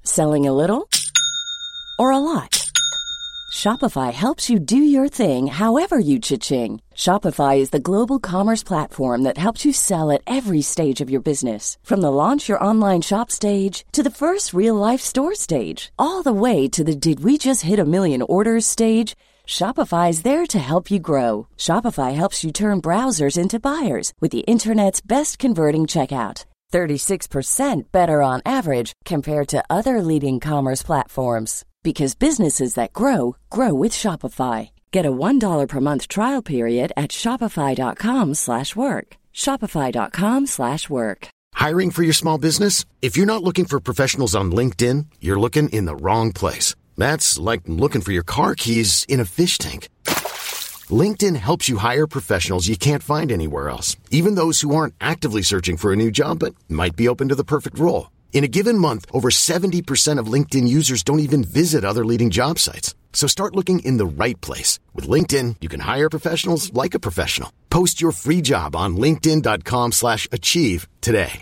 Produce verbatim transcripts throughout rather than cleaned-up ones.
Selling a little or a lot? Shopify helps you do your thing however you cha-ching. Shopify is the global commerce platform that helps you sell at every stage of your business. From the launch your online shop stage to the first real-life store stage, all the way to the did we just hit a million orders stage. Shopify is there to help you grow. Shopify helps you turn browsers into buyers with the internet's best converting checkout. thirty-six percent better on average compared to other leading commerce platforms. Because businesses that grow, grow with Shopify. Get a one dollar per month trial period at shopify.com slash work. Shopify.com slash work. Hiring for your small business? If you're not looking for professionals on LinkedIn, you're looking in the wrong place. That's like looking for your car keys in a fish tank. LinkedIn helps you hire professionals you can't find anywhere else, even those who aren't actively searching for a new job but might be open to the perfect role. In a given month, over seventy percent of LinkedIn users don't even visit other leading job sites. So start looking in the right place. With LinkedIn, you can hire professionals like a professional. Post your free job on linkedin.com slash achieve today.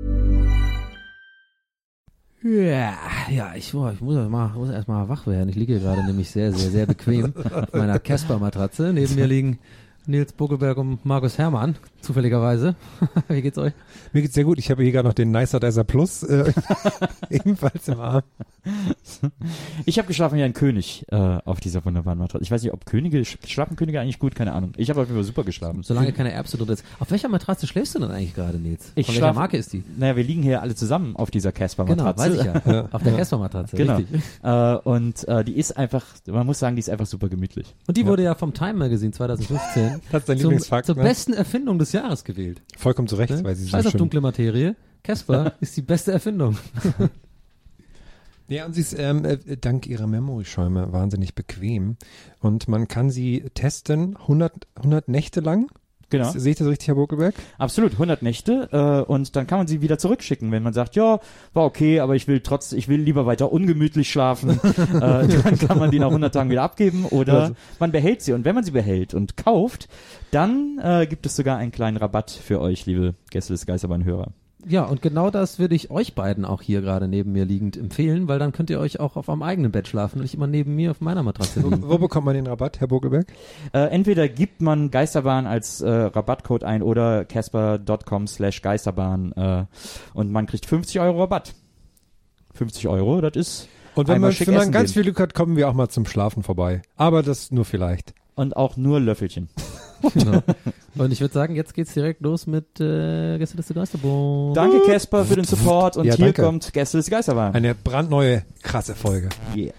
Ja, ja, ich, boah, ich muss, mal, muss erst mal wach werden. Ich liege gerade nämlich sehr, sehr, sehr bequem auf meiner Casper-Matratze. Neben mir liegen Nils Buckelberg und Markus Herrmann, zufälligerweise. Wie geht's euch? Mir geht's sehr gut. Ich habe hier gerade noch den Nicer Dicer Plus äh, ebenfalls im Arm. Ich habe geschlafen wie ein König äh, auf dieser wunderbaren Matratze. Ich weiß nicht, ob Könige, schlafen Könige eigentlich gut? Keine Ahnung. Ich habe auf jeden Fall super geschlafen. Solange keine Erbse drin ist. Auf welcher Matratze schläfst du denn eigentlich gerade, Nils? Ich Von schlaf, welcher Marke ist die? Naja, wir liegen hier alle zusammen auf dieser Casper-Matratze. Genau, weiß ich ja. Auf der Casper-Matratze, genau. Richtig. Äh, und äh, die ist einfach, man muss sagen, die ist einfach super gemütlich. Und die wurde ja, ja vom Time Magazine zwanzig fünfzehn das ist dein zum, Lieblingsfakt, zur ne? besten Erfindung des Jahres gewählt. Vollkommen zu Recht, ne? weil sie so Scheiß auf schön... dunkle Materie. Casper ist die beste Erfindung. Ja, und sie ist ähm, äh, dank ihrer Memory-Schäume wahnsinnig bequem. Und man kann sie testen hundert, hundert Nächte lang. Genau. Sehe ich das richtig, Herr Buckelberg? Absolut, hundert Nächte äh, und dann kann man sie wieder zurückschicken, wenn man sagt, ja, war okay, aber ich will trotz, ich will lieber weiter ungemütlich schlafen, äh, dann kann man die nach hundert Tagen wieder abgeben oder also. Man behält sie und wenn man sie behält und kauft, dann äh, gibt es sogar einen kleinen Rabatt für euch, liebe Gäste des Geisterbahn-Hörer. Ja, und genau das würde ich euch beiden auch hier gerade neben mir liegend empfehlen, weil dann könnt ihr euch auch auf eurem eigenen Bett schlafen und nicht immer neben mir auf meiner Matratze liegen. Wo, wo bekommt man den Rabatt, Herr Buckelberg? Äh, entweder gibt man Geisterbahn als äh, Rabattcode ein oder casper.com slash Geisterbahn äh, und man kriegt fünfzig Euro Rabatt. fünfzig Euro, das ist Und wenn man, wenn man ganz gehen. viel Glück hat, kommen wir auch mal zum Schlafen vorbei. Aber das nur vielleicht. Und auch nur Löffelchen. Genau. Und ich würde sagen, jetzt geht's direkt los mit äh, Gäste des Geisterbahn. Danke Casper für den Support und ja, hier danke. kommt Gäste des Geisterbahn. Eine brandneue, krasse Folge. Yeah.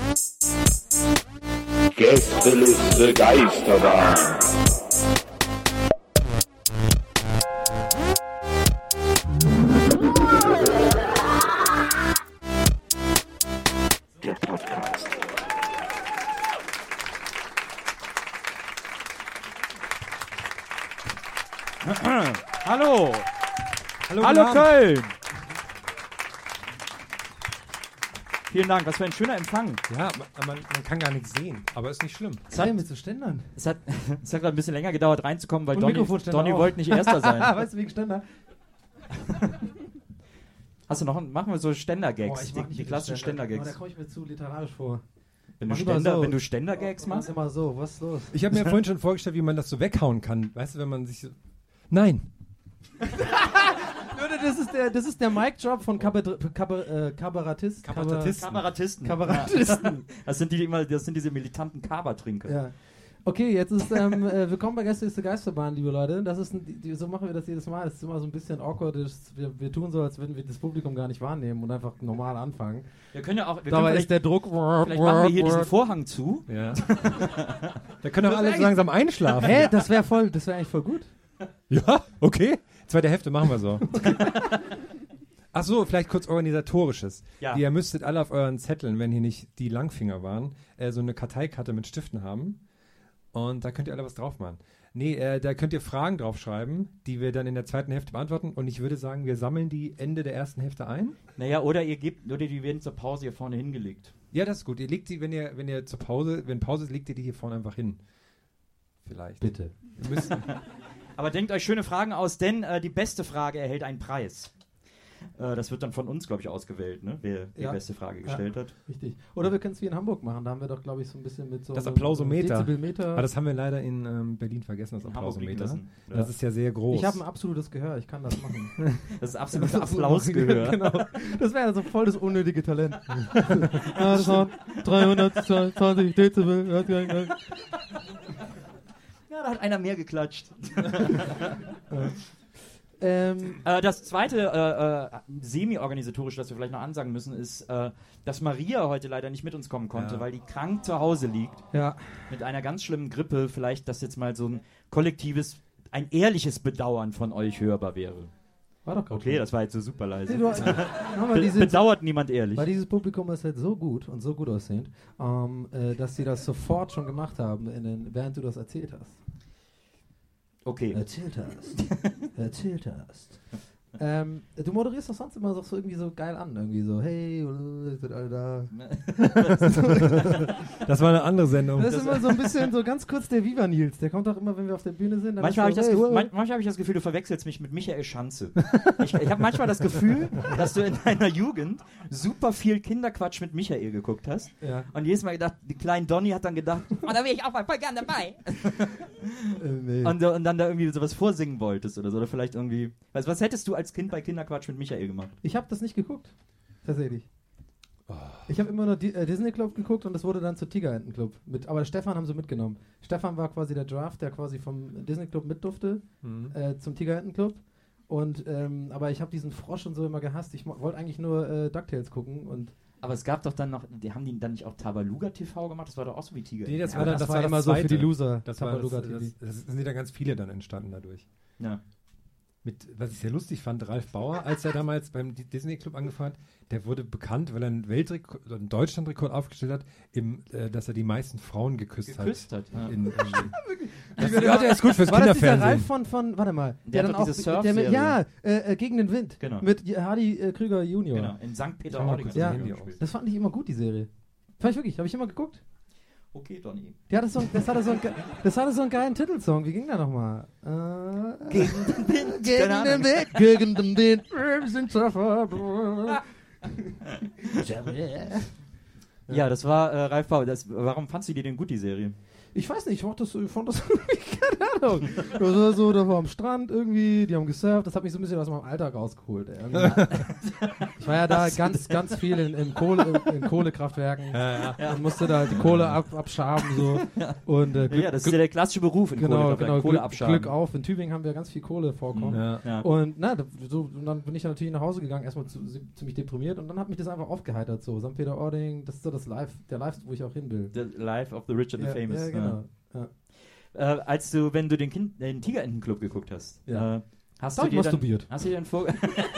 Gästeliste Geisterbahn. Der Podcast. Hallo. Hallo, Hallo guten Abend. Köln. Vielen Dank, was für ein schöner Empfang. Ja, man, man, man kann gar nichts sehen, aber ist nicht schlimm. Es hat, mit so Ständern. es hat, es hat gerade ein bisschen länger gedauert reinzukommen, weil Und Donny, Mikrofonständer Donny auch. wollte nicht Erster sein. Weißt du, wegen Ständer? Hast du noch, einen- machen wir so Boah, Ständer-Gags, ich die, mag nicht die mit klassischen Ständer. Oh, Ständer-Gags. da komme ich mir zu literarisch vor. Wenn du Mach lieber Ständer, so. wenn du Ständer-Gags Mach machst? immer so, was ist los? Ich habe mir vorhin schon vorgestellt, wie man das so weghauen kann. Weißt du, wenn man sich so... Nein. Das ist der, das ist der Mic-Drop von Kabar- Kabar- äh, Kabarettist. Kabarettisten. Kabarettisten. Kabarettisten. Ja. Das sind die immer, das sind diese militanten Kabertrinker. Ja. Okay, jetzt ist, ähm, äh, willkommen bei Gäste ist der Geisterbahn, liebe Leute. Das ist, ein, die, so machen wir das jedes Mal. Das ist immer so ein bisschen awkward. Das, wir, wir tun so, als würden wir das Publikum gar nicht wahrnehmen und einfach normal anfangen. Wir können ja auch, wir Dabei können ist der Druck. vielleicht machen wir hier diesen Vorhang zu. Ja. Da können auch alle so langsam einschlafen. Hä, das wäre voll, das wäre eigentlich voll gut. Ja, okay. Zweite Hälfte machen wir so. Ach so, vielleicht kurz Organisatorisches. Ja. Ihr müsstet alle auf euren Zetteln, wenn hier nicht die Langfinger waren, äh, so eine Karteikarte mit Stiften haben. Und da könnt ihr alle was drauf machen. Nee, äh, da könnt ihr Fragen draufschreiben, die wir dann in der zweiten Hälfte beantworten. Und ich würde sagen, wir sammeln die Ende der ersten Hälfte ein. Naja, oder ihr gebt, oder die werden zur Pause hier vorne hingelegt. Ja, das ist gut. Ihr legt die, wenn ihr, wenn ihr zur Pause, wenn Pause ist, legt ihr die hier vorne einfach hin. Vielleicht. Bitte. Wir müssen, Aber denkt euch schöne Fragen aus, denn äh, die beste Frage erhält einen Preis. Äh, das wird dann von uns, glaube ich, ausgewählt, ne? Wer die Ja. beste Frage Ja. gestellt hat. Richtig. Oder wir können es wie in Hamburg machen. Da haben wir doch, glaube ich, so ein bisschen mit so Das einem Applausometer. Dezibelmeter. Aber das haben wir leider in ähm, Berlin vergessen, das In Hamburg liegen Applausometer. lassen. Das Ja. ist ja sehr groß. Ich habe ein absolutes Gehör, ich kann das machen. Das ist absolut Applausgehör. Genau. Das wäre so voll das unnötige Talent. Ja, das waren dreihundertzwanzig Dezibel. Ja, da hat einer mehr geklatscht. ähm, Äh, das zweite äh, äh, semi-organisatorische, das wir vielleicht noch ansagen müssen, ist, äh, dass Maria heute leider nicht mit uns kommen konnte, Ja. weil die krank zu Hause liegt. ja. Mit einer ganz schlimmen Grippe. Vielleicht, dass jetzt mal so ein kollektives, ein ehrliches Bedauern von euch hörbar wäre. War doch gerade Okay, das war jetzt so super leise. Nee, du, ja, weil, Be die sind, bedauert niemand ehrlich. weil dieses Publikum ist halt so gut und so gut aussehend, ähm, äh, dass sie das sofort schon gemacht haben, in den, während du das erzählt hast. Okay. Erzählt hast. Erzählt hast. Ähm, du moderierst doch sonst immer so, so irgendwie so geil an, irgendwie so, hey, äh, sind alle da. Das war eine andere Sendung. Das ist immer so ein bisschen so ganz kurz der Viva Nils, der kommt doch immer, wenn wir auf der Bühne sind. Dann Manchmal habe ich, ist das so, Gef- hey, man, manchmal hab ich das Gefühl, du verwechselst mich mit Michael Schanze. Ich, ich habe manchmal das Gefühl, dass du in deiner Jugend super viel Kinderquatsch mit Michael geguckt hast. Ja. Und jedes Mal gedacht, die kleine Donny hat dann gedacht, oh, da wäre ich auch mal voll gern dabei. Äh, nee. Und, und dann da irgendwie sowas vorsingen wolltest oder so. Oder vielleicht irgendwie. Weißt, was hättest du als Kind bei Kinderquatsch mit Michael gemacht? Ich habe das nicht geguckt. Tatsächlich. Oh. Ich habe immer nur die, äh, Disney Club geguckt und das wurde dann zu Tigerenten Club. Mit, aber Stefan haben sie mitgenommen. Stefan war quasi der Draft, der quasi vom Disney Club mit durfte Mhm. äh, zum Tigerenten Club. Und, ähm, aber ich habe diesen Frosch und so immer gehasst. Ich mo- wollte eigentlich nur äh, DuckTales gucken und Aber es gab doch dann noch, die haben die dann nicht auch Tabaluga T V gemacht? Das war doch auch so wie Tiger. Nee, das ja, war dann das, das war war immer das so für die Zweite. Loser. Das, war das, Tabaluga T V. das, das sind ja ganz viele dann entstanden dadurch. Ja. Mit, was ich sehr lustig fand, Ralf Bauer, als er damals beim D- Disney Club angefangen hat, der wurde bekannt, weil er einen Weltrekord, oder einen Deutschlandrekord aufgestellt hat, im, äh, dass er die meisten Frauen geküsst, Geküsst hat. hat. Ja. In, in, das, ja, der ist gut fürs War das dieser Kinderfernsehen. Ralf von, von, warte mal, Der hat dann doch auch, diese der mit, Surf-Serie. ja, äh, äh, gegen den Wind, Genau. mit J- Hardy äh, Krüger Junior. Genau. In Sankt Schau mal Peter-Ording. kurz Ja. das Handy aus. Das fand ich immer gut, die Serie. Fand ich wirklich, habe ich immer geguckt. Okay, Donny. Die hatte so, ein- das, hatte so ein, ge- das hatte so einen geilen Titelsong. Wie ging der nochmal? Äh, Gegen den Wind. gegen Keine den Ahnung. Wind, gegen den Wind, wir sind Surfer. Ja, das war äh, Ralf Bauer. Das, warum fandst du dir denn gut, die Serie? Ich weiß nicht, ich fand das, ich fand das keine Ahnung. Das war so, da war am Strand irgendwie, die haben gesurft, das hat mich so ein bisschen aus meinem Alltag rausgeholt. Ey. Ich war ja da ganz, ganz viel in, in, Kohle, in Kohlekraftwerken und musste da die Kohle ab, abschaben so. Und, äh, Glück, Ja, das ist ja der klassische Beruf in genau, Kohlekraftwerken, genau, Kohle Glück, abschaben. Glück auf. In Tübingen haben wir ganz viel Kohle vorkommen. Ja. Ja. Und na, da, so, und dann bin ich dann natürlich nach Hause gegangen, erstmal zu, ziemlich deprimiert und dann hat mich das einfach aufgeheitert so. Sankt Peter-Ording, das ist so das Live, der Live, wo ich auch hin will. The Life of the Rich and Ja, the Famous. ja, genau. Ja. Äh, als du, wenn du den, kind, den Tigerentenclub geguckt hast, Ja. äh, hast Da du hab ich dir dann, masturbiert. hast du dir dann vor...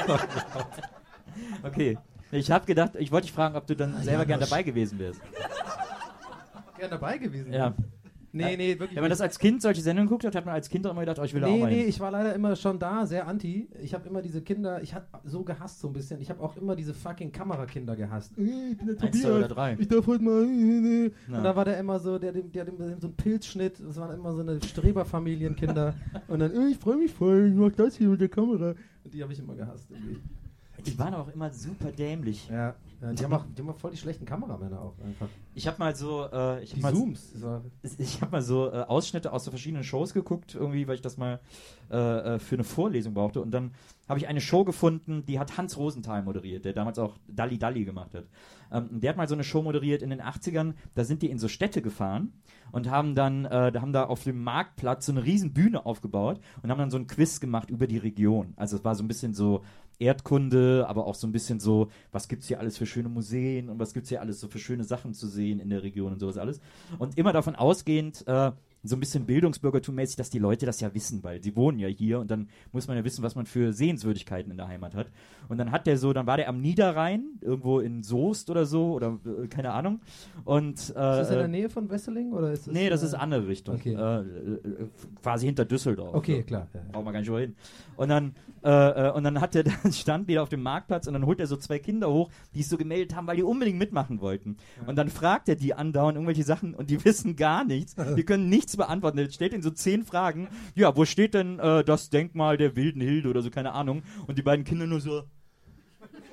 Okay. Ich habe gedacht, ich wollte dich fragen, ob du dann selber gern dabei gewesen wärst. Gerne dabei gewesen. Ja. Nee, nee, wirklich. Wenn man das als Kind solche Sendungen geguckt hat, hat man als Kind auch immer gedacht, oh, ich will da auch Nee, mal nee, hin. ich war leider immer schon da, sehr anti. Ich habe immer diese Kinder, ich habe so gehasst so ein bisschen. Ich habe auch immer diese fucking Kamerakinder gehasst. Äh, Ich bin der Eins, zwei oder drei. Ich darf heute mal. äh, äh. Na. Und da war der immer so, der, der, der, der so einen Pilzschnitt. Das waren immer so eine Streberfamilienkinder. Und dann, äh, ich freue mich voll, ich mach das hier mit der Kamera. Und die habe ich immer gehasst. Irgendwie. Die waren auch immer super dämlich. Ja, ja die, haben auch, die haben auch voll die schlechten Kameramänner auch einfach. Ich habe mal so, äh, ich Die habe mal, Zooms. Das war, ich habe mal so äh, Ausschnitte aus so verschiedenen Shows geguckt, irgendwie, weil ich das mal äh, äh, für eine Vorlesung brauchte. Und dann habe ich eine Show gefunden, die hat Hans Rosenthal moderiert, der damals auch Dalli Dalli gemacht hat. Ähm, der hat mal so eine Show moderiert in den achtzigern, da sind die in so Städte gefahren und haben dann, äh, da haben da auf dem Marktplatz so eine riesen Bühne aufgebaut und haben dann so ein Quiz gemacht über die Region. Also es war so ein bisschen so Erdkunde, aber auch so ein bisschen so, was gibt's hier alles für schöne Museen und was gibt's hier alles so für schöne Sachen zu sehen in der Region und sowas alles. Und immer davon ausgehend, äh, so ein bisschen Bildungsbürgertum-mäßig, dass die Leute das ja wissen, weil sie wohnen ja hier und dann muss man ja wissen, was man für Sehenswürdigkeiten in der Heimat hat. Und dann hat der so, dann war der am Niederrhein, irgendwo in Soest oder so, oder äh, keine Ahnung. Und, äh, ist das in der äh, Nähe von Wesseling? Oder ist das, nee, das äh, ist andere Richtung. okay. Äh, äh, quasi hinter Düsseldorf. Okay, So. klar. Ja, ja. Brauchen wir gar nicht drüber hin. Und dann, äh, äh, und dann hat der, dann stand wieder auf dem Marktplatz und dann holt er so zwei Kinder hoch, die es so gemeldet haben, weil die unbedingt mitmachen wollten. Und dann fragt er die andauernd irgendwelche Sachen und die wissen gar nichts. Die können nichts beantworten. Er stellt ihnen so zehn Fragen. Ja, wo steht denn äh, das Denkmal der wilden Hilde oder so, keine Ahnung. Und die beiden Kinder nur so,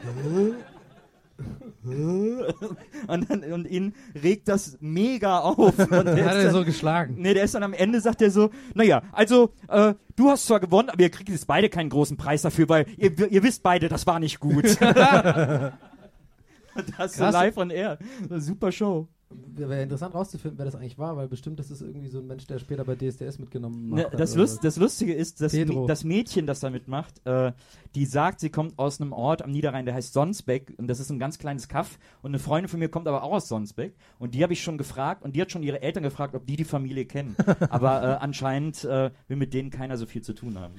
und, dann, und ihn regt das mega auf. Und der Hat ist er dann, so geschlagen. nee, der ist dann am Ende, sagt er so, naja, also, äh, du hast zwar gewonnen, aber ihr kriegt jetzt beide keinen großen Preis dafür, weil ihr, ihr wisst beide, das war nicht gut. Das ist so Krass. live on air. Eine super Show. Wäre interessant rauszufinden, wer das eigentlich war, weil bestimmt das ist irgendwie so ein Mensch, der später bei D S D S mitgenommen Ne, hat. das, oder Lust, so. das Lustige ist, dass Pedro. Mi- das Mädchen, das da mitmacht, äh, die sagt, sie kommt aus einem Ort am Niederrhein, der heißt Sonsbeck und das ist ein ganz kleines Kaff und eine Freundin von mir kommt aber auch aus Sonsbeck und die habe ich schon gefragt und die hat schon ihre Eltern gefragt, ob die die Familie kennen. Aber äh, anscheinend äh, will mit denen keiner so viel zu tun haben.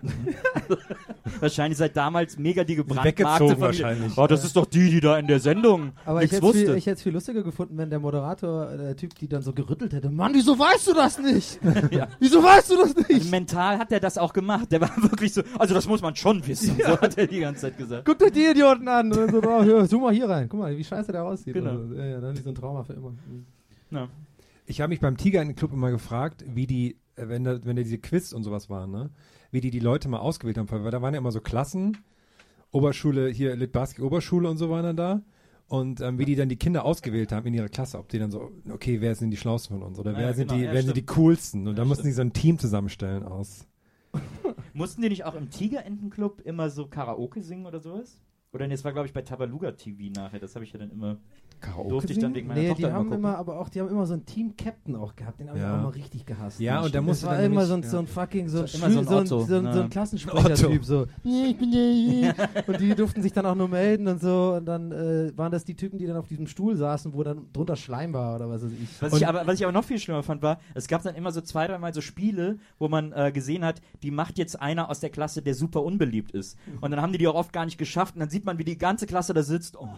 Wahrscheinlich seit damals mega die gebrandmarkte Weggezogen Familie. wahrscheinlich. Oh, das ist doch die, die da in der Sendung Aber ich nichts hätte es viel, wusste. ich hätte es viel lustiger gefunden, wenn der Moderator, äh, der Typ, die dann so gerüttelt hätte. Mann, wieso weißt du das nicht? Ja. Wieso weißt du das nicht? Mental hat er das auch gemacht. Der war wirklich so, also das muss man schon wissen, so hat er die ganze Zeit gesagt. Guckt euch die Idioten an. Und dann so, oh, hier, zoom mal hier rein. Guck mal, wie scheiße der aussieht. Genau. Also, ja, ja, dann ist so ein Trauma für immer. Mhm. Ja. Ich habe mich beim Tiger in den Club immer gefragt, wie die, äh, wenn da, wenn da diese Quiz und sowas waren, ne, wie die die Leute mal ausgewählt haben, weil da waren ja immer so Klassen, Oberschule, hier Litbarski Oberschule und so waren dann da und ähm, wie die dann die Kinder ausgewählt haben in ihrer Klasse, ob die dann so, okay, wer sind die Schlausten von uns oder Ja, wer ja, sind genau, die, ja, wer sind stimmt. die coolsten und Ja, da mussten stimmt. die so ein Team zusammenstellen aus. Mussten die nicht auch im Tigerentenclub immer so Karaoke singen oder sowas? Oder nee, das war glaube ich bei Tabaluga T V nachher, das habe ich ja dann immer, Karaoke durfte ich dann singen? wegen meiner Nee, Tochter die haben gucken. immer, aber auch, die haben immer so einen Team-Captain auch gehabt. Den habe Ja. ich auch mal richtig gehasst. Ja, und da das musst du war dann immer nicht- so ein, ja. so ein fucking, so ein, Immer so ein Schül- so ein, Otto, so ein, ja. so ein Klassensprecher-Typ, so, ja, ich bin der hier. Und die durften sich dann auch nur melden und so. Und dann äh, waren das die Typen, die dann auf diesem Stuhl saßen, wo dann drunter Schleim war oder was weiß ich. Was ich, aber, was ich aber noch viel schlimmer fand, war, es gab dann immer so zwei, dreimal so Spiele, wo man äh, gesehen hat, die macht jetzt einer aus der Klasse, der super unbeliebt ist. Und dann haben die die auch oft gar nicht geschafft und dann sieht man, wie die ganze Klasse da sitzt. Oh.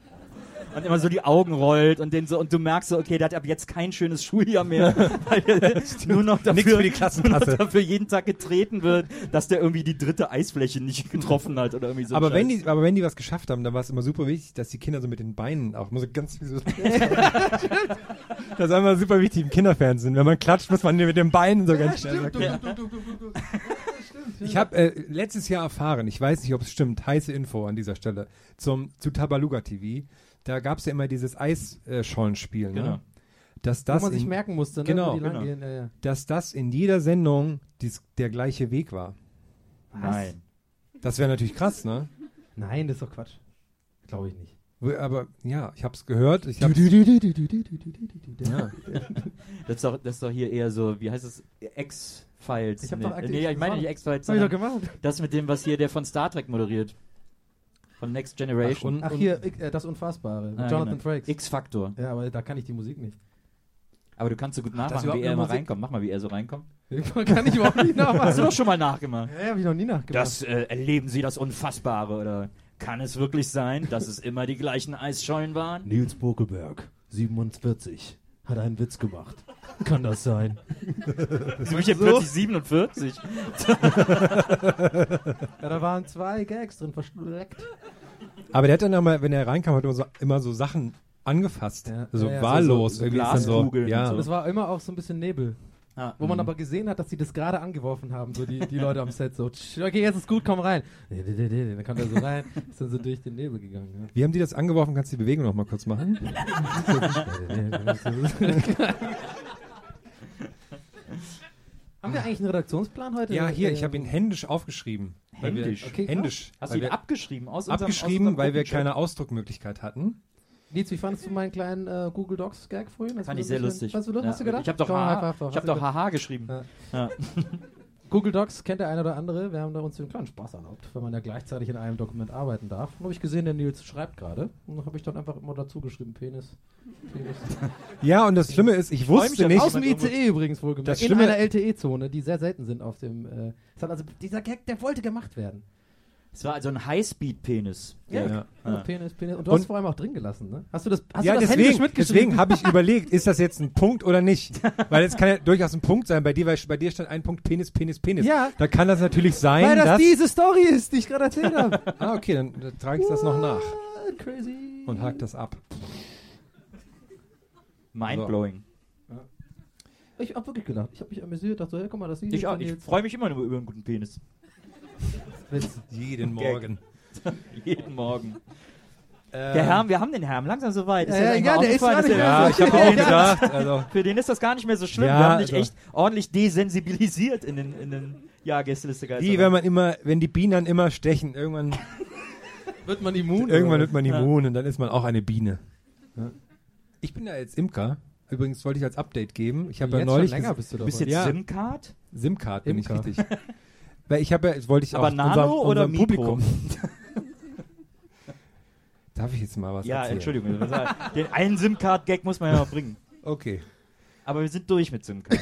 Und immer so die Augen rollt und den so und du merkst so, okay, der hat ab jetzt kein schönes Schuljahr mehr, weil er nur noch Nichts dafür, für die nur noch Klassenkasse. dafür jeden Tag getreten wird, dass der irgendwie die dritte Eisfläche nicht getroffen hat oder irgendwie so. ein Aber wenn Scheiß. die, aber wenn die was geschafft haben, dann war es immer super wichtig, dass die Kinder so mit den Beinen auch, muss ich ganz, so das ist immer super wichtig im Kinderfernsehen. Wenn man klatscht, muss man mit den Beinen so ganz schnell. Ich habe äh, letztes Jahr erfahren, ich weiß nicht, ob es stimmt, heiße Info an dieser Stelle, zum, zu Tabaluga T V. Da gab es ja immer dieses Eisschollenspiel, ne? Genau. Dass Wo das man sich in, merken musste, ne? genau, wo die lang genau. gehen. Ja, ja. dass das in jeder Sendung dies, der gleiche Weg war. Nein. Das wäre natürlich krass, ne? Nein, das ist doch Quatsch. Glaube ich nicht. Wo- Aber ja, ich habe es gehört. Ich hab's, Ja. ja. Das ist, doch, das ist doch hier eher so, wie heißt es? X-Files. Ich hab nee, doch aktiv- nee, ich meine nicht X-Files, Das hab ich doch sondern gemacht. das mit dem, was hier der von Star Trek moderiert. Von Next Generation. Ach hier, ich- äh, das Unfassbare. Mit Ah, Jonathan genau. Frakes. X-Faktor. Ja, aber da kann ich die Musik nicht. Aber du kannst so gut das nachmachen, überhaupt wie er eine immer Musik? reinkommt. Mach mal, wie er so reinkommt. kann ich überhaupt nicht Hast du nachmachen. doch schon mal nachgemacht. Ja, hab ich noch nie nachgemacht. Das äh, erleben Sie das Unfassbare, oder kann es wirklich sein, dass es immer die gleichen Eisschollen waren? Nils Bokelberg, siebenundvierzig, hat einen Witz gemacht. Kann das sein? So ich hier plötzlich siebenundvierzig. Ja, da waren zwei Gags drin versteckt. Aber der hat dann immer, wenn er reinkam, hat er immer so, immer so Sachen angefasst. Ja. So Ja, ja, wahllos. so- so irgendwie ist dann Glaskugeln ja. und Und es war immer auch so ein bisschen Nebel. Ah, Wo man mhm. aber gesehen hat, dass die das gerade angeworfen haben, so die, die Leute am Set, so, tsch, okay, jetzt ist gut, komm rein. Dann kam der so rein, ist dann so durch den Nebel gegangen. Wie haben die das angeworfen? Kannst du die Bewegung noch mal kurz machen? Haben wir eigentlich einen Redaktionsplan heute? Ja, hier, ich Äh, habe ihn händisch aufgeschrieben. Weil Händisch? Wir, Okay, händisch. Hast weil du ihn wir abgeschrieben? Aus unserem, abgeschrieben, aus unserem weil wir Gruppenchat? keine Ausdruckmöglichkeit hatten. Nils, wie fandest du meinen kleinen äh, Google Docs Gag vorhin? Hast Fand du ich ein sehr bisschen- lustig. Hast du, hast du Ja, gedacht? Ich habe doch, Komm, Haha, einfach, doch, ich hab hast du doch Haha geschrieben. Ja. Ja. Google Docs kennt der eine oder andere. Wir haben da uns einen kleinen Spaß erlaubt, wenn man ja gleichzeitig in einem Dokument arbeiten darf. Und habe ich gesehen, der Nils schreibt gerade. Und dann habe ich dann einfach immer dazu geschrieben, Penis. Penis. Ja, und das Schlimme ist, ich freu mich wusste ja nicht. Aus dem I C E übrigens wohlgemerkt. Das In Schlimme- einer L T E-Zone, die sehr selten sind auf dem. Äh, es hat also dieser Gag, der wollte gemacht werden. Es war also ein Highspeed-Penis. Ja. Ja. Ja, Penis, Penis. Und du Und- hast es vor allem auch drin gelassen, ne? Hast du das? Hast Ja, du das händisch deswegen, mitgeschrieben? deswegen habe ich überlegt, ist das jetzt ein Punkt oder nicht? Weil es kann ja durchaus ein Punkt sein. Bei dir, weil bei dir stand ein Punkt Penis, Penis, Penis. Ja. Da kann das natürlich sein, Weil das dass... diese Story ist, die ich gerade erzählt habe. Ah, okay, dann, dann trage ich das noch nach What? Crazy. und hake das ab. Mindblowing. Ich hab wirklich gedacht. Ich habe mich amüsiert, dachte so, hey, guck mal, das sieht Ich, auch- ich freue mich immer nur über einen guten Penis. Jeden Morgen. Jeden Morgen. Ähm, Der Herm, wir haben den Herm langsam soweit. Ja, ja, ja, der ist gar nicht mehr Ja, ich habe auch gedacht. Also, Für den ist das gar nicht mehr so schlimm. Ja, wir haben dich also- echt ordentlich desensibilisiert in den, in den ja, Gästeliste Geisterbahn. wie wenn man immer, wenn die Bienen dann immer stechen, irgendwann, Wird man immun? irgendwann oder? wird man Ja. immun und dann ist man auch eine Biene. Ja. Ich bin ja jetzt Imker. Übrigens wollte ich als Update geben. Ich habe ja Jetzt neulich schon länger ges- bist du Du bist dabei. jetzt Ja. SIM-Card? SIM-Card bin Imker. ich richtig. Weil ich habe ja, jetzt wollte ich Aber auch Nano unserem, oder unserem Mikro? Publikum. Darf ich jetzt mal was Ja, erzählen? Entschuldigung. das war- Den einen SIM-Card-Gag muss man ja noch bringen. Okay. Aber wir sind durch mit SIM-Card.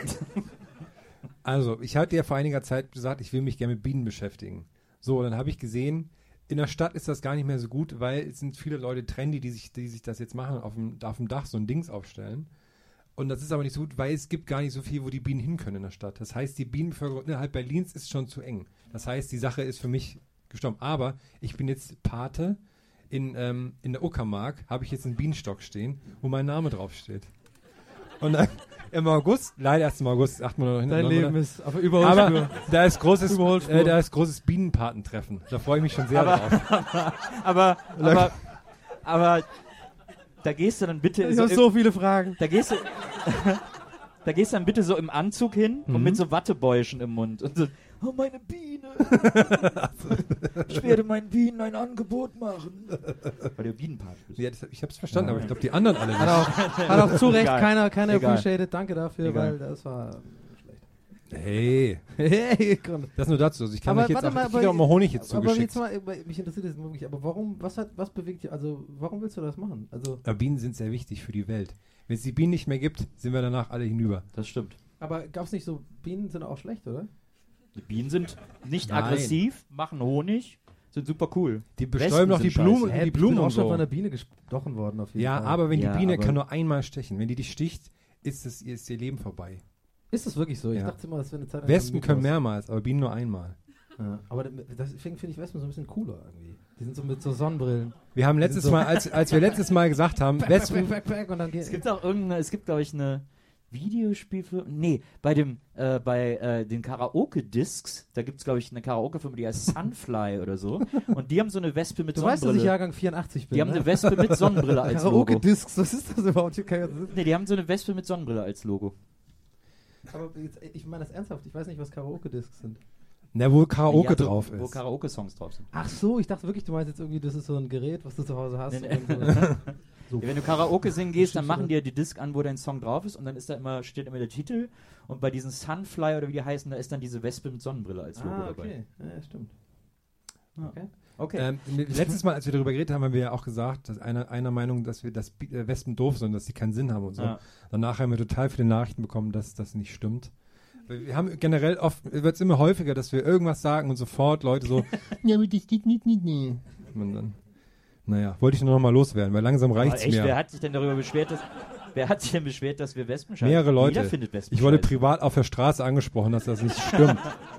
Also, ich hatte ja vor einiger Zeit gesagt, ich will mich gerne mit Bienen beschäftigen. So, dann habe ich gesehen, in der Stadt ist das gar nicht mehr so gut, weil es sind viele Leute trendy, die sich, die sich das jetzt machen, auf dem, auf dem Dach so ein Dings aufstellen. Und das ist aber nicht so gut, weil es gibt gar nicht so viel, wo die Bienen hin können in der Stadt. Das heißt, die Bienenbevölkerung innerhalb Berlins ist schon zu eng. Das heißt, die Sache ist für mich gestorben. Aber ich bin jetzt Pate. In, ähm, in der Uckermark habe ich jetzt einen Bienenstock stehen, wo mein Name draufsteht. Und dann im August, leider erst im August, acht Monate hin. Dein neun Leben Monate. ist auf Überholspur. Aber da ist großes, Überholspur. äh, da ist großes Bienenpatentreffen. Da freue ich mich schon sehr Aber- drauf. aber, aber, aber, da gehst du dann bitte Ich so, habe im, so viele Fragen. da gehst du, da gehst du dann bitte so im Anzug hin und Mhm. mit so Wattebäuschen im Mund und so, oh meine Biene, ich werde meinen Bienen ein Angebot machen. Weil du Bienenpart bist. Ja, das, ich habe es verstanden, aber ich glaube, die anderen alle Hat nicht. auch, hat auch zu Recht Egal. keiner, keiner Egal. appreciated. Danke dafür, Egal. weil das war schlecht. Hey, Hey, komm. das nur dazu. Also ich kann Aber mich jetzt warte auch, mal, ich kriege aber- auch mal Honig jetzt Aber zugeschickt. jetzt mal, äh, mich interessiert das wirklich, aber warum, was hat, was bewegt dich, also warum willst du das machen? Also, Aber Bienen sind sehr wichtig für die Welt. Wenn es die Bienen nicht mehr gibt, sind wir danach alle hinüber. Das stimmt. aber gab es nicht so, Bienen sind auch schlecht, oder? Die Bienen sind nicht Nein. aggressiv, machen Honig, sind super cool. Die bestäuben doch die sind Blumen, Hä, die ich bin Blumen auch und schon so. von einer Biene gestochen worden auf jeden Ja, Fall. aber wenn Ja, die Biene aber- kann nur einmal stechen. Wenn die dich sticht, ist, es, ist ihr Leben vorbei. Ist das wirklich so? Ich Ja. dachte immer, das wäre eine Zeit lang Wespen ein können Mythos. mehrmals, aber Bienen nur einmal. Ja, aber deswegen finde ich Wespen so ein bisschen cooler irgendwie. Die sind so mit so Sonnenbrillen. Wir haben Die letztes sind so- Mal, als, als wir letztes Mal gesagt haben, Back, back, Wespen, back, back, und dann geht Es gibt auch irgendeine, es gibt glaube ich eine Videospielfilm, nee, bei dem, äh, bei äh, den Karaoke-Discs, da gibt es glaube ich eine Karaoke-Firma, die heißt Sunfly oder so und die haben so eine Wespe mit Du weißt, dass ich Sonnenbrille. Jahrgang vierundachtzig bin, Die haben ne? eine Wespe mit Sonnenbrille als Logo. Karaoke-Discs, was ist das überhaupt? Ich kann ja- Nee, die haben so eine Wespe mit Sonnenbrille als Logo. Aber jetzt, ich meine das ernsthaft, ich weiß nicht, was Karaoke-Discs sind. na, wo Karaoke Ja, so, drauf Wo ist. Karaoke-Songs drauf sind. Ach so, ich dachte wirklich, du meinst jetzt irgendwie, das ist so ein Gerät, was du zu Hause hast. Nee, und nee. so. Ja, wenn du Karaoke singen gehst, dann Schiebst du machen die ja die Disc an, wo dein Song drauf ist und dann ist da immer, steht immer der Titel und bei diesen Sunfly oder wie die heißen, da ist dann diese Wespe mit Sonnenbrille als Logo Ah, dabei. okay. Ja, stimmt. Ja. Okay. Okay. Ähm, letztes Mal, als wir darüber geredet haben, haben wir ja auch gesagt, dass einer, einer Meinung, dass wir das Bi- äh, Wespen doof sind, dass sie keinen Sinn haben und so. Ja. Danach haben wir total viele Nachrichten bekommen, dass das nicht stimmt. Weil Wir haben generell oft, wird es immer häufiger, dass wir irgendwas sagen und sofort Leute so, ja, aber das geht nicht, nicht, nicht. Und dann, naja, wollte ich nur noch mal loswerden, weil langsam Aber reicht's echt, wer mir. hat sich denn darüber beschwert, dass, wer hat sich denn beschwert, dass wir Wespen scheißen? Mehrere Leute. Jeder findet Wespen Ich wurde scheiße. privat auf der Straße angesprochen, dass das nicht stimmt.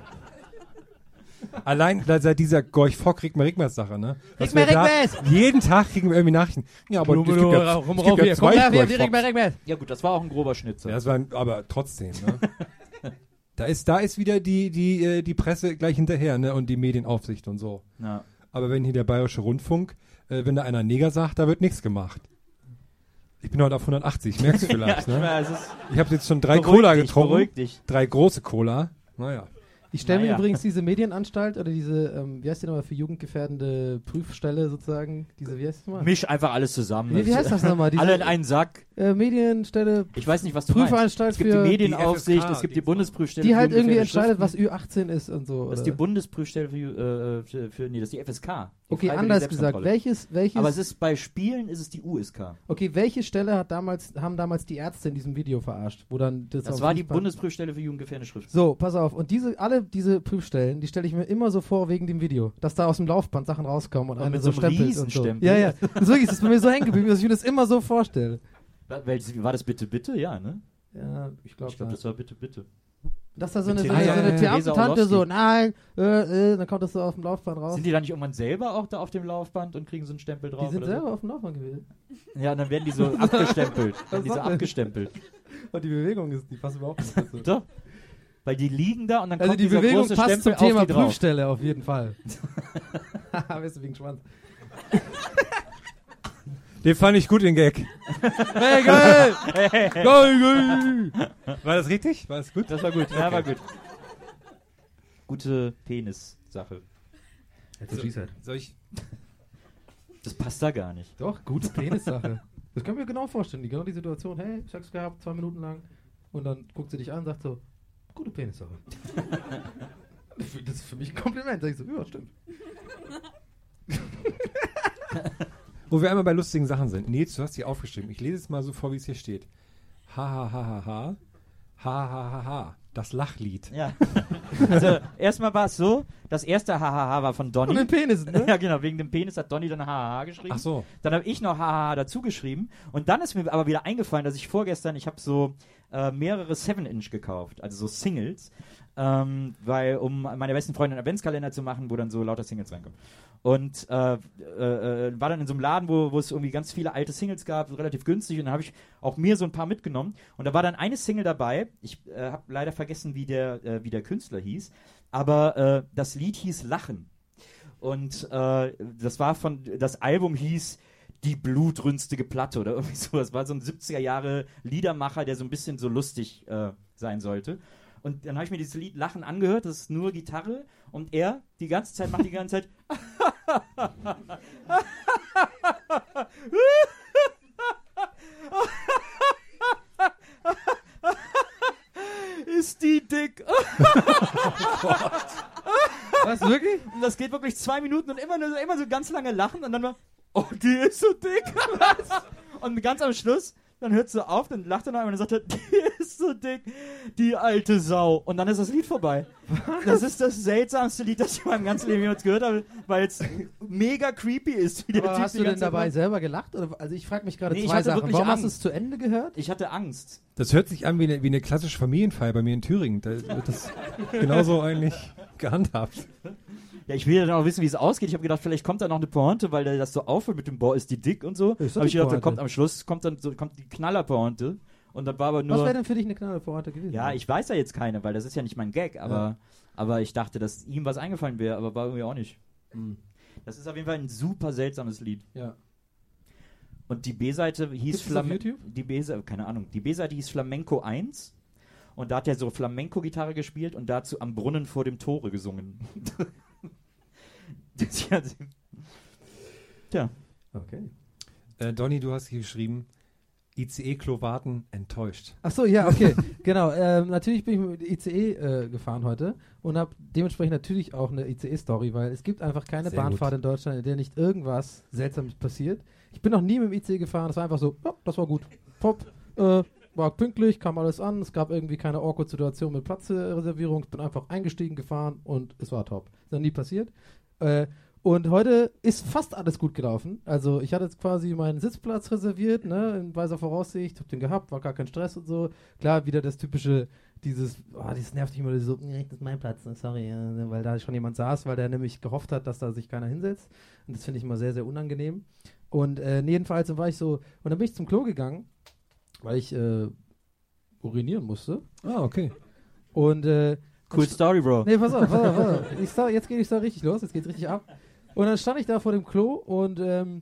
Allein da- seit dieser Gorch-Fock-Rigmer-Rigmers-Sache, ne? Dass wir da jeden Tag kriegen wir irgendwie Nachrichten. Ja, aber es gibt ja, es gibt ja zwei Gorch-Focks. Ja gut, das war auch ein grober Schnitzer. Ja, das war ein, aber trotzdem, ne? Da ist, da ist wieder die, die, äh, die Presse gleich hinterher, ne? Und die Medienaufsicht und so. Ja. Aber wenn hier der Bayerische Rundfunk, äh, wenn da einer Neger sagt, da wird nichts gemacht. Ich bin heute auf hundertachtzig, merkst du vielleicht, Ja, ne? es ist, Ich habe jetzt schon drei beruhig Cola dich, getrunken. Beruhig dich. Drei große Cola. Naja. Ich stelle mir Naja. übrigens diese Medienanstalt oder diese, ähm, wie heißt die nochmal, für jugendgefährdende Prüfstelle sozusagen, diese, wie heißt das nochmal? Misch einfach alles zusammen. Wie, wie heißt das nochmal? Diese, Alle in einen Sack. äh, Medienstelle, Ich weiß nicht, was du meinst. Prüfanstalt Es gibt die für, Medienaufsicht, die F S K, es gibt die die- Bundesprüfstelle. die für halt irgendwie jugendgefährdende entscheidet, was Schriften. Ü achtzehn ist und so. Das ist oder? die Bundesprüfstelle für, äh, für, für, nee, das ist die F S K. Die Okay, Freiwillige anders gesagt, Selbstkontrolle. welches, welches, Aber es ist bei Spielen ist es die U S K. okay, welche Stelle hat damals, haben damals die Ärzte in diesem Video verarscht, wo dann das, Das auf war die Fußball- Bundesprüfstelle für jugendgefährdende Schriften. So, pass auf. Und diese, alle diese Prüfstellen, die stelle ich mir immer so vor wegen dem Video. Dass da aus dem Laufband Sachen rauskommen und, Und einer mit so so einem stempelt und so. Riesenstempel. Ja, ja. Das ist wirklich, das ist bei mir so hängen geblieben, dass ich mir das immer so vorstelle. War, welches- war das bitte, bitte? Ja, ne? Ja, ich glaube, Ich glaube, das war bitte, bitte. dass da so eine, mit so eine, Theresa- so eine Theresa Theatertante so, Orlowski. nein, äh, äh, dann kommt das so auf dem Laufband raus. Sind die da nicht irgendwann selber auch da auf dem Laufband und kriegen so einen Stempel drauf? Die sind oder selber auf dem Laufband gewesen. So? Ja, und dann werden die so abgestempelt. Werden die so sagt denn? abgestempelt. Und die Bewegung ist, die passt überhaupt nicht dazu. Doch. Weil die liegen da und dann Also kommt die dieser Bewegung große passt Stempel zum Thema auf die drauf. Prüfstelle auf jeden Fall. Weißt du, wegen Schwanz. Den fand ich gut, den Gag. Hey, geil! Geil, geil! War das richtig? War das gut? Das war gut, ja, war gut. Gute Penis-Sache. Jetzt so, Soll ich... Das passt da gar nicht. Doch, gute Penis-Sache. Das können wir genau vorstellen. Die, genau die Situation, hey, Sex gehabt, zwei Minuten lang. Und dann guckt sie dich an und sagt so, gute Penis-Sache. Das ist für mich ein Kompliment. Sag ich so, ja, stimmt. Wo wir einmal bei lustigen Sachen sind. Nils, du hast die aufgeschrieben. Ich lese es mal so vor, wie es hier steht. Ha, ha, ha, ha, ha. Ha, ha, ha, ha. Das Lachlied. Ja. Also, erstmal war es so, das erste Hahaha war von Donny. Von den Penissen, ne? Ja, genau, wegen dem Penis hat Donny dann Hahaha geschrieben. Ach so. Dann habe ich noch Hahaha dazu geschrieben. Und dann ist mir aber wieder eingefallen, dass ich vorgestern, ich habe so äh, mehrere seven Inch gekauft, also so Singles, ähm, weil, um meine besten Freunde einen Adventskalender zu machen, wo dann so lauter Singles reinkommen. Und äh, äh, war dann in so einem Laden, wo, wo es irgendwie ganz viele alte Singles gab, relativ günstig, und dann habe ich auch mir so ein paar mitgenommen. Und da war dann eine Single dabei, ich äh, habe leider vergessen, wie der, äh, wie der Künstler hieß, aber äh, das Lied hieß Lachen. Und äh, das war von, das Album hieß Die blutrünstige Platte oder irgendwie so. Das war so ein siebziger Jahre Liedermacher, der so ein bisschen so lustig äh, sein sollte. Und dann habe ich mir dieses Lied Lachen angehört, das ist nur Gitarre, und er die ganze Zeit macht die ganze Zeit ist die dick? Was, wirklich? Und das geht wirklich zwei Minuten und immer, nur, immer so ganz lange lachen und dann mal, oh, die ist so dick. Und ganz am Schluss, dann hört sie auf, dann lacht er noch einmal und dann sagt er, die ist so dick, die alte Sau. Und dann ist das Lied vorbei. Das ist das seltsamste Lied, das ich in meinem ganzen Leben jemals gehört habe, weil es mega creepy ist. Wie der Aber Typ hast die du denn ganze Zeit dabei macht. selber gelacht? Oder? Also ich frage mich gerade Nee, ich zwei hatte Sachen. wirklich Warum hast du Angst. es zu Ende gehört? Ich hatte Angst. Das hört sich an wie eine, wie eine klassische Familienfeier bei mir in Thüringen. Da wird das genauso eigentlich gehandhabt. Ja, ich will ja dann auch wissen, wie es ausgeht. Ich habe gedacht, vielleicht kommt da noch eine Pointe, weil der das so aufhört mit dem Boah, ist die dick und so. Ist doch Habe ich die gedacht, da Pointe. kommt am Schluss kommt dann so, kommt die Knaller-Pointe. Und dann war aber nur. Was wäre denn für dich eine knalle Pointe gewesen? Ja, ich weiß ja jetzt keine, weil das ist ja nicht mein Gag, aber, Ja. aber ich dachte, dass ihm was eingefallen wäre, aber war irgendwie auch nicht. Hm. Das ist auf jeden Fall ein super seltsames Lied. Ja. Und die B-Seite hieß Gibt's das auf Flam- YouTube? Die B-Seite, keine Ahnung, die B-Seite hieß Flamenco eins und da hat er so Flamenco-Gitarre gespielt und dazu Am Brunnen vor dem Tore gesungen. Das- ja, Tja. Okay. Äh, Donny, du hast hier geschrieben, I C E-Klo warten, enttäuscht. Ach so, ja, okay. Genau. Ähm, natürlich bin ich mit I C E äh, gefahren heute und habe dementsprechend natürlich auch eine I C E-Story, weil es gibt einfach keine Sehr Bahnfahrt gut. in Deutschland, in der nicht irgendwas Seltsames passiert. Ich bin noch nie mit dem I C E gefahren, das war einfach so, ja, das war gut. Pop, äh, war pünktlich, kam alles an, es gab irgendwie keine awkward Situation mit Platzreservierung, ich bin einfach eingestiegen, gefahren und es war top. Ist noch nie passiert. Äh, Und heute ist fast alles gut gelaufen. Also ich hatte jetzt quasi meinen Sitzplatz reserviert, ne, in weiser Voraussicht, hab den gehabt, war gar kein Stress und so. Klar, wieder das typische, dieses, oh, das nervt mich immer so, nee, das ist mein Platz, ne, sorry, ja, weil da schon jemand saß, weil der nämlich gehofft hat, dass da sich keiner hinsetzt. Und das finde ich immer sehr, sehr unangenehm. Und äh, jedenfalls dann war ich so, und dann bin ich zum Klo gegangen, weil ich äh, urinieren musste. Ah, okay. Und äh, Cool Story, Bro. Nee, pass auf, pass auf, pass auf. Ich sag, jetzt geht es da richtig los, jetzt geht's richtig ab. Und dann stand ich da vor dem Klo und ähm,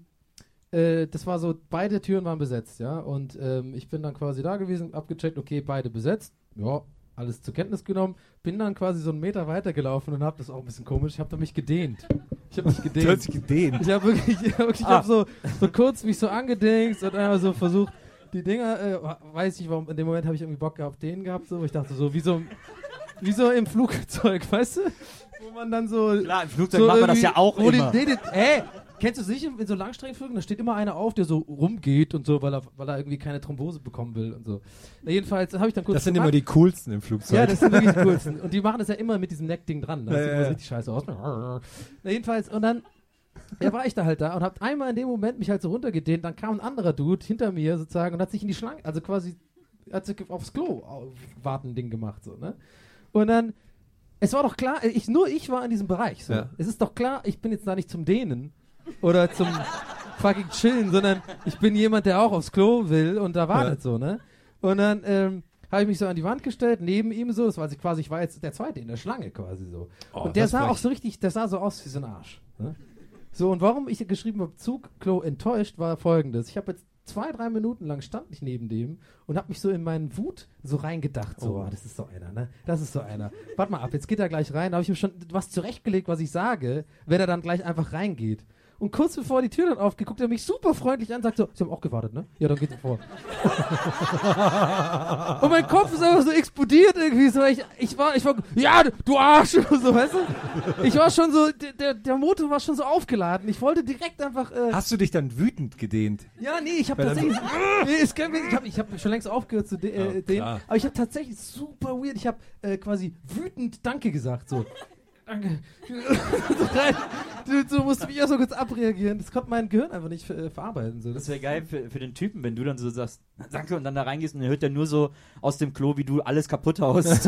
äh, das war so, beide Türen waren besetzt, ja. Und ähm, ich bin dann quasi da gewesen, abgecheckt, okay, beide besetzt. Ja, alles zur Kenntnis genommen. Bin dann quasi so einen Meter weitergelaufen und hab das auch ein bisschen komisch, ich hab da mich gedehnt. Ich hab mich Du gedehnt. hast dich gedehnt. Ich habe wirklich, ich hab, ich Ah. hab so, so kurz mich so angedingst und einfach so versucht, die Dinger, äh, weiß ich warum, in dem Moment habe ich irgendwie Bock gehabt, den gehabt, so, wo ich dachte so, wie so, wie so im Flugzeug, weißt du? Wo man dann so... Klar, im Flugzeug so macht man das irgendwie- ja auch wo die- immer. nee, die, ey, kennst du es nicht in, in so Langstreckenflügen? Da steht immer einer auf, der so rumgeht und so, weil er, weil er irgendwie keine Thrombose bekommen will und so. Na, jedenfalls habe ich dann kurz Das sind gemacht. immer die coolsten im Flugzeug. Ja, das sind wirklich die coolsten. Und die machen das ja immer mit diesem Neckding dran. Das Ja, sieht ja, immer ja. richtig scheiße aus. Na, jedenfalls, und dann ja, war ich da halt da und hab einmal in dem Moment mich halt so runtergedehnt, dann kam ein anderer Dude hinter mir sozusagen und hat sich in die Schlange, also quasi, hat sich aufs Klo auf- warten Ding gemacht, so, ne? Und dann, es war doch klar, ich, nur ich war in diesem Bereich, so. Ja. Es ist doch klar, ich bin jetzt da nicht zum Dehnen oder zum fucking Chillen, sondern ich bin jemand, der auch aufs Klo will und da wartet, Ja. so, ne? Und dann, ähm, habe ich mich so an die Wand gestellt, neben ihm so, das war also quasi, ich war jetzt der Zweite in der Schlange quasi so. Oh, und der das sah war auch ich- so richtig, der sah so aus wie so ein Arsch. Ne? So, und warum ich geschrieben habe, Zugklo enttäuscht, war folgendes. Ich habe jetzt zwei, drei Minuten lang stand ich neben dem und habe mich so in meinen Wut so reingedacht. So, oh. ah, das ist so einer, ne? Das ist so einer. Warte mal ab, jetzt geht er gleich rein. Da habe ich mir schon was zurechtgelegt, was ich sage, wenn er dann gleich einfach reingeht. Und kurz bevor die Tür dann aufgeht, guckt er mich super freundlich an und sagt so, Sie haben auch gewartet, ne? Ja, dann geht er vor. Und mein Kopf ist einfach so explodiert irgendwie. So, ich, ich war, ich war, ja, du Arsch! So, weißt du? Ich war schon so, der, der Motor war schon so aufgeladen. Ich wollte direkt einfach... Äh, Hast du dich dann wütend gedehnt? Ja, nee, ich habe tatsächlich... nee, es kann, ich habe ich hab schon längst aufgehört zu de äh, ja, dehnen. Aber ich habe tatsächlich super weird, ich habe äh, quasi wütend Danke gesagt. So. Danke. du, du musst mich ja so kurz abreagieren. Das konnte mein Gehirn einfach nicht äh, verarbeiten. So. Das wäre geil für, für den Typen, wenn du dann so sagst, danke, und dann da reingehst und dann hört er nur so aus dem Klo, wie du alles kaputt haust.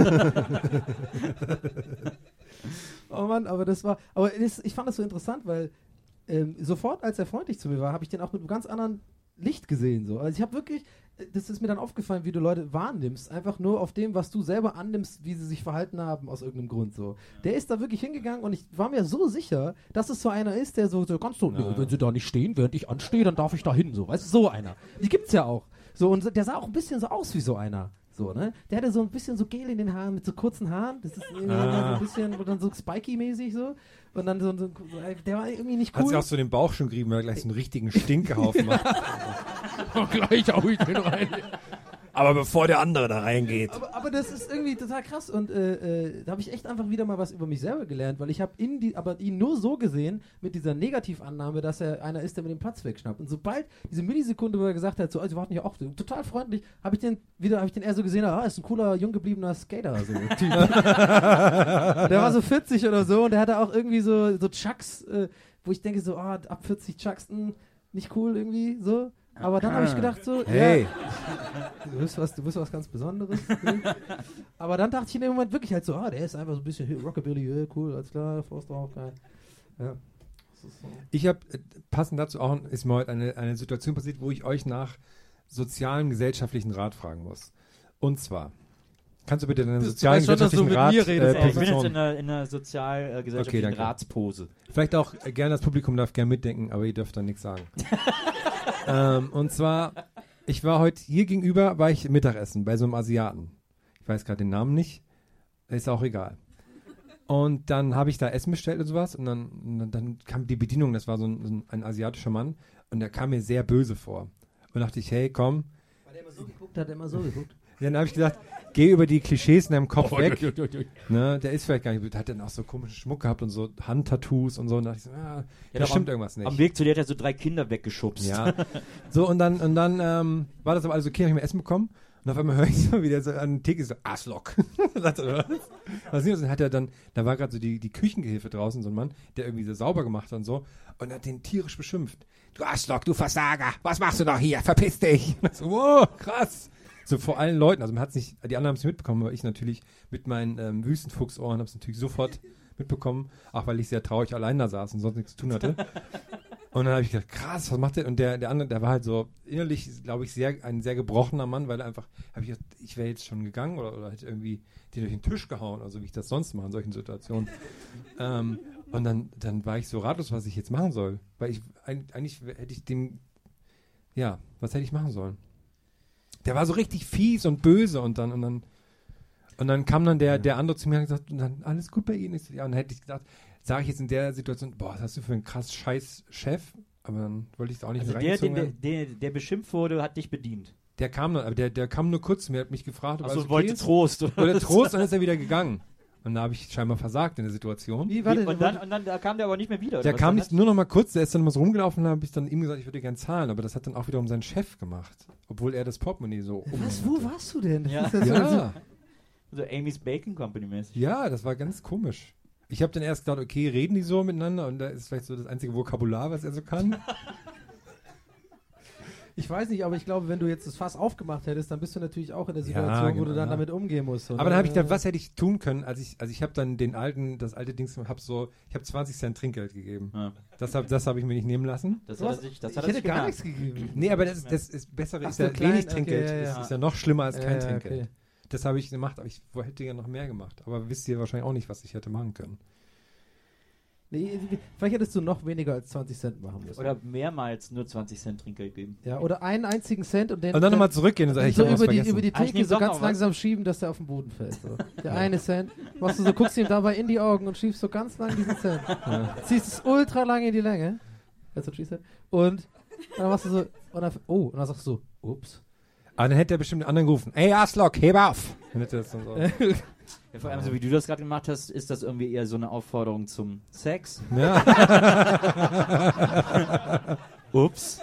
Oh Mann, aber das war, aber das, ich fand das so interessant, weil ähm, sofort, als er freundlich zu mir war, habe ich den auch mit einem ganz anderen Licht gesehen. So. Also ich habe wirklich, das ist mir dann aufgefallen, wie du Leute wahrnimmst, einfach nur auf dem, was du selber annimmst, wie sie sich verhalten haben, aus irgendeinem Grund. So. Der ist da wirklich hingegangen und ich war mir so sicher, dass es so einer ist, der so, so ganz so, ja. wenn sie da nicht stehen, während ich anstehe, dann darf ich da hin. So. Weißt du, so einer. Die gibt's ja auch. So, und der sah auch ein bisschen so aus wie so einer. So, ne? Der hatte so ein bisschen so Gel in den Haaren, mit so kurzen Haaren. Das ist irgendwie ah. so ein bisschen, und dann so Spiky-mäßig so. Und dann so, so, der war irgendwie nicht cool. Hat sich auch so den Bauch schon gerieben, weil er gleich so einen richtigen Stinkehaufen macht. Und gleich hau ich den rein. Aber bevor der andere da reingeht. Aber, aber das ist irgendwie total krass und äh, äh, da habe ich echt einfach wieder mal was über mich selber gelernt, weil ich habe ihn, die, aber ihn nur so gesehen mit dieser Negativannahme, dass er einer ist, der mir den Platz wegschnappt. Und sobald diese Millisekunde, wo er gesagt hat, so, also wir warten ja auch total freundlich, habe ich den wieder, habe ich den eher so gesehen, ah, ist ein cooler, jung gebliebener Skater, so Typ. Der war so vierzig oder so und der hatte auch irgendwie so, so Chucks, äh, wo ich denke so, ah, ab vierzig Chucks, mh, nicht cool irgendwie, so. Aber dann habe ich gedacht so, hey, ja, du bist was, du bist was ganz Besonderes. Aber dann dachte ich in dem Moment wirklich halt so, ah, der ist einfach so ein bisschen Rockabilly, äh, cool, alles klar, Forster auch geil. Ja. So. Ich habe, äh, passend dazu auch, ist mir heute eine, eine Situation passiert, wo ich euch nach sozialem, gesellschaftlichen Rat fragen muss. Und zwar, kannst du bitte deinen sozialen, schon, gesellschaftlichen du Rat redest, äh, Ich bin jetzt in einer, in einer sozial-gesellschaftlichen okay, Ratspose. Vielleicht auch äh, gerne, das Publikum darf gerne mitdenken, aber ihr dürft dann nichts sagen. ähm, und zwar, ich war heute hier gegenüber, war ich Mittagessen bei so einem Asiaten. Ich weiß gerade den Namen nicht, ist auch egal. Und dann habe ich da Essen bestellt und sowas und dann, und dann, dann kam die Bedienung, das war so ein, so ein, ein asiatischer Mann und der kam mir sehr böse vor. Und dachte ich, hey, komm. Weil der immer so geguckt hat, er immer so geguckt. Dann habe ich gesagt, geh über die Klischees in deinem Kopf oh, weg. ui, ui, ui. Ne, der ist vielleicht gar nicht, hat dann auch so komischen Schmuck gehabt und so Handtattoos und so. Und da dachte ich so, ah, ja, da stimmt am, irgendwas nicht. Am Weg zu dir hat er so drei Kinder weggeschubst. Ja. So, und dann, und dann ähm, war das aber alles okay, habe ich mir Essen bekommen. Und auf einmal höre ich so, wie der so an den Theke so, Arschloch. Was ist das? Und hat er dann, da war gerade so die, die Küchengehilfe draußen, so ein Mann, der irgendwie so sauber gemacht hat und so, und hat den tierisch beschimpft. Du Arschloch, du Versager, was machst du noch hier? Verpiss dich. Und so, wow, krass. So vor allen Leuten, also man hat's nicht, die anderen haben es nicht mitbekommen, aber ich natürlich mit meinen ähm, Wüstenfuchsohren habe es natürlich sofort mitbekommen, auch weil ich sehr traurig allein da saß und sonst nichts zu tun hatte. Und dann habe ich gedacht, krass, was macht der? Und der, der andere, der war halt so innerlich, glaube ich, sehr, ein sehr gebrochener Mann, weil er einfach, habe ich gedacht, ich wäre jetzt schon gegangen oder, oder hätte irgendwie den durch den Tisch gehauen, also wie ich das sonst mache in solchen Situationen. ähm, und dann, dann war ich so ratlos, was ich jetzt machen soll. Weil ich, eigentlich hätte ich dem, ja, was hätte ich machen sollen? Der war so richtig fies und böse und dann, und dann, und dann kam dann der, ja. der andere zu mir und gesagt, und dann, alles gut bei Ihnen? Ich so, ja, und dann hätte ich gedacht, sage ich jetzt in der Situation, boah, was hast du für einen krass scheiß Chef? Aber dann wollte ich es auch nicht also mehr der, reingezogen der, werden. der, der beschimpft wurde, hat dich bedient. Der kam dann, aber der, der kam nur kurz zu mir, hat mich gefragt, ob also alles wollte okay ist. Trost. Oder wollte Trost, dann ist er wieder gegangen. Und da habe ich scheinbar versagt in der Situation. Wie, warte, und, dann, und dann da kam der aber nicht mehr wieder. Oder der was kam nicht, nur noch mal kurz, der ist dann mal so rumgelaufen und habe ich dann ihm gesagt, ich würde gern zahlen, aber das hat dann auch wiederum sein Chef gemacht, obwohl er das Portemonnaie so um Was, wo warst du denn? Das ja, ist ja, ja. so, also Amy's Bacon Company mäßig. Ja, das war ganz komisch. Ich habe dann erst gedacht, okay, reden die so miteinander und da ist vielleicht so das einzige Vokabular, was er so kann. Ich weiß nicht, aber ich glaube, wenn du jetzt das Fass aufgemacht hättest, dann bist du natürlich auch in der Situation, Ja, genau, wo du dann ja. damit umgehen musst. Aber dann habe ich gedacht, was hätte ich tun können, als ich, also ich habe dann den alten, das alte Dings, hab so, ich habe zwanzig Cent Trinkgeld gegeben. Ja. Das habe das hab ich mir nicht nehmen lassen. Das Du hat hast- er sich, das ich hat er hätte sich gar gemerkt. nichts gegeben. Nee, aber das, das ist bessere, Ach ist so, ja klein, wenig okay, Trinkgeld, ja, ja. Ist, ist ja noch schlimmer als kein Ja, ja, Trinkgeld. okay. Das habe ich gemacht, aber ich hätte ja noch mehr gemacht. Aber wisst ihr wahrscheinlich auch nicht, was ich hätte machen können. Nee, vielleicht hättest du noch weniger als zwanzig Cent machen müssen. Oder mehrmals nur zwanzig Cent Trinkgeld geben. Ja, oder einen einzigen Cent und den Und dann nochmal zurückgehen und sagen, ich so hab was über die, vergessen. über die Ah, ich Theke nehm so doch ganz noch was. langsam schieben, dass der auf den Boden fällt. So. Der eine Cent. Machst du so, guckst ihm dabei in die Augen und schiebst so ganz lang diesen Cent. Ja. Ziehst es ultra lang in die Länge. That's what she said. Und dann machst du so, und dann, oh, und dann sagst du so, ups. Aber dann hätte er bestimmt einen anderen gerufen. Ey, Arschloch, heb auf! Dann hätte er das dann so. Ja, vor allem, so wie du das gerade gemacht hast, ist das irgendwie eher so eine Aufforderung zum Sex. Ja. Ups.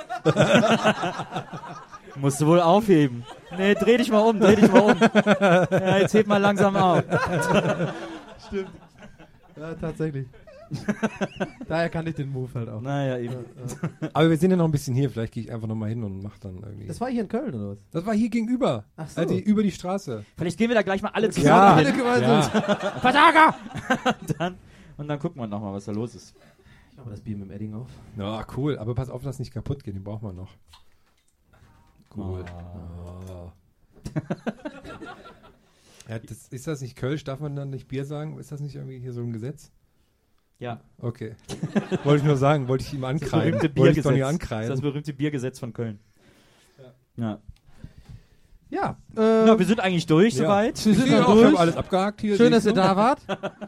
Musst du wohl aufheben. Nee, dreh dich mal um, dreh dich mal um. Ja, jetzt heb mal langsam auf. Stimmt. Ja, tatsächlich. Daher kann ich den Move halt auch. Naja, eben. Aber wir sind ja noch ein bisschen hier. Vielleicht gehe ich einfach nochmal hin und mach dann irgendwie. Das war hier in Köln, oder was? Das war hier gegenüber. Ach so. Also über die Straße. Vielleicht gehen wir da gleich mal alle Ja. zusammen Alle hin. gemeinsam. Versager! dann, und dann gucken wir nochmal, was da los ist. Ich mach mal das Bier mit dem Edding auf. Ja, cool. Aber pass auf, dass nicht kaputt geht. Den brauchen wir noch. Cool. Oh. Ja, das, ist das nicht Kölsch? Darf man dann nicht Bier sagen? Ist das nicht irgendwie hier so ein Gesetz? Ja. Okay. Wollte ich nur sagen, wollte ich ihm Das ankreiden. berühmte Wollte ich doch nicht Biergesetz. Das ist ankreiden. das berühmte Biergesetz von Köln. Ja. Ja, äh, Ja, wir sind eigentlich durch Ja. soweit. wir sind Ja, dann ich habe durch. alles abgehakt hier. Schön, dass siehst ihr du? da wart.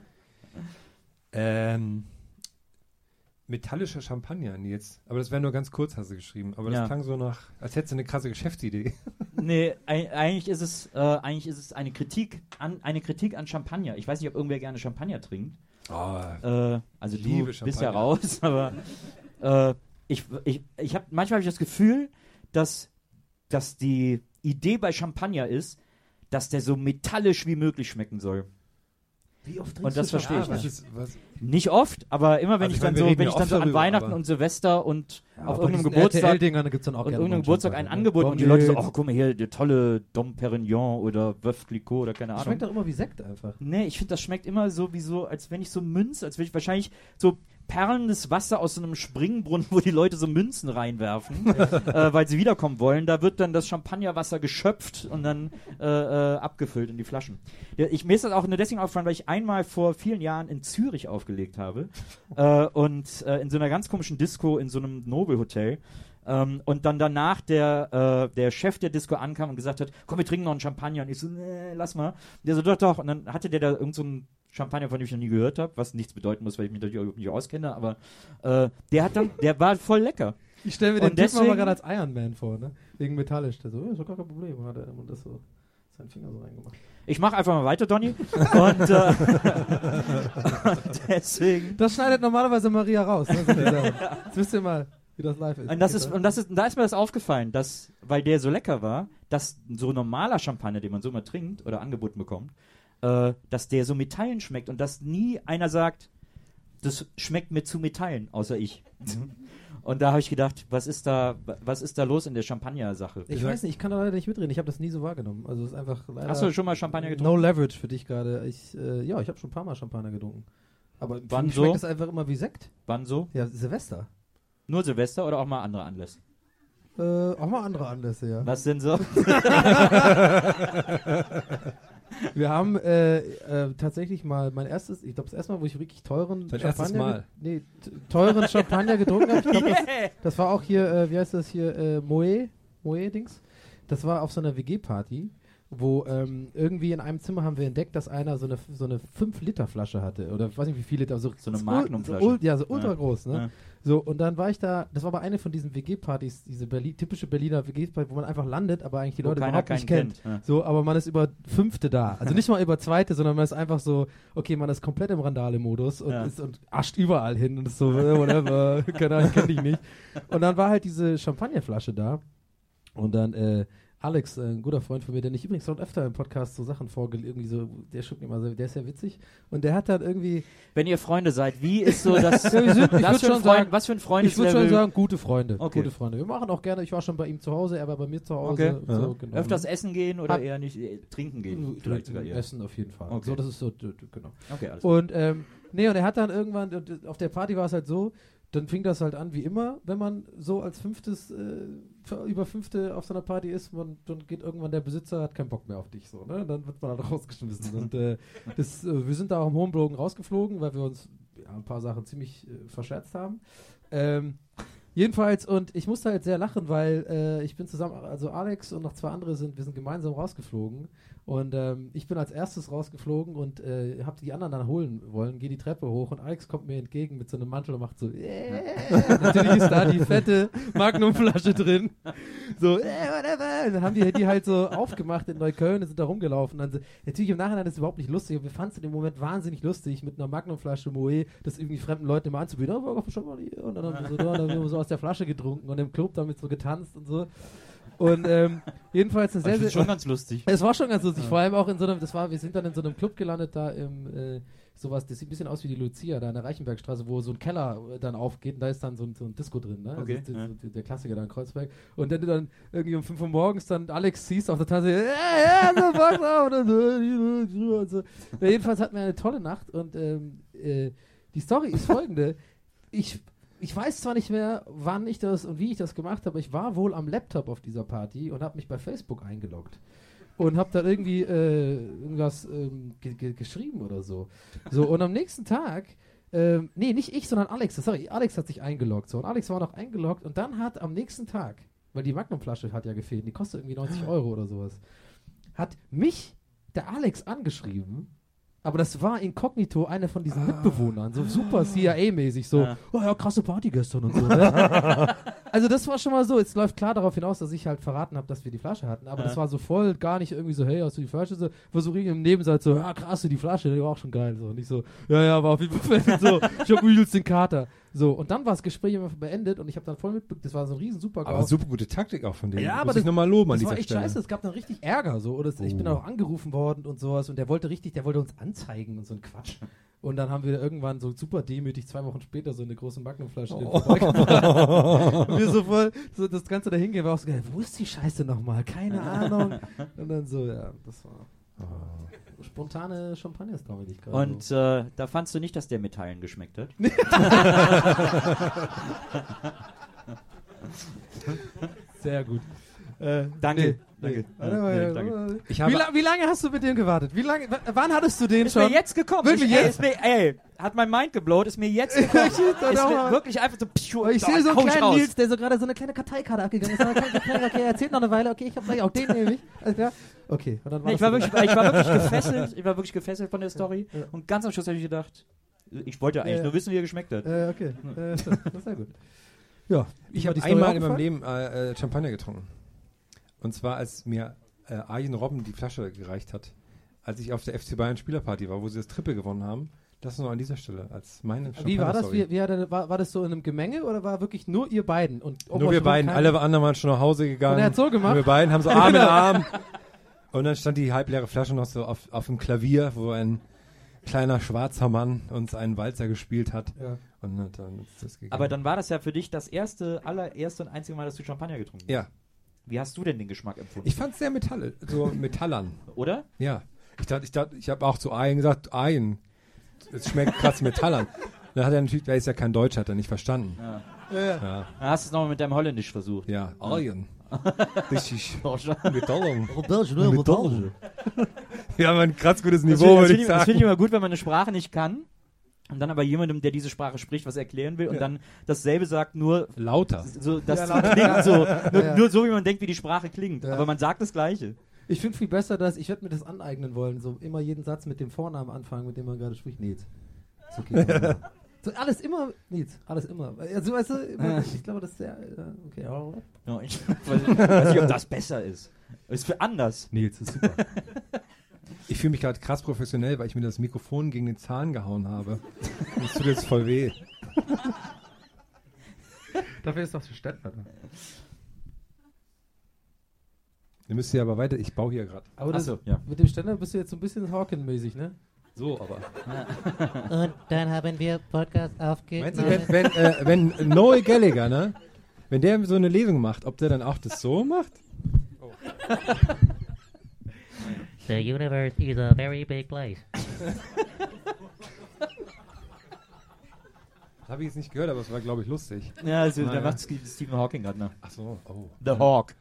Ähm, metallischer Champagner, Nils. Aber das wäre nur ganz kurz, hast du geschrieben. Aber das Ja. klang so nach, als hättest du eine krasse Geschäftsidee. Nee, ei- eigentlich ist es, äh, eigentlich ist es eine Kritik an, eine Kritik an Champagner. Ich weiß nicht, ob irgendwer gerne Champagner trinkt. Oh, Äh, also Ich du liebe bist Champagner. ja raus, aber äh, ich, ich, ich habe manchmal habe ich das Gefühl, dass, dass die Idee bei Champagner ist, dass der so metallisch wie möglich schmecken soll. Wie oft Und das verstehe ich was nicht. ist, was, Nicht oft, aber immer wenn Also ich ich dann meine, wir so, reden wenn ja ich dann oft so an darüber, Weihnachten aber- und Silvester und Ja, auf bei irgendeinem diesen Geburtstag R T L-Dingern gibt's dann auch und gerne irgendeinem mal Geburtstag ein Champagner, ne? Angebot Komm und die Leute so, jetzt. oh, guck mal hier, der tolle Dom Perignon oder Veuve Clicquot oder keine Ahnung. Schmeckt doch immer wie Sekt einfach. Nee, ich finde, das schmeckt immer so wie so, als wenn ich so Münze, als wenn ich wahrscheinlich so perlendes Wasser aus so einem Springbrunnen, wo die Leute so Münzen reinwerfen, äh, weil sie wiederkommen wollen. Da wird dann das Champagnerwasser geschöpft und dann äh, äh, abgefüllt in die Flaschen. Ja, ich, mir ist das auch nur deswegen aufgefallen, weil ich einmal vor vielen Jahren in Zürich aufgelegt habe äh, und äh, in so einer ganz komischen Disco in so einem Nobelhotel. Ähm, und dann danach der, äh, der Chef der Disco ankam und gesagt hat, komm, wir trinken noch einen Champagner. Und ich so, nee, lass mal. Und der so, doch, doch. Und dann hatte der da irgend so einen Champagner, von dem ich noch nie gehört habe, was nichts bedeuten muss, weil ich mich natürlich auch nicht auskenne, aber äh, der hat dann, der war voll lecker. Ich stelle mir Und den Typen deswegen- aber gerade als Iron Man vor, ne? Wegen metallisch. Der so, ja, ist doch gar kein Problem. Hat er und das so seinen Finger so reingemacht. Ich mache einfach mal weiter, Donny. Und, äh, und deswegen. Das schneidet normalerweise Maria raus. Ne? So dieser- Jetzt wisst ihr mal, wie das live ist. Und das ist, und das ist, und da ist mir das aufgefallen, dass, weil der so lecker war, dass so normaler Champagner, den man so mal trinkt oder angeboten bekommt, äh, dass der so Metallen schmeckt und dass nie einer sagt, das schmeckt mir zu Metallen, außer ich. Und da habe ich gedacht, was ist da, was ist da los in der Champagner-Sache? Ich weiß nicht, ich kann da leider nicht mitreden. Ich habe das nie so wahrgenommen. Also es ist einfach leider Hast du schon mal Champagner getrunken? no leverage für dich gerade. Ich, äh, ja, ich habe schon ein paar Mal Champagner getrunken. Aber für Wann mich so? schmeckt es einfach immer wie Sekt. Wann so? Ja, Silvester. Nur Silvester oder auch mal andere Anlässe? Äh, auch mal andere Anlässe, ja. Was denn so? Wir haben äh, äh, tatsächlich mal mein erstes, ich glaube das erste Mal, wo ich wirklich teuren Dein Champagner, erstes Mal? ge- nee, t- teuren Champagner getrunken habe. Ich glaub, das, Yeah. das war auch hier, äh, wie heißt das hier, äh, Moe, Moe-Dings. Das war auf so einer W G-Party, wo ähm, irgendwie in einem Zimmer haben wir entdeckt, dass einer so eine so eine fünf Liter Flasche hatte oder ich weiß nicht wie viel Liter, so, So eine ul- Magnumflasche. So, ul- ja, so ultra Ja. groß, ne? Ja. So, und dann war ich da, das war aber eine von diesen W G-Partys, diese Berlin, typische Berliner W G-Party, wo man einfach landet, aber eigentlich die Wo Leute keiner überhaupt nicht keinen kennt. kennt, ja. So, aber man ist über Fünfte da. Also nicht mal über Zweite, sondern man ist einfach so, okay, man ist komplett im Randale-Modus und, Ja. ist, und ascht überall hin und ist so, äh, whatever, keine Ahnung, kenn dich nicht. Und dann war halt diese Champagnerflasche da und dann, äh, Alex, äh, ein guter Freund von mir, der nicht übrigens dort öfter im Podcast so Sachen vorgelegt, irgendwie so, der schuckt immer so, der ist ja witzig. Und der hat dann irgendwie, Wenn ihr Freunde seid, wie ist so das, Ja, wir sind- ich das würd für schon ein Freund, sagen- was für ein ich würde schon Freundeslevel? sagen, gute Freunde. Okay. Gute Freunde. Wir machen auch gerne, ich war schon bei ihm zu Hause, er war bei mir zu Hause. Okay. So, genau. Öfters essen gehen oder Hab- eher nicht äh, trinken gehen? Trinken, Vielleicht sogar eher. Essen auf jeden Fall. Okay. So, das ist so, d- d- genau. Okay, alles klar. Und, ähm, nee, und er hat dann irgendwann, und auf der Party war es halt so, dann fing das halt an wie immer, wenn man so als fünftes, äh, für- über fünfte auf so einer Party ist, man, dann geht irgendwann der Besitzer, hat keinen Bock mehr auf dich, so, ne? Dann wird man halt rausgeschmissen. Und äh, das, äh, wir sind da auch im hohen Bogen rausgeflogen, weil wir uns, ja, ein paar Sachen ziemlich äh, verscherzt haben. Ähm, jedenfalls, und ich musste halt sehr lachen, weil äh, ich bin zusammen, also Alex und noch zwei andere sind, wir sind gemeinsam rausgeflogen. Und ähm, ich bin als erstes rausgeflogen und äh, hab die anderen dann holen wollen, gehe die Treppe hoch und Alex kommt mir entgegen mit so einem Mantel und macht so, äh, natürlich ist da die fette Magnumflasche drin. So, äh, whatever. Und dann haben die die halt so aufgemacht in Neukölln und sind da rumgelaufen. Und dann so, natürlich im Nachhinein ist es überhaupt nicht lustig, aber wir fanden es in dem Moment wahnsinnig lustig, mit einer Magnumflasche Moe das irgendwie fremden Leuten immer anzubieten. Oh, schon mal hier. Und dann haben wir so, da, dann haben wir so aus der Flasche getrunken und im Club damit so getanzt und so. Und ähm, jedenfalls eine sehr, sehr... schon ganz lustig. Es war schon ganz lustig, ja. Vor allem auch in so einem, das war, wir sind dann in so einem Club gelandet, da im, äh, sowas, das sieht ein bisschen aus wie die Lucia, da in der Reichenbergstraße, wo so ein Keller äh, dann aufgeht und da ist dann so ein, so ein Disco drin, ne? Okay, also, ja. so, der Klassiker da in Kreuzberg. Und dann, dann irgendwie um fünf Uhr morgens dann Alex siehst auf der Tasse, äh, äh, so, Box auf, und dann so, und so. Ja, jedenfalls hatten wir eine tolle Nacht und ähm, äh, die Story ist folgende. Ich Ich weiß zwar nicht mehr, wann ich das und wie ich das gemacht habe, aber ich war wohl am Laptop auf dieser Party und habe mich bei Facebook eingeloggt. Und habe da irgendwie äh, irgendwas ähm, ge- ge- geschrieben oder so. So, und am nächsten Tag, ähm, nee, nicht ich, sondern Alex, sorry, Alex hat sich eingeloggt. So, und Alex war noch eingeloggt und dann hat am nächsten Tag, weil die Magnumflasche hat ja gefehlt, die kostet irgendwie neunzig Euro oder sowas, hat mich der Alex angeschrieben. Aber das war inkognito einer von diesen Mitbewohnern, so super C I A-mäßig, so, Ja. oh ja, krasse Party gestern und so. Ne? Also das war schon mal so, es läuft klar darauf hinaus, dass ich halt verraten habe, dass wir die Flasche hatten, aber Ja. das war so voll gar nicht irgendwie so, hey, hast du die Flasche? So, versuche ich im Nebensatz so, ja krass, die Flasche, die war auch schon geil. So, nicht so, ja, ja, war auf jeden Fall so, ich hab übelst den Kater. So, und dann war das Gespräch immer beendet und ich habe dann voll mitbekommen, das war so ein riesen super Aber super gute Taktik auch von denen. Ja, Muss aber ich das, nochmal loben an das dieser war echt Stelle. scheiße, es gab dann richtig Ärger so. Oder es, ich bin Oh. auch angerufen worden und sowas und der wollte richtig, der wollte uns anzeigen und so ein Quatsch. Und dann haben wir irgendwann so super demütig zwei Wochen später so eine große Magnumflasche oh. Und wir so voll, so das Ganze da hingehen, war auch so geil, wo ist die Scheiße nochmal? Keine Ahnung. Und dann so, ja, das war oh. spontane Champagner-Story, die ich gerade Und so. äh, da fandst du nicht, dass der mit Teilen geschmeckt hat? Sehr gut. Äh, Danke. nee, Danke. nee. Ja, Warte mal, nee, danke. warte mal. Ich Wie, habe la- wie lange hast du mit dem gewartet? Wie lange, w- wann hattest du den Ist schon? mir jetzt gekommen. Wirklich ich, ey, jetzt? ist mir, ey, hat mein Mind geblowt, ist mir jetzt gekommen. Ich seh das ist auch mir mal. wirklich einfach so, pschuh, Ich da sehe so einen hau ich kleinen raus. Nils, der so gerade so eine kleine Karteikarte abgegangen ist. Aber kein Kartei, okay, er erzählt noch eine Weile. Okay, ich habe gleich auch den nehme ich. Alles klar? Okay. Und dann war Nee, ich, das war so- wirklich, ich war wirklich gefesselt, ich war wirklich gefesselt von der Story. Ja. Und ganz am Schluss habe ich gedacht, ich wollte eigentlich Ja. nur wissen, wie er geschmeckt hat. Äh, okay. Äh, das ist sehr gut. Ja. Ich War habe die Story einmal auch in meinem gefallen? Leben äh, äh, Champagner getrunken. Und zwar, als mir äh, Arjen Robben die Flasche gereicht hat, als ich auf der F C Bayern Spielerparty war, wo sie das Triple gewonnen haben. Das nur an dieser Stelle als meine Wie war das? Champagner-Story. Wie, wie hat er, war, war das so in einem Gemenge oder war wirklich nur ihr beiden? Und um Nur euch wir herum beiden, kein- alle anderen waren schon nach Hause gegangen. Und er hat so gemacht? Und wir beiden haben so Arm in Arm. Und dann stand die halbleere Flasche noch so auf, auf dem Klavier, wo ein kleiner schwarzer Mann uns einen Walzer gespielt hat. Ja. Und dann ist das gegangen. Aber dann war das ja für dich das erste, allererste und einzige Mal, dass du Champagner getrunken hast. Ja. Wie hast du denn den Geschmack empfunden? Ich fand es sehr metall, so metallern. Oder? Ja. Ich dachte, ich dachte, ich habe auch zu Arjen gesagt, Arjen, es schmeckt krass metallern. Dann hat er natürlich, der ist ja kein Deutscher, hat er nicht verstanden. Ja. Ja, ja. Ja. Dann hast du es nochmal mit deinem Holländisch versucht. Ja, Arjen. Richtig metallern. Metallern. Wir haben ein krass gutes Das Niveau, finde würde ich, ich das sagen. find ich immer gut, wenn man eine Sprache nicht kann und dann aber jemandem, der diese Sprache spricht, was erklären will und Ja. dann dasselbe sagt, nur Lauter. so, das Ja, so lauter. klingt so, nur, Ja. nur so, wie man denkt, wie die Sprache klingt. Ja. Aber man sagt das Gleiche. Ich finde viel besser, dass ich werde mir das aneignen wollen, so immer jeden Satz mit dem Vornamen anfangen, mit dem man gerade spricht. Nils. Ist okay. So, alles immer, Nils, alles immer. Also, weißt du, immer, ich glaube, das ist sehr, äh, okay, alright. Ja, ich weiß, weiß nicht, ob das besser ist. Ist für anders. Nils ist super. Ich fühle mich gerade krass professionell, weil ich mir das Mikrofon gegen den Zahn gehauen habe. Das tut jetzt voll weh. Dafür ist doch der Städter. Ihr müsst ja aber weiter, ich baue hier gerade. Aber das, Achso, ja. mit dem Ständer bist du jetzt so ein bisschen Hawken-mäßig, ne? So, aber. Und dann haben wir Podcast Meinst du, aufgenommen. wenn, wenn, äh, wenn Noel Gallagher, ne? Wenn der so eine Lesung macht, ob der dann auch das so macht? The universe is a very big place. Habe ich jetzt nicht gehört, aber es war, glaube ich, lustig. Ja, also, Na, da ja. macht Stephen Hawking gerade noch. Ach so, oh. The Hawk.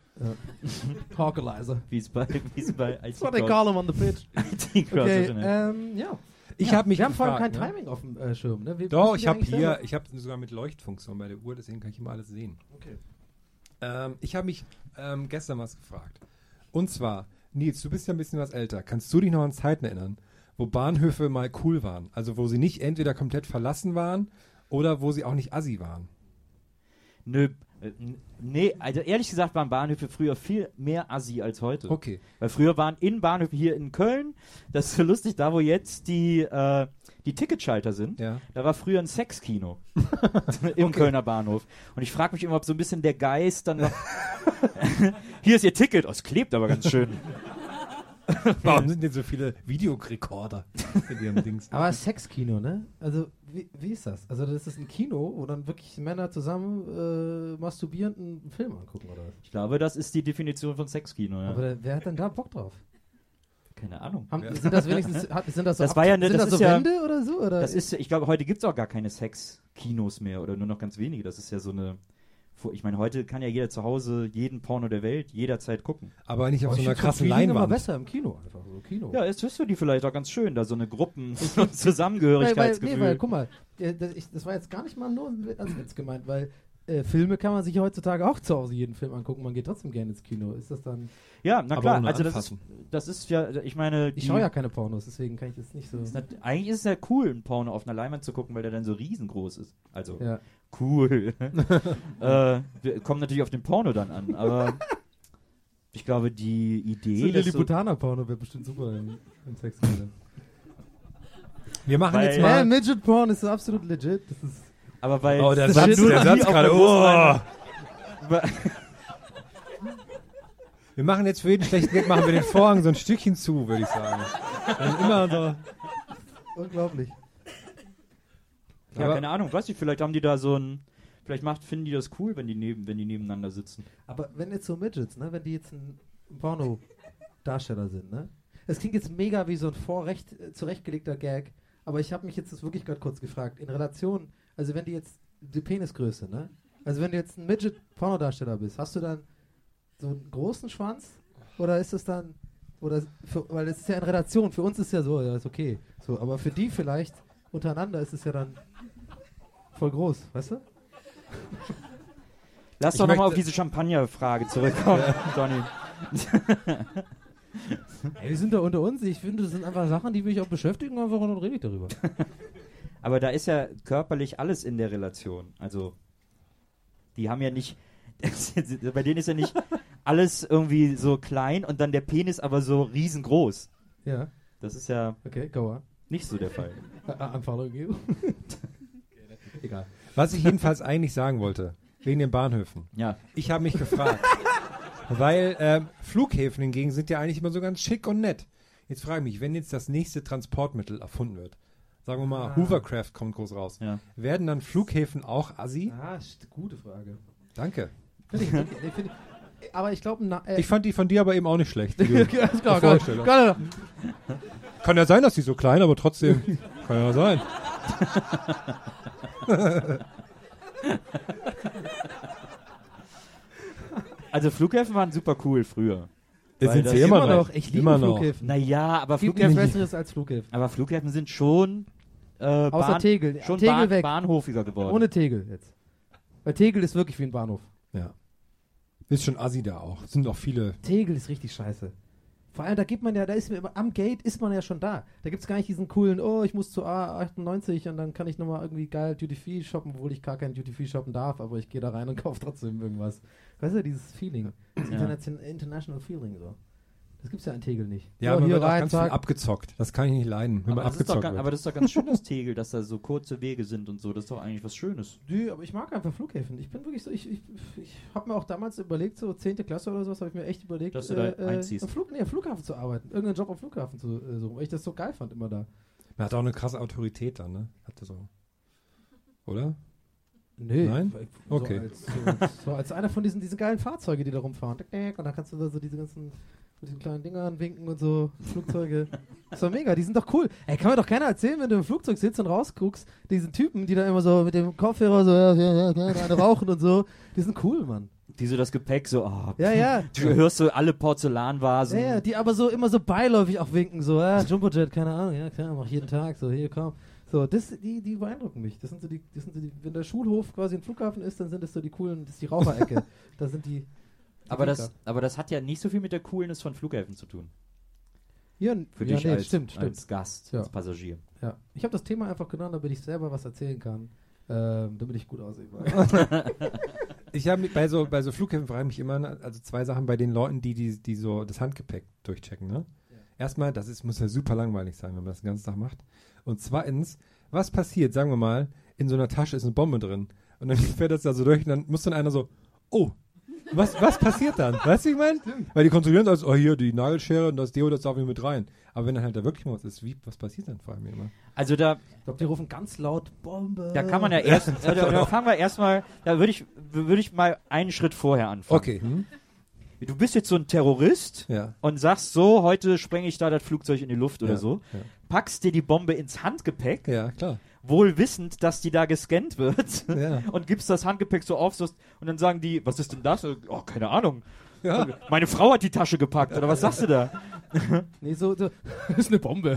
Hawkalizer. Wie es bei, wie es bei I T That's what they call him on the pitch. I T Crowd Okay, so schnell. ähm, ja. Ich Ja, habe mich wir haben vor allem gefragt, kein ne? Timing auf dem äh, Schirm. Ne? Wir Doch, wissen ich ja habe eigentlich hier, selber. ich habe sogar mit Leuchtfunktion bei der Uhr, deswegen kann ich immer alles sehen. Okay. Ähm, ich habe mich ähm, gestern was gefragt. Und zwar, Nils, du bist ja ein bisschen was älter. Kannst du dich noch an Zeiten erinnern, wo Bahnhöfe mal cool waren? Also wo sie nicht entweder komplett verlassen waren oder wo sie auch nicht assi waren? Nö, äh, n- nee, also ehrlich gesagt waren Bahnhöfe früher viel mehr assi als heute. Okay. Weil früher waren in Bahnhöfen hier in Köln, das ist so lustig, da wo jetzt die, äh, die Ticketschalter sind, Ja. da war früher ein Sexkino im Kölner Bahnhof. Und ich frage mich immer, ob so ein bisschen der Geist dann noch hier ist ihr Ticket, oh, es klebt aber ganz schön. Warum sind denn so viele Videorekorder in ihrem Dings? Aber Sexkino, ne? Also, wie, wie ist das? Also, das ist ein Kino, wo dann wirklich Männer zusammen äh, masturbierend einen Film angucken, oder was? Ich glaube, das ist die Definition von Sexkino. Ja. Aber der, wer hat denn da Bock drauf? Keine Ahnung. Haben, Sind das wenigstens, hat, sind das so, Das war ja ne- sind das das ist so ja- Wände oder so? Oder? Das ist, ich glaube, heute gibt es auch gar keine Sexkinos mehr oder nur noch ganz wenige. Das ist ja so eine. Ich meine, heute kann ja jeder zu Hause jeden Porno der Welt jederzeit gucken. Aber nicht auf Oh, so ich einer find's krassen Feeling immer Leinwand. besser im Kino einfach, so Kino. Ja, jetzt hörst du die vielleicht auch ganz schön, da so eine Gruppen weil, weil, Zusammengehörigkeitsgefühl. nee, weil, guck mal, äh, das, ich, das war jetzt gar nicht mal nur ein Wi- als Witz gemeint, weil äh, Filme kann man sich heutzutage auch zu Hause jeden Film angucken, man geht trotzdem gerne ins Kino. Ist das dann... Ja, na Aber klar, ohne also das ist, anfassen. das ist ja, ich meine, Ich die- schaue ja keine Pornos, deswegen kann ich das nicht so... ist nat- eigentlich ist es ja cool, ein Porno auf einer Leinwand zu gucken, weil der dann so riesengroß ist. Also Ja. cool. äh, wir- kommt natürlich auf den Porno dann an, aber ich glaube, die So Idee, ein dass so, Lilliputaner-Porno wäre bestimmt super im, im Sexkino. Wir machen Weil- jetzt Ja, mal... Midget-Porn ist so absolut legit. Das ist... aber weil Oh, der das Satz, steht nur der nie Satz auf gerade. der Oh. Brustbeine. Wir machen jetzt für jeden schlechten Gag machen wir den Vorhang so ein Stückchen zu, würde ich sagen. Dann immer so. Unglaublich. Ja, Aber- keine Ahnung, weiß ich, vielleicht haben die da so ein, vielleicht macht, finden die das cool, wenn die neben, wenn die nebeneinander sitzen. Aber wenn jetzt so Midgets, ne, wenn die jetzt ein Porno-Darsteller sind, ne? Es klingt jetzt mega wie so ein vorrecht äh, zurechtgelegter Gag, aber ich habe mich jetzt das wirklich gerade kurz gefragt. In Relation, also wenn die jetzt die Penisgröße, ne? Also wenn du jetzt ein Midget-Pornodarsteller bist, hast du dann so einen großen Schwanz? Oder ist es dann, oder für, weil es ist ja in Relation, für uns ist ja so, ja, ist okay. So, aber für die vielleicht untereinander ist es ja dann voll groß, weißt du? Lass Ich doch nochmal möchte- auf diese Champagner-Frage zurückkommen, Donny. Ey, wir sind da unter uns. Ich finde, das sind einfach Sachen, die mich auch beschäftigen, einfach und dann rede ich darüber. Aber da ist ja körperlich alles in der Relation. Also, die haben ja nicht, bei denen ist ja nicht alles irgendwie so klein und dann der Penis aber so riesengroß. Ja, Das ist ja okay, go on. nicht so der Fall. I- I'm following you. Egal. Was ich jedenfalls eigentlich sagen wollte, wegen den Bahnhöfen. Ja. Ich habe mich gefragt, weil ähm, Flughäfen hingegen sind ja eigentlich immer so ganz schick und nett. Jetzt frage ich mich, wenn jetzt das nächste Transportmittel erfunden wird, sagen wir mal, Ah. Hovercraft kommt groß raus, Ja. werden dann Flughäfen auch assi? Ah, st- gute Frage. Danke. Find ich, wirklich- nee, find ich, aber ich glaube, äh, Ich fand die von dir aber eben auch nicht schlecht. die Alles klar, die geil, Vorstellung. geil. Kann ja sein, dass die so klein, aber trotzdem kann ja sein. Also Flughäfen waren super cool früher. Das Weil sind das sie immer, Immer noch. noch. Ich liebe immer noch. Flughäfen. Naja, aber Gibt nichts Flughäfen, Besseres als Flughäfen. aber Flughäfen sind schon, äh, Außer Bahn, Tegel. schon Tegel Bahn, weg. bahnhofiger geworden. Ohne Tegel jetzt. Weil Tegel ist wirklich wie ein Bahnhof. Ja. Ist schon assi da auch. Es sind auch viele. Tegel ist richtig scheiße. Vor allem, da gibt man ja, da ist man immer, am Gate ist man ja schon da. Da gibt es gar nicht diesen coolen, oh, ich muss zu A achtundneunzig und dann kann ich nochmal irgendwie geil Duty Free shoppen, obwohl ich gar kein Duty Free shoppen darf, aber ich gehe da rein und kaufe trotzdem irgendwas. Weißt du, dieses Feeling. Das Ja. Internation- International Feeling so. Das gibt's ja in Tegel nicht. Ja, So, man hier wird auch rein, ganz viel zack. abgezockt. Das kann ich nicht leiden, wenn aber, man das ist doch, abgezockt ganz- wird. aber das ist doch ganz schön, das Tegel, dass da so kurze Wege sind und so. Das ist doch eigentlich was Schönes. Nö, aber ich mag einfach Flughäfen. Ich bin wirklich so, ich, ich, ich habe mir auch damals überlegt, so zehnte Klasse oder sowas, habe ich mir echt überlegt, Dass du da einziehst. am, Flug, nee, am Flughafen zu arbeiten. Irgendeinen Job am Flughafen zu äh, suchen, weil ich das so geil fand immer da. Man hat auch eine krasse Autorität dann, ne? Hat das auch. Oder? Nee. Nein? So Okay. Als, so, als, so als einer von diesen, diesen geilen Fahrzeuge, die da rumfahren. Tick, tick, und dann kannst du da so diese ganzen mit diesen kleinen Dingern winken und so. Flugzeuge. Das war mega, die sind doch cool. Ey, kann mir doch keiner erzählen, wenn du im Flugzeug sitzt und rausguckst, diesen Typen, die da immer so mit dem Kopfhörer so ja, ja, ja, ja, eine rauchen und so. Die sind cool, Mann. Die so das Gepäck so, oh, Ja, ja. du hörst so alle Porzellanvasen. Ja, ja, die aber so immer so beiläufig auch winken, so, ja, Jumbojet, keine Ahnung, ja, klar, mach jeden Tag, so, hier, komm. So, das, die, die beeindrucken mich. Das sind so die, das sind so die, wenn der Schulhof quasi ein Flughafen ist, dann sind das so die coolen, das ist die Raucherecke. Da sind die. die aber, Winker. das, aber das hat ja nicht so viel mit der Coolness von Flughäfen zu tun. Ja, Für ja, dich nee, als, stimmt, stimmt. als Gast, Ja. als Passagier. Ja. Ich habe das Thema einfach genommen, damit ich selber was erzählen kann, ähm, damit ich gut aussehe. Ich habe bei so bei so Flughäfen frage ich mich immer, also zwei Sachen bei den Leuten, die die, die so das Handgepäck durchchecken. Ne? Ja. Erstmal, das ist, muss ja super langweilig sein, wenn man das den ganzen Tag macht. Und zweitens, was passiert, sagen wir mal, in so einer Tasche ist eine Bombe drin und dann fährt das da so durch und dann muss dann einer so, oh, was, was passiert dann? Weißt du, wie ich meine? Weil die kontrollieren als, oh hier, die Nagelschere und das Deo, das darf nicht mit rein. Aber wenn dann halt da wirklich mal was ist, wie, was passiert dann, frage ich mich immer. Also da, Ich glaube, die rufen ganz laut Bombe. da kann man ja erst, äh, da, da fangen wir erstmal, da würde ich, würde ich mal einen Schritt vorher anfangen. Okay. Hm? Du bist jetzt so ein Terrorist Ja. und sagst so, heute sprenge ich da das Flugzeug in die Luft oder Ja, so, ja. packst dir die Bombe ins Handgepäck, Ja, klar. wohl wissend, dass die da gescannt wird Ja. und gibst das Handgepäck so auf so, und dann sagen die, was ist denn das? Oh, keine Ahnung. Ja. Meine Frau hat die Tasche gepackt, oder was sagst du da? Nee, so, so das ist eine Bombe.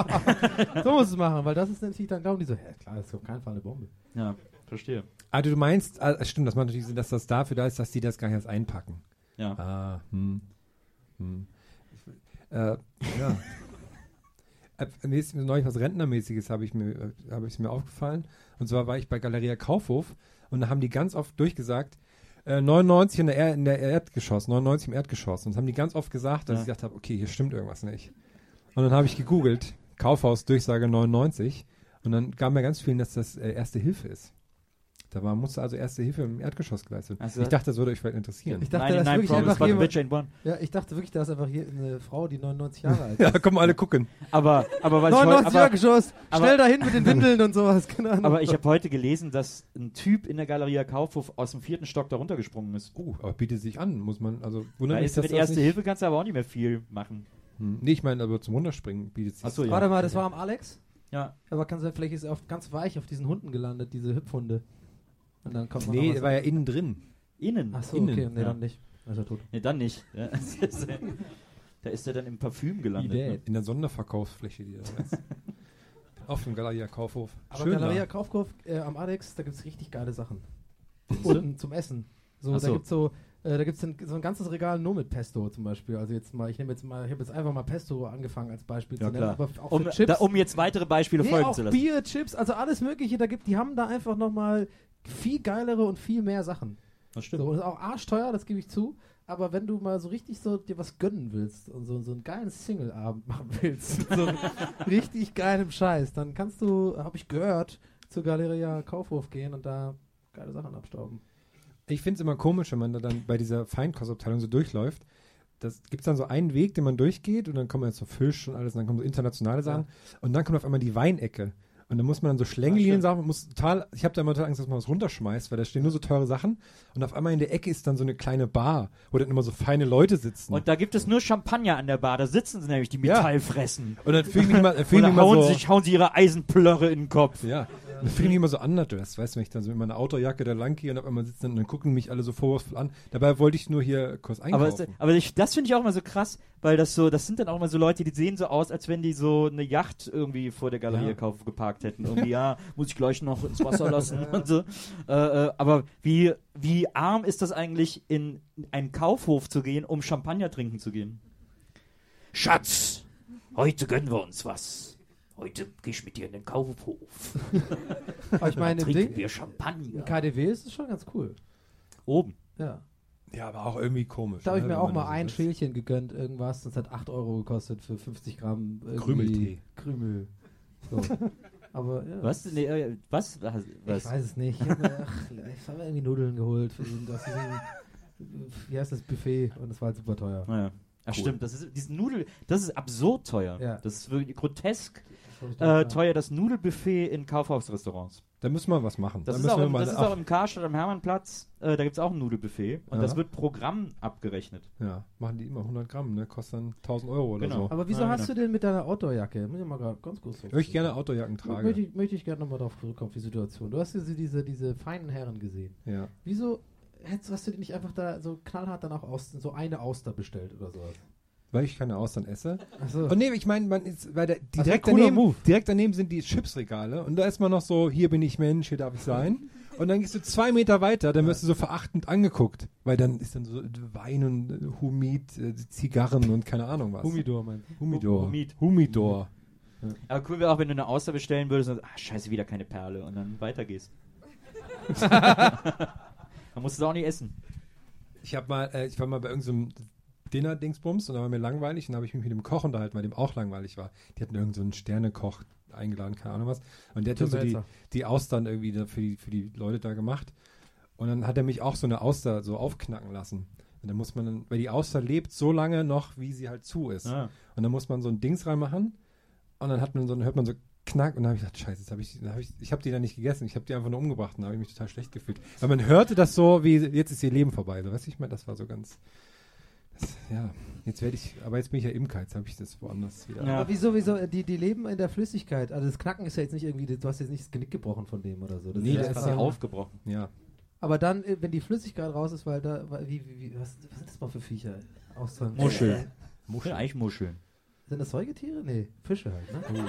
So muss es machen, weil das ist natürlich, dann glauben die so, hä, klar, das ist auf keinen Fall eine Bombe. Ja, verstehe. Also du meinst, ah, stimmt, das macht natürlich Sinn, dass das dafür da ist, dass die das gar nicht erst einpacken. Ja. Ah, hm. hm. Ich, äh, ja. Äh, mir ist neulich was Rentnermäßiges, habe ich mir, äh, habe ich mir aufgefallen. Und zwar war ich bei Galeria Kaufhof und da haben die ganz oft durchgesagt, äh, neunundneunzig in der, er in der Erdgeschoss, neunundneunzig im Erdgeschoss. Und das haben die ganz oft gesagt, dass Ja. ich gesagt habe, okay, hier stimmt irgendwas nicht. Und dann habe ich gegoogelt, Kaufhaus Durchsage neunundneunzig. Und dann gab mir ganz vielen, dass das äh, Erste Hilfe ist. Da war, musste also Erste Hilfe im Erdgeschoss geleistet. Also- Ich dachte, das würde euch vielleicht interessieren. Ich dachte, das ist wirklich Problems einfach but a jemand, bitch ain't one. ja, ich dachte wirklich, da ist einfach hier eine Frau, die neunundneunzig Jahre alt Ja, ist. komm, alle gucken. Aber, aber was ich neunundneunzig heute, aber, Erdgeschoss, aber- schnell dahin mit den Windeln und sowas, keine Ahnung. aber ich habe heute gelesen, dass ein Typ in der Galeria Kaufhof aus dem vierten Stock da runtergesprungen ist. Uh, aber bietet sich an, muss man, also Da wundert mich, ist dass mit das Erste nicht, Hilfe kannst du aber auch nicht mehr viel machen. Hm, nee, ich meine, aber zum Runterspringen bietet sich. Ach so, ja. Warte mal, das war am Alex? Ja. Aber kann sein, vielleicht ist er auf, ganz weich auf diesen Hunden gelandet, diese Hüpfhunde. Und dann kommt man Nee, noch der was war ja innen drin. Innen. Ach so, innen, okay, nee, ja. dann nicht. Dann ist er tot. Nee, dann nicht. Ja, das ist, äh, da ist er dann im Parfüm gelandet. Idee. Ne? In der Sonderverkaufsfläche, die da ist. Auf dem Galeria Kaufhof. Aber Schön Galeria da. Kaufhof äh, am Alex, da gibt es richtig geile Sachen. Unten zum Essen. So, Ach da so. gibt's so, äh, da gibt's ein, so ein ganzes Regal nur mit Pesto zum Beispiel. Also jetzt mal, ich nehme jetzt mal, ich habe jetzt einfach mal Pesto angefangen als Beispiel Ja, zu nennen, klar. aber auch Um, für Chips. da, um jetzt weitere Beispiele Nee, folgen auch zu lassen. Bier, Chips, also alles mögliche, da gibt, die haben da einfach nochmal viel geilere und viel mehr Sachen. Das So, und ist auch arschteuer, das gebe ich zu. Aber wenn du mal so richtig so dir was gönnen willst und so, so einen geilen Single-Abend machen willst, mit so richtig geilem Scheiß, dann kannst du, habe ich gehört, zur Galeria Kaufhof gehen und da geile Sachen abstauben. Ich finde es immer komisch, wenn man da dann bei dieser Feinkostabteilung so durchläuft. Das gibt es dann so einen Weg, den man durchgeht und dann kommt man jetzt so Fisch und alles und dann kommen so internationale Sachen und dann kommt auf einmal die Weinecke. Und dann muss man dann so Schlängelien sagen, muss total, ich habe da immer total Angst, dass man was runterschmeißt, weil da stehen nur so teure Sachen und auf einmal in der Ecke ist dann so eine kleine Bar, wo dann immer so feine Leute sitzen. Und da gibt es nur Champagner an der Bar. Da sitzen sie nämlich, die Ja. Metallfressen. Und dann fühle ich mich immer, fühl ich mich Oder immer hauen, so, sich, hauen sie ihre Eisenplörre in den Kopf. ja, dann fühle ich mich immer so underdressed, weißt du, wenn ich dann so in meiner Autojacke da lang gehe und auf einmal sitzen und dann gucken mich alle so vorwurfsvoll an. Dabei wollte ich nur hier kurz Aber, einkaufen. es, aber ich, das finde ich auch immer so krass, weil das so, das sind dann auch immer so Leute, die sehen so aus, als wenn die so eine Yacht irgendwie vor der Galerie Ja. Kauf geparkt hätten. Irgendwie, ja, muss ich gleich noch ins Wasser lassen und so. Äh, äh, aber wie, wie arm ist das eigentlich, in einen Kaufhof zu gehen, um Champagner trinken zu gehen? Schatz, heute gönnen wir uns was. Heute geh ich mit dir in den Kaufhof. Aber ich meine, im Trinken Ding, wir im Champagner. K D W ist es schon ganz cool. Oben. Ja. Ja, aber auch irgendwie komisch. Da habe ich ne, mir wenn auch man mal da so ein sitzt. Schälchen gegönnt, irgendwas. Das hat acht Euro gekostet für fünfzig Gramm irgendwie Krümeltee. Krümel. So. Aber ja. Was? Nee, äh, was? was? Ich weiß es nicht. Ich habe mir, ach, ich hab mir irgendwie Nudeln geholt für diesen, aus diesem, wie heißt das, Buffet und es war halt super teuer. Naja. Ach Cool. stimmt, das ist, diese Nudel, das ist absurd teuer. Ja. Das ist wirklich grotesk Das äh, teuer. teuer, das Nudelbuffet in Kaufhausrestaurants. Da müssen wir was machen. Das, da ist müssen auch, wir im, mal, das ist ach, auch im Karstadt am Hermannplatz, äh, da gibt es auch ein Nudelbuffet und Ja. das wird pro Gramm abgerechnet. ja, machen die immer hundert Gramm, ne? Kostet dann tausend Euro oder Genau. so. Aber wieso Ja, hast genau. du denn mit deiner Outdoor-Jacke? Muss ich mal grad ganz kurz Weil ich gerne Autojacken trage. Möchte ich, möchte ich gerne nochmal darauf zurückkommen, auf die Situation. Du hast diese, diese, diese feinen Herren gesehen. Ja. Wieso hättest, hast du dir nicht einfach da so knallhart dann auch aus, so eine Auster bestellt oder sowas? Weil ich keine Austern esse. Achso. Und nee, ich meine, man ist, weil der, Das direkt, ist ein cooler daneben, Move. direkt daneben sind die Chipsregale und da ist man noch so, hier bin ich Mensch, hier darf ich sein. Und dann gehst du zwei Meter weiter, dann wirst du so verachtend angeguckt, weil dann ist dann so Wein und äh, Humid, äh, Zigarren und keine Ahnung was. Humidor, meinst du? Humidor. Humid. Humidor. Aber cool wäre auch, wenn du eine Auster bestellen würdest und ah, scheiße, wieder keine Perle und dann weitergehst. Dann musst du es auch nicht essen. Ich hab mal, äh, ich war mal bei irgendeinem Dinner-Dingsbums und da war mir langweilig und da habe ich mich mit dem Koch unterhalten, weil dem auch langweilig war. Die hatten irgendeinen so einen Sternekoch eingeladen, keine Ahnung was. Und der hat Tim so die, Melzer. die Austern irgendwie da für, die, für die Leute da gemacht. Und dann hat er mich auch so eine Auster so aufknacken lassen. Und dann muss man dann, weil die Auster lebt so lange noch, wie sie halt zu ist. Ah. Und dann muss man so ein Dings reinmachen und dann hat man so, dann hört man so Knack und dann habe ich gedacht, scheiße, jetzt hab ich, dann hab ich, ich habe die da nicht gegessen, ich habe die einfach nur umgebracht und da habe ich mich total schlecht gefühlt. Weil man hörte das so, wie jetzt ist ihr Leben vorbei. So, weißt du, ich meine, das war so ganz, das, ja, jetzt werde ich, aber jetzt bin ich ja Imker, jetzt habe ich das woanders wieder. Ja. Aber wieso, wieso, die, die leben in der Flüssigkeit. Also das Knacken ist ja jetzt nicht irgendwie, du hast jetzt nicht das Genick gebrochen von dem oder so. Das Nee, ist das ja ist einfach ja nur- aufgebrochen. Ja. Aber dann, äh, wenn die Flüssigkeit raus ist, weil da, weil, wie, wie, wie, was, was sind das mal für Viecher? Austern. Muscheln. Äh, Muscheln. Eigentlich Muscheln. sind das Säugetiere? Nee, Fische halt, ne?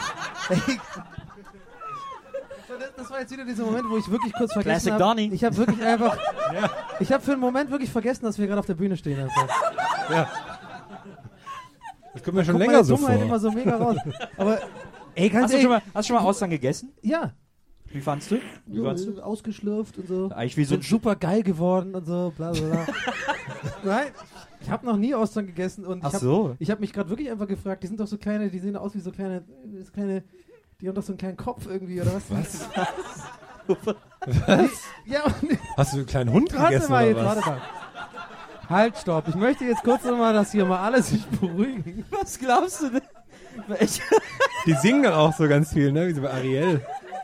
So, das, das war jetzt wieder dieser Moment, wo ich wirklich kurz vergessen Classic habe. Donny. Ich habe wirklich einfach, ich habe für einen Moment wirklich vergessen, dass wir gerade auf der Bühne stehen. Einfach. Das kommt mir schon Kommt länger meine so Dummheit vor. immer so mega raus. Aber, ey, ganz Hast du, ehrlich, schon mal, hast du schon mal Austern gegessen? ja, Wie fandst du? Wie fandst du? so, ausgeschlürft und so. Eigentlich wie so Sind ein super geil geworden und so, bla bla bla. Nein, ich habe noch nie Austern gegessen und Ach ich habe so. ich hab mich gerade wirklich einfach gefragt, die sind doch so kleine, die sehen aus wie so kleine, so kleine, die haben doch so einen kleinen Kopf irgendwie, oder was? Was? Was? Ja, und Hast du einen kleinen Hund warte gegessen mal oder jetzt, was? warte mal. Halt, stopp. Ich möchte jetzt kurz nochmal, dass hier mal alles sich beruhigen. Was glaubst du denn? Ich, Die singen dann auch so ganz viel, ne? Wie so bei Ariel.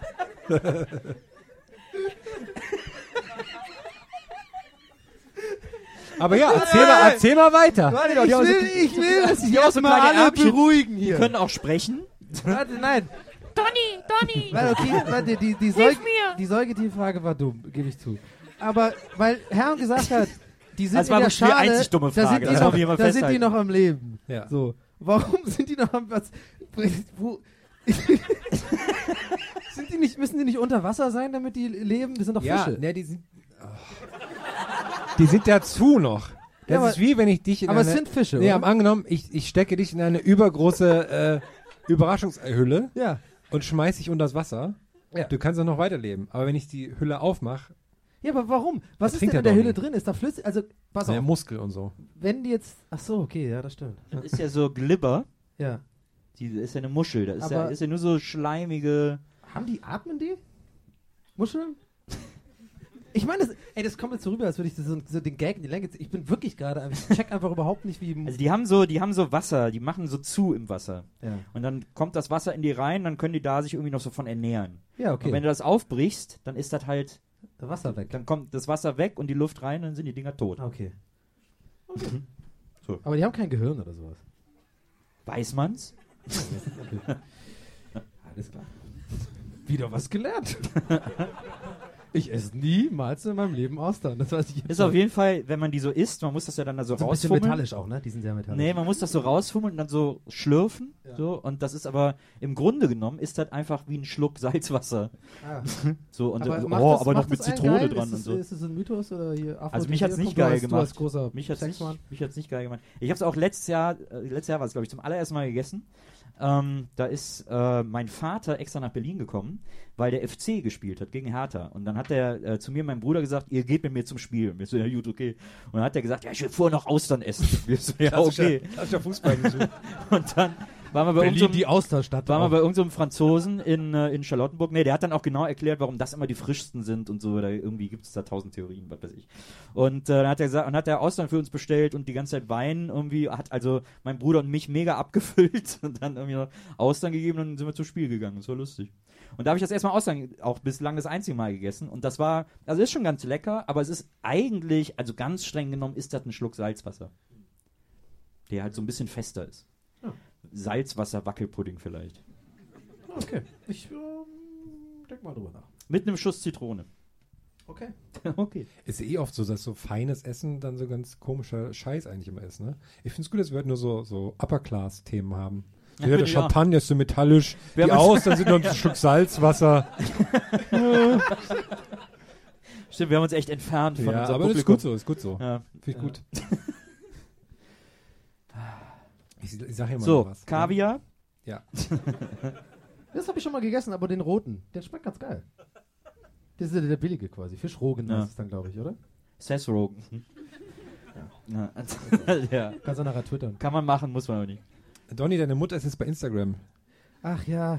Aber ja, erzähl mal, erzähl mal weiter. Warte, doch, die ich haben so- will, ich will, dass sich die haben auch so erstmal kleine alle Ärmchen. beruhigen die hier. können auch sprechen. Warte, nein. Donny, Donny! Warte, okay, warte, die, die, Säug die Säugetierfrage war dumm, gebe ich zu. Aber, weil Herrn gesagt hat, die sind Das war in der wirklich die Schale, einzig dumme da Frage, sind die das noch, wollen wir mal da sind die festhalten. noch am Leben. Ja. So. Warum sind die noch am, was, wo, sind die nicht, müssen die nicht unter Wasser sein, damit die leben? Das sind doch Ja, Fische. ne, die sind. Oh. Die sind dazu noch. Das Ja, aber- ist wie wenn ich dich in aber eine. es sind Fische, Nee, oder? am angenommen, ich, ich stecke dich in eine übergroße äh, Überraschungshülle Ja. und schmeiß dich unter das Wasser. Ja. Du kannst auch noch weiterleben. Aber wenn ich die Hülle aufmache, Ja, aber warum? Was Da ist denn trinkt in er der doch Hülle nie. drin? Ist da flüssig? Also, pass der auf. Muskel und so. Wenn die jetzt, ach so, okay, ja, das stimmt. Das ist ja so Glibber. Ja. Die ist ja eine Muschel. Das ist, ja, Aber- ist ja nur so schleimige. Haben die, atmen die? Muscheln? Ich meine, das, ey, das kommt jetzt so rüber, als würde ich so, so den Gag in die Länge ziehen. Ich bin wirklich gerade, ich check einfach überhaupt nicht, wie. Also die haben so, die haben so Wasser, die machen so zu im Wasser. ja. Und dann kommt das Wasser in die rein, dann können die da sich irgendwie noch so von ernähren. ja, okay. Und wenn du das aufbrichst, dann ist das halt, Wasser weg. dann kommt das Wasser weg und die Luft rein, dann sind die Dinger tot. Okay. So. Aber die haben kein Gehirn oder sowas. Weiß man's? Okay. Alles klar. Wieder was gelernt. Ich esse niemals in meinem Leben Austern. Das weiß ich jetzt Ist schon. auf jeden Fall, wenn man die so isst, man muss das ja dann da so so ein bisschen rausfummeln. metallisch auch, ne? Die sind sehr metallisch. Nee, man muss das so rausfummeln und dann so schlürfen. Ja. So, und das ist aber, im Grunde genommen, ist das einfach wie ein Schluck Salzwasser. Ah. So, und Aber oh, macht aber das, noch macht mit das einen Zitrone geil? dran ist und das, so. Ist das ein Mythos oder hier Also mich hat's nicht Aphrodisiakum? geil Du als- gemacht. Du als großer Mich hat's nicht, Sexmann. mich hat's nicht geil gemacht. Ich habe es auch letztes Jahr, äh, letztes Jahr war es glaube ich zum allerersten Mal gegessen. Ähm, da ist äh, mein Vater extra nach Berlin gekommen, weil der F C gespielt hat gegen Hertha. Und dann hat er äh, zu mir, mein Bruder, gesagt, ihr geht mit mir zum Spiel. Und wir so, ja gut, okay. Und dann hat er gesagt, ja, ich will vorher noch Austern essen. Wir so, ja, okay. Klassischer Fußball gesucht. Und dann waren wir bei Berlin, unserem, die Austerstadt. waren wir auch. bei irgendeinem Franzosen in, äh, in Charlottenburg. Nee, der hat dann auch genau erklärt, warum das immer die frischsten sind und so. Da irgendwie gibt es da tausend Theorien, was weiß ich. Und äh, dann hat er gesagt, und hat er Austern für uns bestellt und die ganze Zeit Wein irgendwie, hat also mein Bruder und mich mega abgefüllt und dann irgendwie noch Austern gegeben und dann sind wir zum Spiel gegangen. Das war lustig. Und da habe ich das erstmal Austern auch bislang das einzige Mal gegessen. Und das war, also ist schon ganz lecker, aber es ist eigentlich, also ganz streng genommen, ist das ein Schluck Salzwasser. Der halt so ein bisschen fester ist. Ja. Salzwasser-Wackelpudding vielleicht. Okay. Ich ähm, denk mal drüber nach. Mit einem Schuss Zitrone. Okay. Okay. Ist ja eh oft so, dass so feines Essen dann so ganz komischer Scheiß eigentlich immer ist, ne? Ich finde es gut, dass wir halt nur so, so Upper-Class-Themen haben. Ja, der Ja. Champagner ist so metallisch, Wir die haben- aus, dann sind noch ein Schluck Salzwasser. Stimmt, wir haben uns echt entfernt von Ja, unserem aber das ist Publikum. gut so, ist gut so. Ja. Finde ich gut. Ich, ich sag hier mal So, noch was. Kaviar. Ja. Das habe ich schon mal gegessen, aber den roten. Der schmeckt ganz geil. Das ist ja der billige quasi. Fischrogen Ja. heißt es dann, glaube ich, oder? Seth Rogen. Ja. Ja. Kannst du nachher twittern. Kann man machen, muss man aber nicht. Donny, deine Mutter ist jetzt bei Instagram. Ach ja.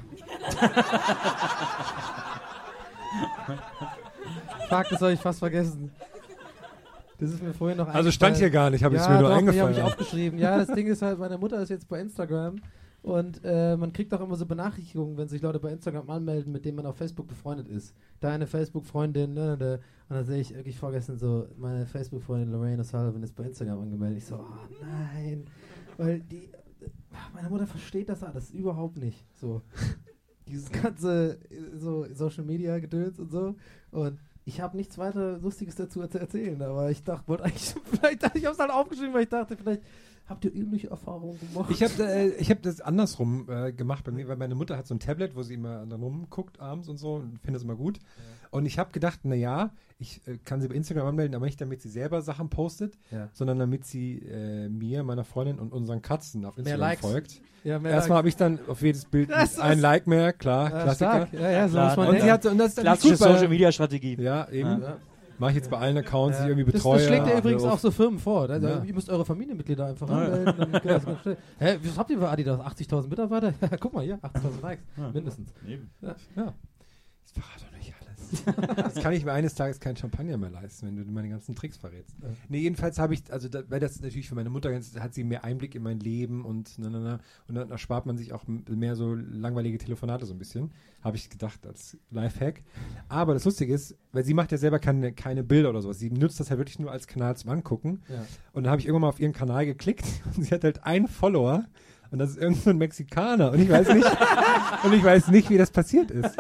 Fuck, das habe ich fast vergessen. Das ist mir vorhin noch Also stand hier gar nicht, habe ich ja, mir nur doch, nee, eingefallen. habe ich aufgeschrieben. Ja, das Ding ist halt, meine Mutter ist jetzt bei Instagram und äh, man kriegt auch immer so Benachrichtigungen, wenn sich Leute bei Instagram anmelden, mit denen man auf Facebook befreundet ist. Deine Facebook-Freundin, ne, ne, und dann sehe ich wirklich vorgestern so, meine Facebook-Freundin Lorraine O'Sullivan ist bei Instagram angemeldet. Ich so, oh nein, weil die, meine Mutter versteht das alles überhaupt nicht. So, dieses ganze äh, so Social-Media-Gedöns und so und ich habe nichts weiter Lustiges dazu zu erzählen, aber ich dachte, wollte eigentlich, vielleicht dachte ich, habe es halt aufgeschrieben, weil ich dachte, vielleicht habt ihr ähnliche Erfahrungen gemacht. Ich habe äh, ich hab das andersrum äh, gemacht bei mir, weil meine Mutter hat so ein Tablet, wo sie immer dann rumguckt abends und so und findet es immer gut. Ja. Und ich habe gedacht, na ja, ich äh, kann sie bei Instagram anmelden, aber nicht damit sie selber Sachen postet, Ja. sondern damit sie äh, mir, meiner Freundin und unseren Katzen auf Instagram Likes. folgt. Ja, mehr Erstmal habe ich dann auf jedes Bild Das ein ist- Like mehr, klar, ja, Klassiker. stark. Ja, ja, so Klar, muss man Und denken. sie hat, und das ist dann Klassische gut, weil- Social Media Strategie. Ja, eben. Ja. Mache ich jetzt bei allen Accounts, die Ja. ich irgendwie das, betreue. das schlägt ja übrigens also auch so Firmen vor. Also, Ja. Ihr müsst eure Familienmitglieder einfach Ah, ja. anmelden. Dann geht das ganz schnell. Hä, was habt ihr für Adidas? achtzigtausend Mitarbeiter? Ja, guck mal hier, achtzigtausend Likes. Ja. Mindestens. Eben. Ja. Ja. Das verrate doch nicht alles. Jetzt kann ich mir eines Tages keinen Champagner mehr leisten, wenn du meine ganzen Tricks verrätst. Ja. Nee, jedenfalls habe ich, also da, weil das natürlich für meine Mutter ganz, hat sie mehr Einblick in mein Leben und na, na, na, und dann erspart man sich auch m- mehr so langweilige Telefonate so ein bisschen, habe ich gedacht als Lifehack. Aber das Lustige ist, weil sie macht ja selber keine, keine Bilder oder sowas, sie nutzt das halt wirklich nur als Kanal zum Angucken Ja. und dann habe ich irgendwann mal auf ihren Kanal geklickt und sie hat halt einen Follower und das ist irgend so ein Mexikaner und ich weiß nicht, und ich weiß nicht, wie das passiert ist.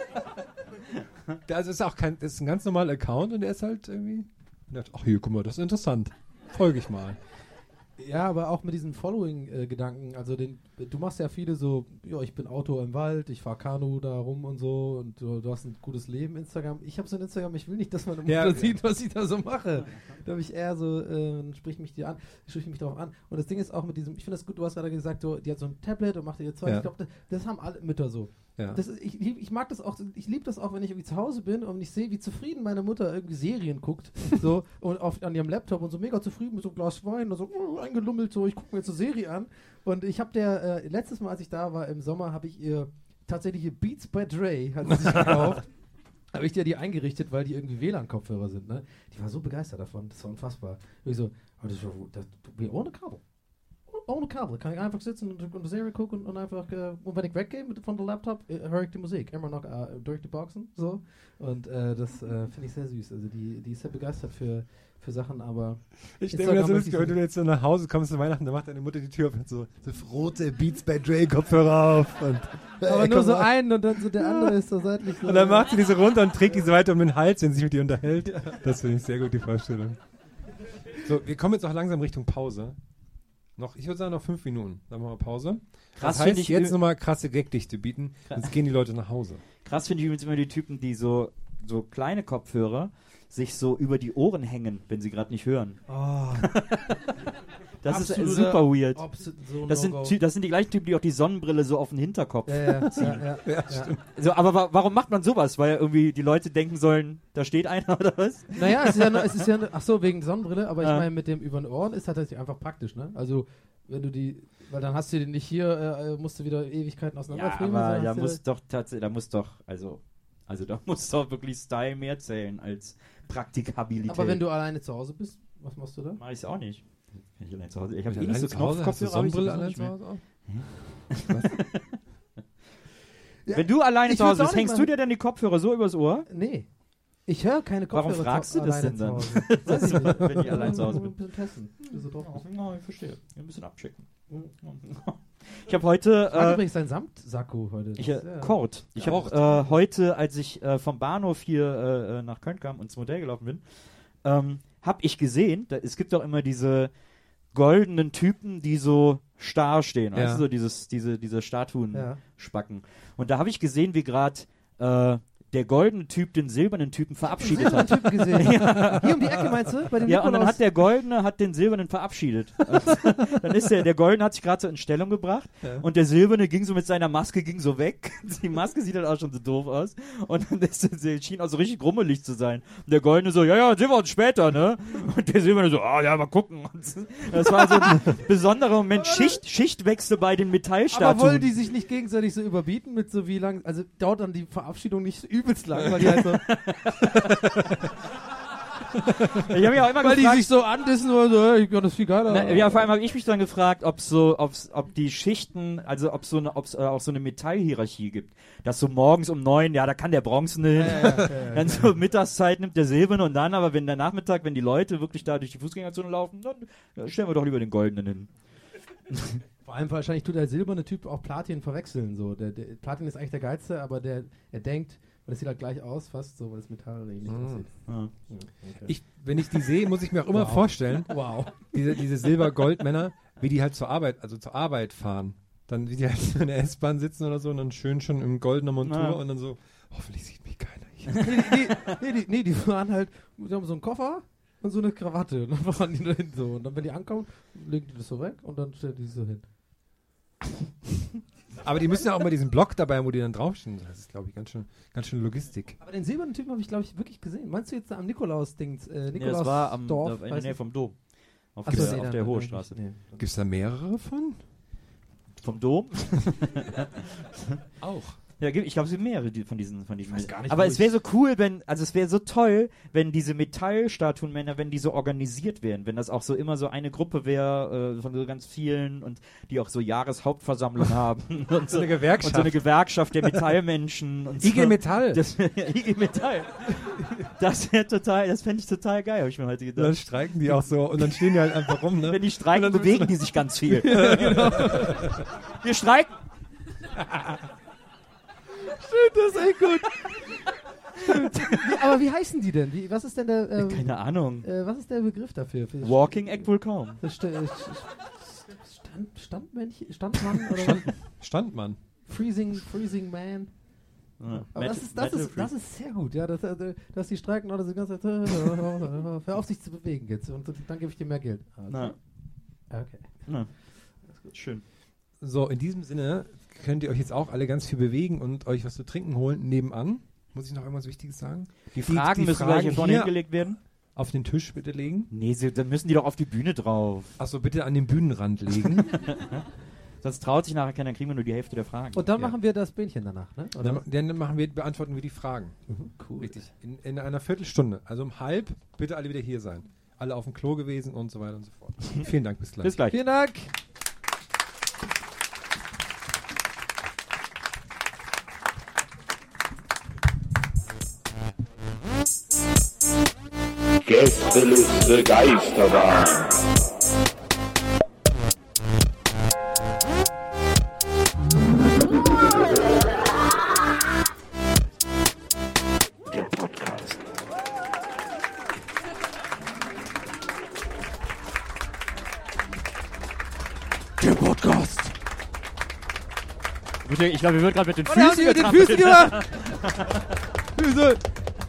Also ist auch kein, das ist ein ganz normaler Account und der ist halt irgendwie. Und dachte, ach hier, guck mal, das ist interessant. Folge ich mal. Ja, aber auch mit diesen Following-Gedanken, also den, du machst ja viele so, ja, ich bin Autor im Wald, ich fahr Kanu da rum und so und du, du hast ein gutes Leben, Instagram. Ich habe so ein Instagram, ich will nicht, dass man Ja, ja, ja. sieht, was ich da so mache. Da habe ich eher so, äh, sprich mich dir an, sprich mich darauf an. Und das Ding ist auch mit diesem, ich finde das gut, du hast gerade gesagt, so, die hat so ein Tablet und macht ihr Zeug. Ja. Ich glaube, das, das haben alle Mütter so. Ja. Das ist, ich, ich mag das auch, ich liebe das auch, wenn ich irgendwie zu Hause bin und ich sehe, wie zufrieden meine Mutter irgendwie Serien guckt, so, und auf, an ihrem Laptop und so mega zufrieden mit so einem Glas Wein und so uh, eingelummelt, so, ich gucke mir jetzt eine Serie an. Und ich habe der, äh, letztes Mal, als ich da war im Sommer, habe ich ihr tatsächliche Beats by Dre, hat sie sich gekauft, habe ich dir die eingerichtet, weil die irgendwie W L A N-Kopfhörer sind, ne? Die war so begeistert davon, das war unfassbar. Und ich so, oh, das ist doch, das, das, ohne Kabel. Ohne Kabel kann ich einfach sitzen und, und eine Serie gucken und einfach, äh, und wenn ich weggehe mit, von der Laptop, äh, höre ich die Musik. Immer noch äh, durch die Boxen, so. Und äh, das äh, finde ich sehr süß. Also die, die ist sehr begeistert für, für Sachen, aber Ich Instagram stelle mir das so, möchte ich wenn du jetzt so nach Hause kommst zu Weihnachten, dann macht deine Mutter die Tür auf und so, so rote Beats by Dre Kopfhörer auf. Und, aber Ey, nur komm so mal. einen und dann so der andere ist so seitlich so. Und dann macht sie diese runter und trägt diese weiter um den Hals, wenn sie sich mit dir unterhält. Das finde ich sehr gut, die Vorstellung. So, wir kommen jetzt auch langsam Richtung Pause. Noch, ich würde sagen, noch fünf Minuten. Dann machen wir Pause. Krass das finde heißt, ich jetzt ü- nochmal krasse Gagdichte bieten, sonst gehen die Leute nach Hause. Krass finde ich übrigens immer die Typen, die so, so kleine Kopfhörer sich so über die Ohren hängen, wenn sie gerade nicht hören. Oh, Das ist äh, absoluter super weird. Opposite- so Das sind, No-Go. Ty- das sind die gleichen Typen, die auch die Sonnenbrille so auf den Hinterkopf Ja, ja, ziehen. ja, ja, ja, ja. So, aber wa warum macht man sowas? Weil irgendwie die Leute denken sollen, da steht einer oder was? Naja, es ist ja, nur- es ist ja, nur- ach so, wegen Sonnenbrille, aber ich Ja. meine, mit dem über den Ohren ist tatsächlich einfach praktisch, ne? Also, wenn du die, weil dann hast du den nicht hier, äh, musst du wieder Ewigkeiten Ja, auseinanderfriemeln. aber sondern da hast du- muss doch tatsächlich, da muss doch, also, also da muss doch wirklich Style mehr zählen als Praktikabilität. Aber wenn du alleine zu Hause bist, was machst du da? Mach ich es auch nicht. Wenn ich allein zu Hause. Ich habe Allein eh nicht so zu Hause? Hast du Knopfkopfhörer. hab ich Sonnenbrille sowieso allein nicht zu mehr. Hause auch? Ja, Wenn du alleine ich zu würd's Hause auch bist, nicht hängst du machen. dir dann die Kopfhörer so übers Ohr? Nee. Ich höre keine Warum Kopfhörer fragst zu, du das alleine denn zu dann? Hause. Das Weiß ich ist, nicht. wenn ich allein zu Hause Ein bin. bisschen testen. wie so drauf ist. Ja, ich verstehe. Ein bisschen abchecken. Ich habe heute... Äh, Äh, übrigens dein Samtsacko heute. ich, äh, ja. Kord. Ich Kord. habe äh, heute, als ich äh, vom Bahnhof hier äh, nach Köln kam und zum Hotel gelaufen bin, ähm, habe ich gesehen, da, es gibt doch immer diese goldenen Typen, die so starr stehen. Ja. Weißt du, so dieses, diese, diese Statuen Ja. spacken. Und da habe ich gesehen, wie gerade äh, der goldene Typ den silbernen Typen verabschiedet Silbernen hat. Typen gesehen. Hier um die Ecke meinst du? Bei dem Ja, und dann Nikolaus? hat der Goldene hat den Silbernen verabschiedet. Und dann ist der, der Goldene hat sich gerade so in Stellung gebracht Ja. und der Silberne ging so mit seiner Maske, ging so weg. Die Maske sieht halt auch schon so doof aus. Und dann ist der, schien auch so richtig grummelig zu sein. Und der Goldene so, ja, ja, sehen wir uns später, ne? Und der Silberne so, ah, ja, mal gucken. Und das war so ein besonderer Moment. Schicht, Schichtwechsel bei den Metallstatuen. Aber wollen die sich nicht gegenseitig so überbieten mit so wie lang, also dauert dann die Verabschiedung nicht übelst lang, weil die halt so, Ich habe mich auch immer weil die gefragt, sich so andissen oder so, ey, ich kann das viel geiler. Na, ja, vor allem habe ich mich dann gefragt, ob so, ob's, ob die Schichten, also ob so eine, ob's äh, auch so eine Metallhierarchie gibt, dass so morgens um neun, ja, da kann der Bronzene hin, Ja, ja, ja, ja, dann so Mittagszeit nimmt der Silberne und dann aber, wenn der Nachmittag, wenn die Leute wirklich da durch die Fußgängerzone laufen, dann ja, stellen wir doch lieber den Goldenen hin. Vor allem wahrscheinlich tut der silberne Typ auch Platin verwechseln. So. Der, der, Platin ist eigentlich der Geilste, aber der, er denkt, weil das sieht halt gleich aus, fast so, weil das Metall ähnlich Mhm. aussieht. Ja. Ja, okay. Ich, wenn ich die sehe, muss ich mir auch immer Wow. vorstellen, Wow. diese, diese Silber-Gold-Männer, wie die halt zur Arbeit, also zur Arbeit fahren. Dann, wie die halt in der S-Bahn sitzen oder so und dann schön schon im goldener Montur Ja. und dann so, hoffentlich sieht mich keiner hier. nee, nee, nee, die, nee, die fahren halt, die haben so einen Koffer und so eine Krawatte und dann fahren die da hin so. Und dann, wenn die ankommen, legen die das so weg und dann stellen die so hin. Aber die müssen ja auch mal diesen Block dabei haben, wo die dann draufstehen. Das ist, glaube ich, ganz schön, ganz schön Logistik. Aber den silbernen Typen habe ich, glaube ich, wirklich gesehen. Meinst du jetzt da am Nikolaus-Dings? Äh, Nee, Nikolaus das war am, Dorf, da, in der weiß Nähe nicht. vom Dom. Auf Achso, der, nee, auf dann- der dann Hohe nicht. Straße. Nee. Gibt es da mehrere von? Vom Dom? Auch. Ja, ich glaube, es sind mehrere die- von diesen. Von diesen weiß gar nicht, Aber wo es wäre ich- so cool, wenn, also es wäre so toll, wenn diese Metallstatuenmänner, wenn die so organisiert wären, wenn das auch so immer so eine Gruppe wäre äh, von so ganz vielen und die auch so Jahreshauptversammlungen haben und so, eine Gewerkschaft. und so eine Gewerkschaft der Metallmenschen und I G so. Metall. Das wäre I G Metall. Das wäre total, das fände ich total geil, habe ich mir heute Dann gedacht. streiken die auch so und dann stehen die halt einfach rum, ne? Wenn die streiken, Und dann bewegen sitzt- die sich ganz viel. Wir streiken. Das ist echt gut. Wie, aber wie heißen die denn? Wie, was ist denn der, ähm, Keine Ahnung. äh, was ist der Begriff dafür? Für Walking Act wohl kaum. für St äh, Stand, Standmännchen, Standmann oder Standmann. Freezing, Freezing Man. Ja. Aber das Metal- ist, das, Metal ist, das ist sehr gut, ja, dass, äh, dass die streiken oder so die ganze Zeit, hör auf sich zu bewegen jetzt und dann gebe ich dir mehr Geld. Na, Okay. na. Schön. So, in diesem Sinne könnt ihr euch jetzt auch alle ganz viel bewegen und euch was zu trinken holen nebenan. Muss ich noch irgendwas Wichtiges sagen? Die Fragen die müssen Fragen gleich hier vorne hier- hingelegt werden. Auf den Tisch bitte legen. Nee, sie, dann müssen die doch auf die Bühne drauf. Achso, bitte an den Bühnenrand legen. Sonst traut sich nachher keiner, kriegen wir nur die Hälfte der Fragen. Und dann Ja. machen wir das Bähnchen danach, ne? Oder? dann, dann machen wir, beantworten wir die Fragen. Mhm, cool. Richtig. In, in einer Viertelstunde. Also um halb bitte alle wieder hier sein. Alle auf dem Klo gewesen und so weiter und so fort. Vielen Dank, bis gleich. Bis gleich. Vielen Dank. Gästeliste Geisterbahn. Der Podcast. Der Podcast. Ich glaube, wir würden gerade mit den Und haben Füßen sie mit den getrampelt. Füßen gemacht. Füße.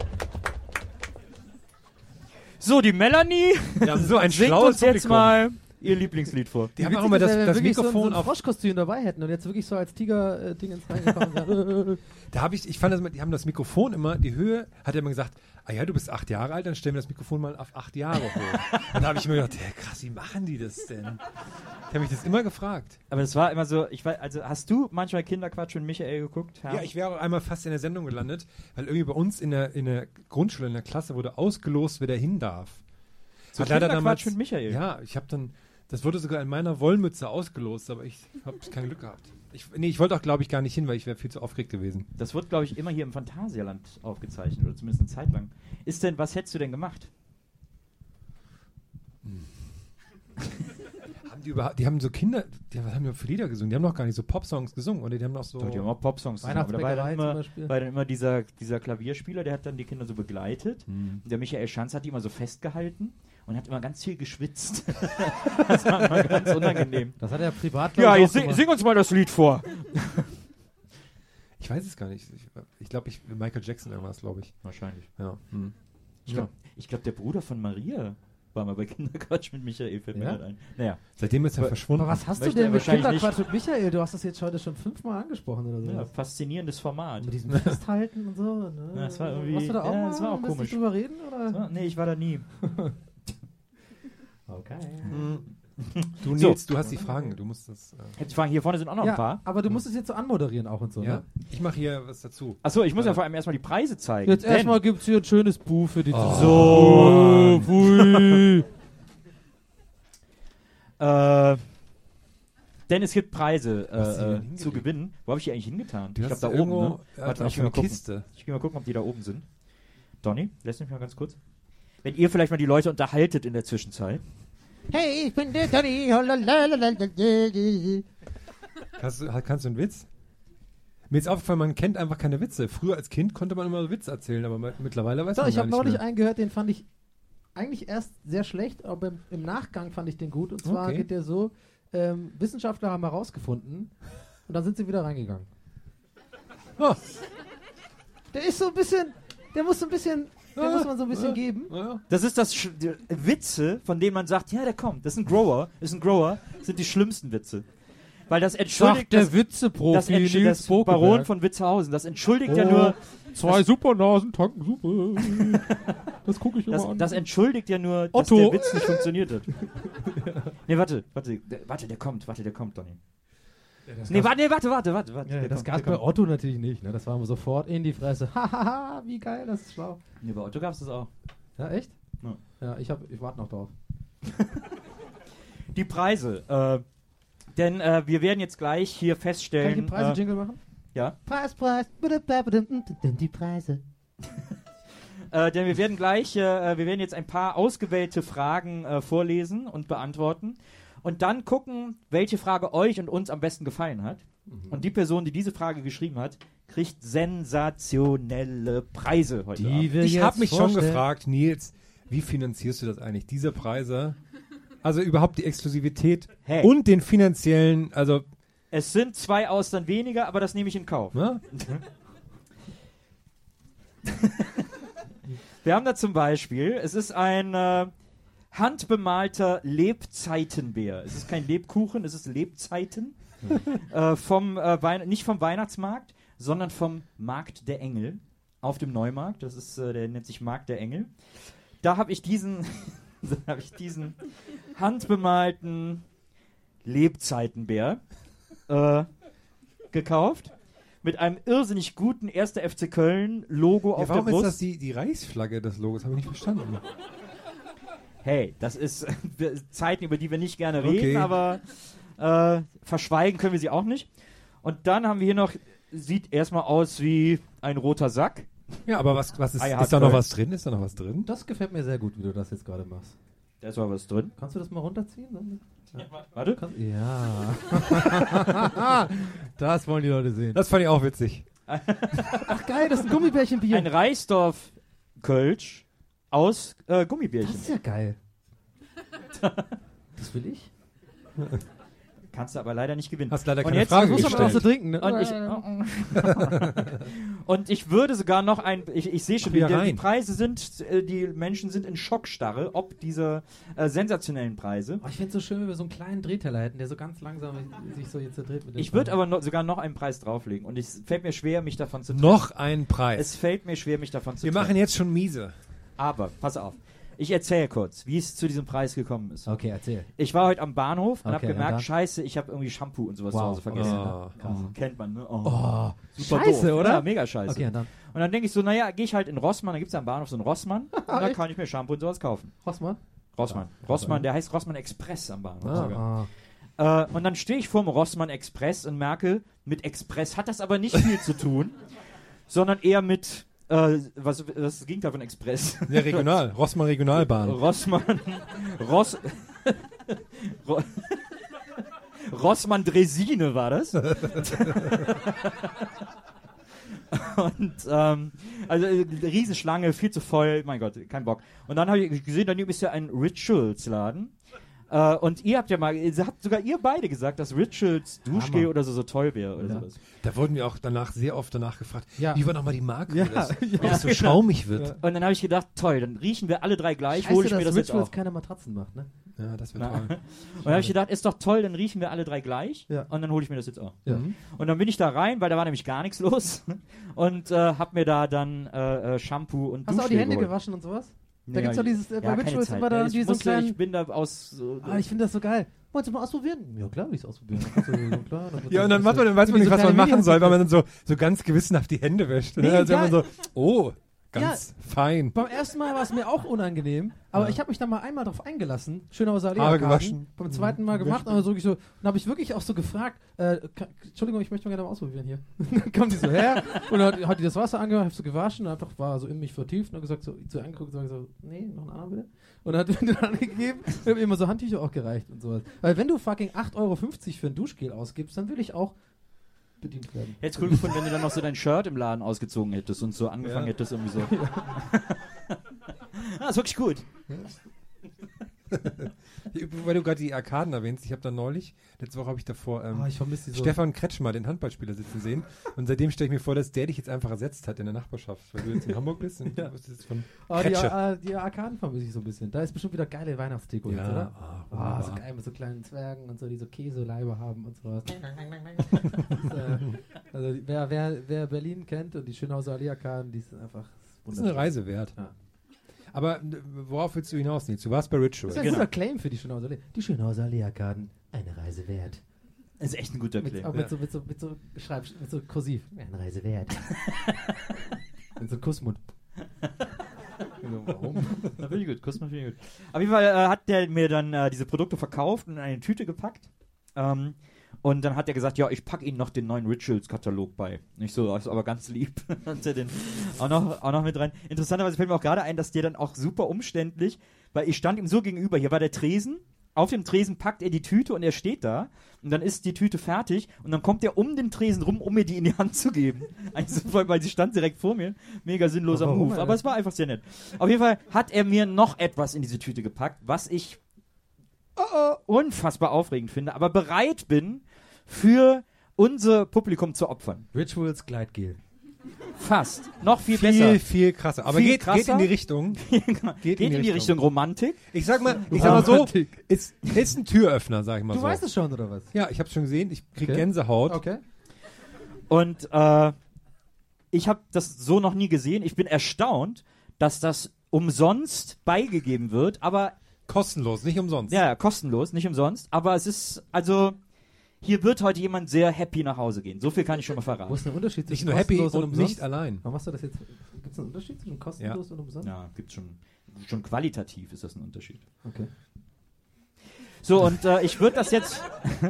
So, die Melanie Wir haben so ein singt schlaues uns jetzt Publikum. mal ihr Lieblingslied vor. Die haben Witzig auch immer ist, das, wenn wir das wirklich so ein, so Mikrofon ein auf. Froschkostüm dabei hätten und jetzt wirklich so als Tiger-Ding ins reingekommen sind. Da habe ich, ich fand das, immer- die haben das Mikrofon immer, die Höhe, hat er immer gesagt, ah ja, du bist acht Jahre alt, dann stellen wir das Mikrofon mal auf acht Jahre hoch. Und da habe ich immer gedacht, ja, krass, wie machen die das denn? Ich habe mich das immer gefragt. Aber das war immer so, ich weiß, also hast du manchmal Kinderquatsch mit Michael geguckt? Ja, ich wäre auch einmal fast in der Sendung gelandet, weil irgendwie bei uns in der, in der Grundschule, in der Klasse wurde ausgelost, wer da hin darf. So Hat leider Kinderquatsch damals- mit Michael. Ja, ich habe dann, das wurde sogar in meiner Wollmütze ausgelost, aber ich habe kein Glück gehabt. Ich, nee, ich wollte auch, glaube ich, gar nicht hin, weil ich wäre viel zu aufgeregt gewesen. Das wird, glaube ich, immer hier im Phantasialand aufgezeichnet, oder zumindest eine Zeit lang. Ist denn, was hättest du denn gemacht? Haben die, über, die haben so Kinder, die haben ja für Lieder gesungen, die haben noch gar nicht so Popsongs gesungen, oder die haben noch so... Doch, die haben auch Popsongs gesungen, aber da war dann Weihnachtsbäckerei zum immer, Beispiel. war dann immer dieser, dieser Klavierspieler, der hat dann die Kinder so begleitet. Hm. Und der Michael Schanz hat die immer so festgehalten und hat immer ganz viel geschwitzt. Das war immer ganz unangenehm. Das hat er privat, glaub Ja, ich, jetzt auch sing, gemacht. sing uns mal das Lied vor. Ich weiß es gar nicht. Ich, ich glaube, ich Michael Jackson irgendwas, glaube ich. Wahrscheinlich. Ja. Hm. Ich glaube, glaub, der Bruder von Maria war mal bei Kinderquatsch mit Michael, fällt mir Ja? gerade ein. Naja, Seitdem ist er Aber- verschwunden. Aber was hast du Möchte denn er mit wahrscheinlich Kinderquatsch mit Michael? Du hast das jetzt heute schon fünfmal angesprochen oder so. ja, faszinierendes Format. Mit diesem Festhalten und so. Ne? Ja, das war irgendwie- Warst du da auch ja, mal? das war auch Willst du komisch. drüber reden? Oder? So, nee, ich war da nie. Okay. Hm. Du, So. Nils, du hast die Fragen. Du musst das... Äh, Jetzt fragen, hier vorne sind auch noch ein Ja, paar. aber du musst es jetzt so anmoderieren auch und so, ja? ne? Ich mache hier was dazu. Achso, ich muss ja Äh, vor allem erstmal die Preise zeigen. Jetzt denn- erstmal gibt es hier ein schönes Buch für die So, pfui. äh, denn es gibt Preise Was hast du denn äh, äh, hingelegt? zu gewinnen. Wo habe ich die eigentlich hingetan? Du ich hast glaube da oben, irgendwo, ne? äh, Warte, auf ich will mal eine gucken. Kiste. Ich will mal gucken, ob die da oben sind. Donny, lässt mich mal ganz kurz. Wenn ihr vielleicht mal die Leute unterhaltet in der Zwischenzeit. Hey, ich bin der Donny. Kannst du, kannst du einen Witz? Mir ist aufgefallen, man kennt einfach keine Witze. Früher als Kind konnte man immer Witze erzählen, aber me- mittlerweile weiß So, man ich gar habe nicht neulich mehr. einen gehört, den fand ich eigentlich erst sehr schlecht, aber im, im Nachgang fand ich den gut. Und zwar Okay. geht der so, ähm, Wissenschaftler haben herausgefunden und dann sind sie wieder reingegangen. Oh. Der ist so ein bisschen, der muss so ein bisschen, der muss man so ein bisschen geben. Ja. Das ist das Sch die Witze, von denen man sagt, ja, der kommt, das ist ein Grower, ist ein Grower, sind die schlimmsten Witze. Weil das entschuldigt das, Witzeprofi das, entsch- das Baron von Witzhausen, das entschuldigt ja Oh, nur zwei Supernasen tanken Suppe. Das gucke ich immer das, an. das entschuldigt ja nur, dass Otto. der Witz nicht funktioniert hat. Nee, warte, warte, der, warte, der kommt, warte, der kommt, Donny. Nee, warte, nee, warte, warte, warte, warte. Ja, der das kommt, gab es der bei kommt. Otto natürlich nicht. Ne? Das war immer sofort in die Fresse. Hahaha, wie geil, das ist schlau. Nee, bei Otto gab's das auch. Ja, echt? Ja. Ja, ich, hab, ich warte noch drauf. Die Preise, äh, denn äh, wir werden jetzt gleich hier Kann ich feststellen. den Preise-Jingle machen? äh, ja. Preis, Preis, die Preise. Äh, denn wir werden gleich, äh, wir werden jetzt ein paar ausgewählte Fragen äh, vorlesen und beantworten und dann gucken, welche Frage euch und uns am besten gefallen hat. Mhm. Und die Person, die diese Frage geschrieben hat, kriegt sensationelle Preise heute Abend. wir Ich habe jetzt mich schon vorstellen. gefragt, Nils, wie finanzierst du das eigentlich, diese Preise? Also überhaupt die Exklusivität Hey. und den finanziellen, also, Es sind zwei Austern weniger, aber das nehme ich in Kauf. ne? Wir haben da zum Beispiel, es ist ein äh, handbemalter Lebzeitenbär. Es ist kein Lebkuchen, es ist Lebzeiten. äh, vom, äh, Wein nicht vom Weihnachtsmarkt, sondern vom Markt der Engel auf dem Neumarkt. Das ist, äh, der nennt sich Markt der Engel. Da habe ich diesen, da habe ich diesen handbemalten Lebzeitenbär äh, gekauft. Mit einem irrsinnig guten erster F C Köln Logo Ja, auf der warum ist Brust. das die, die Reichsflagge des Logos? Habe ich nicht verstanden. Hey, das ist Zeiten, über die wir nicht gerne Okay. reden, aber äh, verschweigen können wir sie auch nicht. Und dann haben wir hier noch, sieht erstmal aus wie ein roter Sack. Ja, aber was, was ist, Ei, hat ist da noch Köln. was drin? Ist da noch was drin? Das gefällt mir sehr gut, wie du das jetzt gerade machst. Da ist aber was drin. Kannst du das mal runterziehen? Dann? Warte. Kann, ja. Das wollen die Leute sehen. Das fand ich auch witzig. Ach geil, das ist ein Gummibärchenbier. Ein Reisdorf Kölsch aus äh, Das Gummibärchen. ist ja geil. Das will ich. Kannst du aber leider nicht gewinnen. Hast leider Und keine jetzt Frage Das muss man auch so gestellt. trinken, ne? Und ich, und ich würde sogar noch ein, ich, ich sehe schon, die, Wieder die rein. Preise sind, äh, die Menschen sind in Schockstarre, ob diese äh, sensationellen Preise. Oh, ich fände es so schön, wenn wir so einen kleinen Drehteller hätten, der so ganz langsam sich so jetzt dreht mit dem Ich würde aber noch, sogar noch einen Preis drauflegen und es fällt mir schwer, mich davon zu trennen. Noch ein Preis. Es fällt mir schwer, mich davon zu Wir trennen. machen jetzt schon miese. Aber, pass auf. Ich erzähle kurz, wie es zu diesem Preis gekommen ist. Okay, erzähl. Ich war heute am Bahnhof und Okay, habe ja, gemerkt, dann. scheiße, ich habe irgendwie Shampoo und sowas zu Wow, Hause vergessen. Oh. Krass. Kennt man, ne? Oh, Oh, super scheiße, doof. oder? Ja, mega scheiße. Okay, und dann. Und dann denke ich so, naja, gehe ich halt in Rossmann, da gibt es am Bahnhof so einen Rossmann und da kann ich mir Shampoo und sowas kaufen. Rossmann? Rossmann. Rossmann, der heißt Rossmann Express am Bahnhof. sogar. Ah. Äh, und dann stehe ich vorm Rossmann Express und merke, mit Express hat das aber nicht viel zu tun, sondern eher mit, äh, was, was ist das Gegenteil von Express? Ja, regional. Rossmann Regionalbahn. Rossmann, Ross, Ro Rossmann Dresine war das. Und ähm, also äh, Riesenschlange, viel zu voll, mein Gott, kein Bock. Und dann habe ich gesehen, daneben ist ja ein Rituals-Laden. Äh, und ihr habt ja mal, ihr habt sogar ihr beide gesagt, dass Rituals Duschgel Hammer. oder so so toll wäre oder Ja. sowas. Da wurden wir auch danach sehr oft danach gefragt, Ja. wie war nochmal die Marke, Ja, wo das, ja. wo das so schaumig wird. Und dann habe ich gedacht, toll, dann riechen wir alle drei gleich, Scheiße, hole ich mir dass das jetzt Rituals auch. keine Matratzen macht, ne? Ja, das wird Na. toll. Und dann habe ich gedacht, ist doch toll, dann riechen wir alle drei gleich Ja. und dann hole ich mir das jetzt auch. Ja. Mhm. Und dann bin ich da rein, weil da war nämlich gar nichts los und äh, hab mir da dann äh, äh, Shampoo und Hast du auch die Duschgel Hände geholt. gewaschen und sowas? Da Nee, gibt's doch dieses, äh, ja, bei keine Rituals Zeit. immer da Ja, ich die so einen musste- kleinen... Ich bin da aus... So, Ah, ich finde das so geil. Wolltest du mal ausprobieren? Ja klar, will ich es ausprobieren. Dann kannst du so klar, dann Ja, und dann, macht man, dann weiß man nicht, was man machen soll, weil man dann so, so ganz gewissenhaft die Hände wäscht. Nee, Ne? Also ja. wenn man so, oh, ganz fein. Beim ersten Mal war es mir auch unangenehm, aber Ja. ich habe mich dann mal einmal drauf eingelassen. Schönhauser Allee. Haare Arkaden. gewaschen. Beim zweiten Mal gemacht, aber so, ich so, dann habe ich wirklich auch so gefragt, äh, kann, Entschuldigung, ich möchte mal gerne mal ausprobieren hier. Dann kam die so her und dann hat, hat die das Wasser angemacht, hab so gewaschen und einfach war so in mich vertieft und hat gesagt, so, so angeguckt und so, nee, noch einen anderen bitte. Und dann hat mir den angegeben und hab immer so Handtücher auch gereicht und sowas. Weil wenn du fucking acht Euro fünfzig für ein Duschgel ausgibst, dann will ich auch bedient werden. Hätte es cool gefunden, wenn du dann noch so dein Shirt im Laden ausgezogen hättest und so angefangen Ja. hättest irgendwie so. Ah, ist wirklich gut. Weil du gerade die Arkaden erwähnst, ich habe da neulich, letzte Woche habe ich davor ähm, Ah, ich vermisse die so. Stefan Kretschmer, den Handballspieler, sitzen sehen. Und seitdem stelle ich mir vor, dass der dich jetzt einfach ersetzt hat in der Nachbarschaft, weil du jetzt in Hamburg bist und Ja. du bist jetzt von Ah, die, Kretsche. ah, die Arkaden vermisse ich so ein bisschen. Da ist bestimmt wieder geile Weihnachtsdeko jetzt, oder? ah, Ah, wunderbar. so geil mit so kleinen Zwergen und so, die so Käseleibe haben und sowas. Das, äh, also die- wer, wer, wer Berlin kennt und die Schönhauser Allee-Arkaden, die sind einfach Das ist eine Reise wert. Ja. Aber n- worauf willst du hinaus, Nils? Du warst bei Das Rituals. ist ein Genau. guter Claim für die Schönhauser Allee. Die Schönhauser Allee-Arkaden, eine Reise wert. Das ist echt ein guter Mit, Claim. auch mit, so, mit, so, mit so Schreib, mit so Kursiv. Eine Reise wert. mit so einem Kussmund. Also, warum? Na, finde ich gut, Kuss mal, finde ich gut. Auf jeden Fall äh, hat der mir dann äh, diese Produkte verkauft und in eine Tüte gepackt. Ähm, und dann hat er gesagt, ja, ich packe Ihnen noch den neuen Rituals-Katalog bei. Nicht so, das ist aber ganz lieb. Hat er den auch noch, auch noch mit rein. Interessanterweise fällt mir auch gerade ein, dass der dann auch super umständlich, weil ich stand ihm so gegenüber, hier war der Tresen, auf dem Tresen packt er die Tüte und er steht da und dann ist die Tüte fertig und dann kommt er um den Tresen rum, um mir die in die Hand zu geben. Eigentlich so voll, weil sie stand direkt vor mir. Mega sinnloser Aber warum, Move, Alter? aber es war einfach sehr nett. Auf jeden Fall hat er mir noch etwas in diese Tüte gepackt, was ich oh, oh, unfassbar aufregend finde, aber bereit bin, für unser Publikum zu opfern. Rituals Gleitgel. Fast. Noch viel, viel, besser. viel krasser. Aber Viel geht, geht krasser. in die Richtung. Geht, in die Richtung Romantik. Ich sag mal, ich sag mal so, ist, ist ein Türöffner, sag ich mal Du so. weißt es schon, oder was? Ja, ich hab's schon gesehen. Ich krieg Okay. Gänsehaut. Okay. Und äh, ich habe das so noch nie gesehen. Ich bin erstaunt, dass das umsonst beigegeben wird, aber Kostenlos, nicht umsonst. ja, ja, kostenlos, nicht umsonst. Aber es ist, also, hier wird heute jemand sehr happy nach Hause gehen. So viel kann ich schon mal Wo verraten. ist der Unterschied Nicht zwischen nur happy kostenlos und umsonst? nicht allein. Warum machst du das jetzt? Gibt es einen Unterschied zwischen kostenlos und umsonst? Ja, gibt schon, schon qualitativ ist das ein Unterschied. Okay. So, und äh, ich würde das jetzt,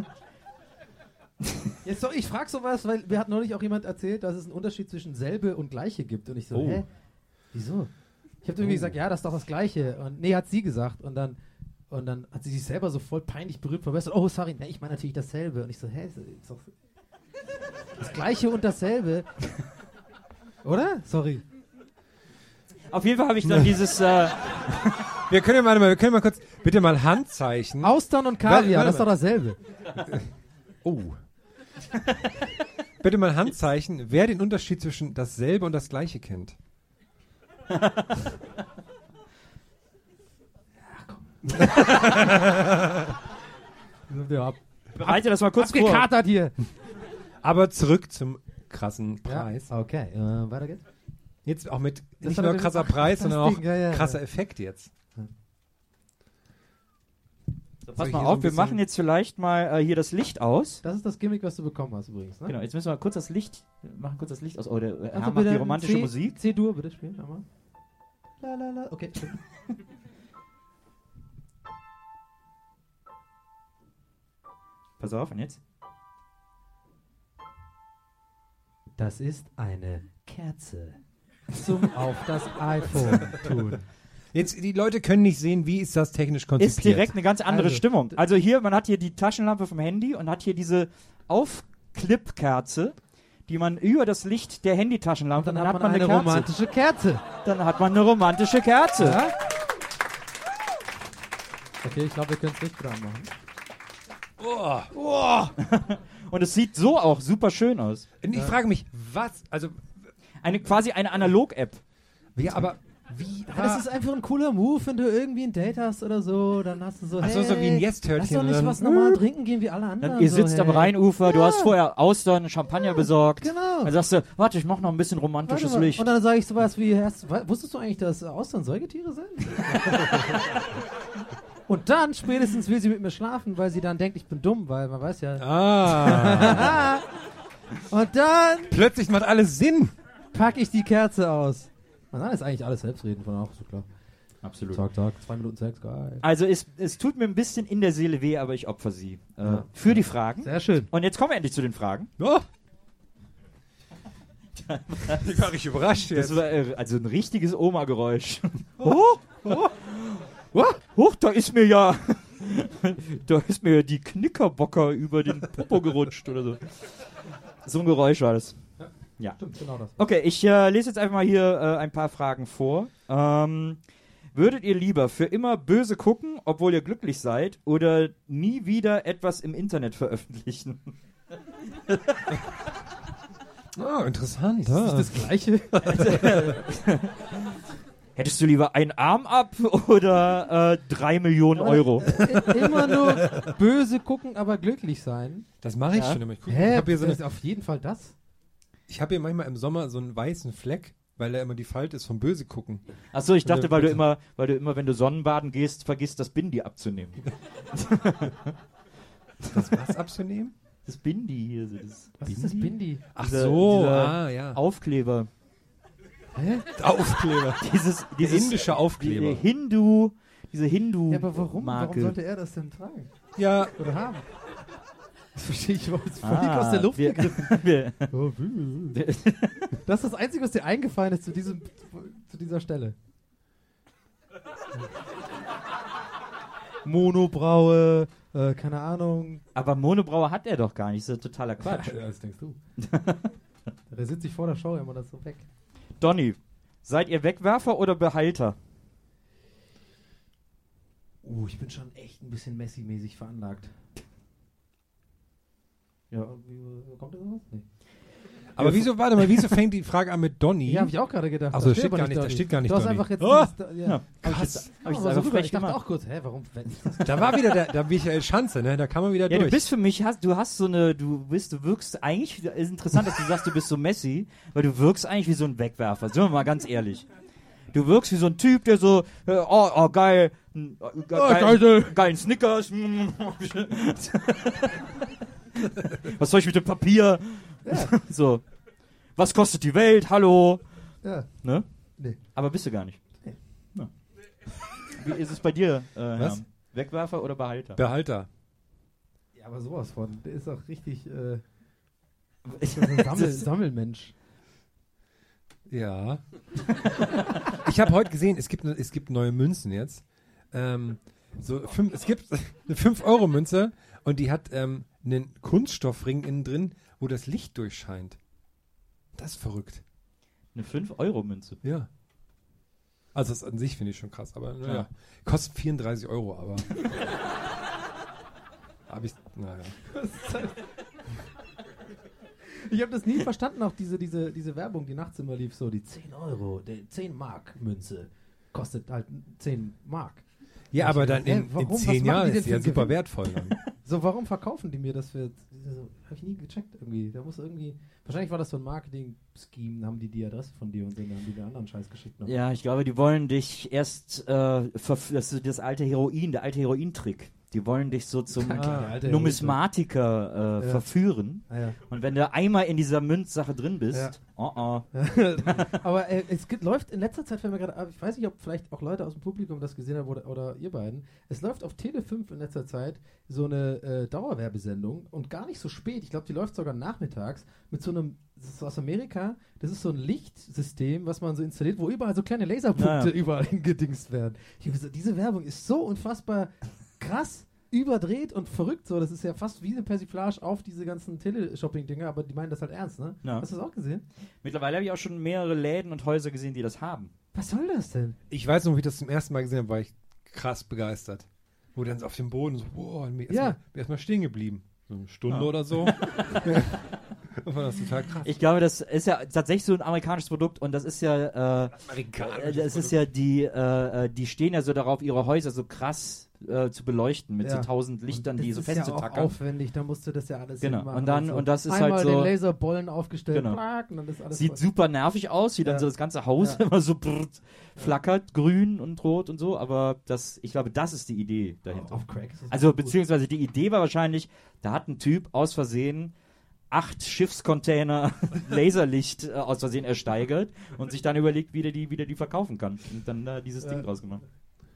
Jetzt doch, ich frage sowas, weil mir hat neulich auch jemand erzählt, dass es einen Unterschied zwischen selbe und gleiche gibt. Und ich so, Oh. hä? Wieso? Ich habe irgendwie gesagt, ja, das ist doch das Gleiche. Und nee, hat sie gesagt. Und dann, und dann hat sie sich selber so voll peinlich berührt verbessert. Oh, sorry, nee, ich meine natürlich dasselbe. Und ich so, hä? Ist, ist doch das Gleiche und dasselbe. Oder? Sorry. auf jeden Fall habe ich dann dieses, äh, Wir können ja mal, wir können mal kurz, bitte mal Handzeichen. Austern und Kaviar, Warte, das ist doch warte dasselbe. Oh. Bitte mal Handzeichen, wer den Unterschied zwischen dasselbe und das Gleiche kennt. Sind wir ab, bereite das mal kurz vor. abgekatert hier. Aber zurück zum krassen Ja, Preis. okay, äh, weiter geht's. Jetzt auch mit Das nicht war nur das- krasser ach, Preis, das sondern auch Ding, ja, ja, krasser ja. Effekt jetzt. So, Soll pass ich mal hier so auf, ein wir bisschen- machen jetzt vielleicht mal äh, hier das Licht aus. Das ist das Gimmick, was du bekommen hast übrigens, ne? Genau, jetzt müssen wir mal kurz das Licht, wir machen kurz das Licht aus. Oh, der Herr Also macht die bitte romantische C, Musik. C-Dur, bitte spielen, einmal. La la la, okay. schön. Pass auf, und jetzt? Das ist eine Kerze zum auf das iPhone tun. Jetzt, die Leute können nicht sehen, wie ist das technisch konzipiert. Ist direkt eine ganz andere Also, Stimmung. Also hier, man hat hier die Taschenlampe vom Handy und hat hier diese Aufklippkerze, die man über das Licht der Handytaschenlampe, Dann, hat man, eine, Kerze. romantische Kerze. Dann hat man eine romantische Kerze. Ja? Okay, ich glaube, wir können es nicht dran machen. Und es sieht so auch super schön aus. Und ich frage mich, was, also, Eine, quasi eine Analog-App. ja, aber wie, Ja, das ist einfach ein cooler Move, wenn du irgendwie ein Date hast oder so, dann hast du so, Ach so, hey, so wie ein Yes-Törtchen lass doch nicht dann- was normal trinken gehen wie alle anderen. Dann, ihr so, sitzt hey. am Rheinufer, du Ja. hast vorher Austern, Champagner besorgt. Genau. Dann sagst du, warte, ich mach noch ein bisschen Warte romantisches mal. Licht. Und dann sage ich sowas wie, hast, we- wusstest du eigentlich, dass Austern Säugetiere sind? Und dann spätestens will sie mit mir schlafen, weil sie dann denkt, ich bin dumm, weil man weiß ja. Ah, Und dann plötzlich macht alles Sinn. packe ich die Kerze aus. Und dann ist eigentlich alles Selbstreden von auch so klar. Absolut. Tag, Tag, zwei Minuten Sex, geil. Also es, es tut mir ein bisschen in der Seele weh, aber ich opfer sie. Äh, für die Fragen. Sehr schön. Und jetzt kommen wir endlich zu den Fragen. Oh. Ich war richtig überrascht Das jetzt. war äh, also ein richtiges Oma-Geräusch. Oh, oh, oh, Huch, da ist mir ja da ist mir ja die Knickerbocker über den Popo gerutscht oder so. So ein Geräusch war das. Ja. Stimmt, genau das. Okay, ich äh, lese jetzt einfach mal hier äh, ein paar Fragen vor. Ähm, würdet ihr lieber für immer böse gucken, obwohl ihr glücklich seid, oder nie wieder etwas im Internet veröffentlichen? Oh, interessant. Ist das das Gleiche? Hättest du lieber einen Arm ab oder äh, drei Millionen Euro? Immer nur böse gucken, aber glücklich sein. Das mache ich Ja. schon immer. Ich, guck, Hä? ich habe hier, so das eine- ist auf jeden Fall das. ich hab hier manchmal im Sommer so einen weißen Fleck, weil da immer die Falte ist vom Böse gucken. Achso, ich dachte, Bitte. weil du immer, weil du immer, wenn du Sonnenbaden gehst, vergisst, das Bindi abzunehmen. Das was abzunehmen? Das Bindi hier. so Das Was ist das Bindi? Ach Dieser- so, dieser ah, ja. Aufkleber. Hä? Aufkleber. Dieses, Der dieses indische Aufkleber. Die Hindu, diese Hindu Ja, aber warum? Marke. Warum sollte er das denn tragen? Ja, Oder haben? Das verstehe ich überhaupt nicht. Völlig Ah, aus der Luft wir- gegriffen. wir- Oh, Das ist das Einzige, was dir eingefallen ist zu, diesem, zu dieser Stelle. Monobraue, äh, keine Ahnung. Aber Monobraue hat er doch gar nicht, das ist ja totaler Quatsch. Ja, das denkst du. Der sitzt sich vor der Show immer das so weg. Donny, seid ihr Wegwerfer oder Behalter? Uh, ich bin schon echt ein bisschen Messi-mäßig veranlagt. Ja, wie, kommt das sowas? Nee. aber wieso, warte mal, wieso fängt die Frage an mit Donny? Ja, habe ich auch gerade gedacht. Ach so, Da steht aber gar nicht- da Donny. steht gar nicht Du hast Donny. einfach jetzt Oh! dieses, da, ja. Ja. Krass. Hab ich Aber einfach so frech ich dachte gemacht. auch kurz, hä, warum? Wenn ich das Da war wieder der, der Michael Schanze, ne? Da kann man wieder Ja, durch. du bist für mich, hast, du hast so eine, du bist, du wirkst eigentlich, ist interessant, dass du sagst, du bist so Messi, weil du wirkst eigentlich wie so ein Wegwerfer, sind wir mal ganz ehrlich. Du wirkst wie so ein Typ, der so, äh, oh, oh, geil, n- äh, ge geil, geil. geilen Snickers. Was soll ich mit dem Papier? So. Was kostet die Welt? Hallo. ja. Ne? Nee. Aber bist du gar nicht. Nee. Ja. Wie ist es bei dir, äh, Was? Herr? Wegwerfer oder Behalter? Behalter. Ja, aber sowas von. Der ist auch richtig äh, ist ein Sammel, Sammelmensch. Ja. Ich habe heute gesehen, es gibt, ne- es gibt neue Münzen jetzt. Ähm, so fünf, es gibt eine fünf Euro Münze und die hat ähm, einen Kunststoffring innen drin, wo das Licht durchscheint. Das ist verrückt. Eine fünf Euro Münze. Ja. Also das an sich finde ich schon krass, aber naja. Ja. Kostet vierunddreißig Euro, aber. Hab ich. Naja. Ich habe das nie verstanden, auch diese, diese, diese Werbung, die nachts immer lief, so die zehn Euro, die zehn Mark Münze kostet halt zehn Mark. Ja, aber dann Hä, in, warum? in Was zehn machen Jahren die denn ist die für ja einen super Gewinn? wertvoll dann. So, warum verkaufen die mir das für, so, habe ich nie gecheckt irgendwie, da muss irgendwie, wahrscheinlich war das so ein Marketing-Scheme, haben die die Adresse von dir und dann haben die den anderen Scheiß geschickt noch. Ja, ich glaube, die wollen dich erst, äh, verf- das ist das alte Heroin, der alte Heroin-Trick. Die wollen dich so zum Ah, Alter, Numismatiker äh, Ja. verführen. Ah, ja. Und wenn du einmal in dieser Münzsache drin bist, Ja. oh oh. Aber äh, es gibt, läuft in letzter Zeit, fällt mir gerade ab, ich weiß nicht, ob vielleicht auch Leute aus dem Publikum das gesehen haben oder, oder ihr beiden, es läuft auf Tele fünf in letzter Zeit so eine äh, Dauerwerbesendung und gar nicht so spät, ich glaube, die läuft sogar nachmittags, mit so einem, das ist aus Amerika, das ist so ein Lichtsystem, was man so installiert, wo überall so kleine Laserpunkte Naja. überall hingedingst werden. Ich hab gesagt, diese Werbung ist so unfassbar krass überdreht und verrückt so, das ist ja fast wie eine Persiflage auf diese ganzen Teleshopping-Dinger, aber die meinen das halt ernst, ne? Ja. Hast du das auch gesehen? Mittlerweile habe ich auch schon mehrere Läden und Häuser gesehen, die das haben. Was soll das denn? Ich weiß noch, wie ich das zum ersten Mal gesehen habe, war ich krass begeistert. Wo dann so auf dem Boden so, boah, mir Ja. erstmal ja. erst stehen geblieben. So eine Stunde Ja. oder so. Das war das total krass. Ich glaube, das ist ja tatsächlich so ein amerikanisches Produkt und das ist ja, äh, Amerikanisch. das ist ja die, äh, äh, die stehen ja so darauf, ihre Häuser so krass äh, zu beleuchten mit Ja. so tausend Lichtern, Und die das so ist ja auch festzutackern. aufwendig, da musst du das ja alles Genau. hinmachen Und dann- so. und das ist Einmal halt so- den Laserbollen aufgestellt, Genau. plack, und dann ist alles Sieht voll. super nervig aus, wie dann Ja. so das ganze Haus Ja. immer so brrrt, flackert, grün und rot und so, aber das, ich glaube, das ist die Idee dahinter. auf Crack. ist das Also gut. beziehungsweise die Idee war wahrscheinlich, da hat ein Typ aus Versehen acht Schiffscontainer Laserlicht äh, aus Versehen ersteigert und sich dann überlegt, wie der die, wie der die verkaufen kann. Und dann da dieses Ja. Ding draus gemacht.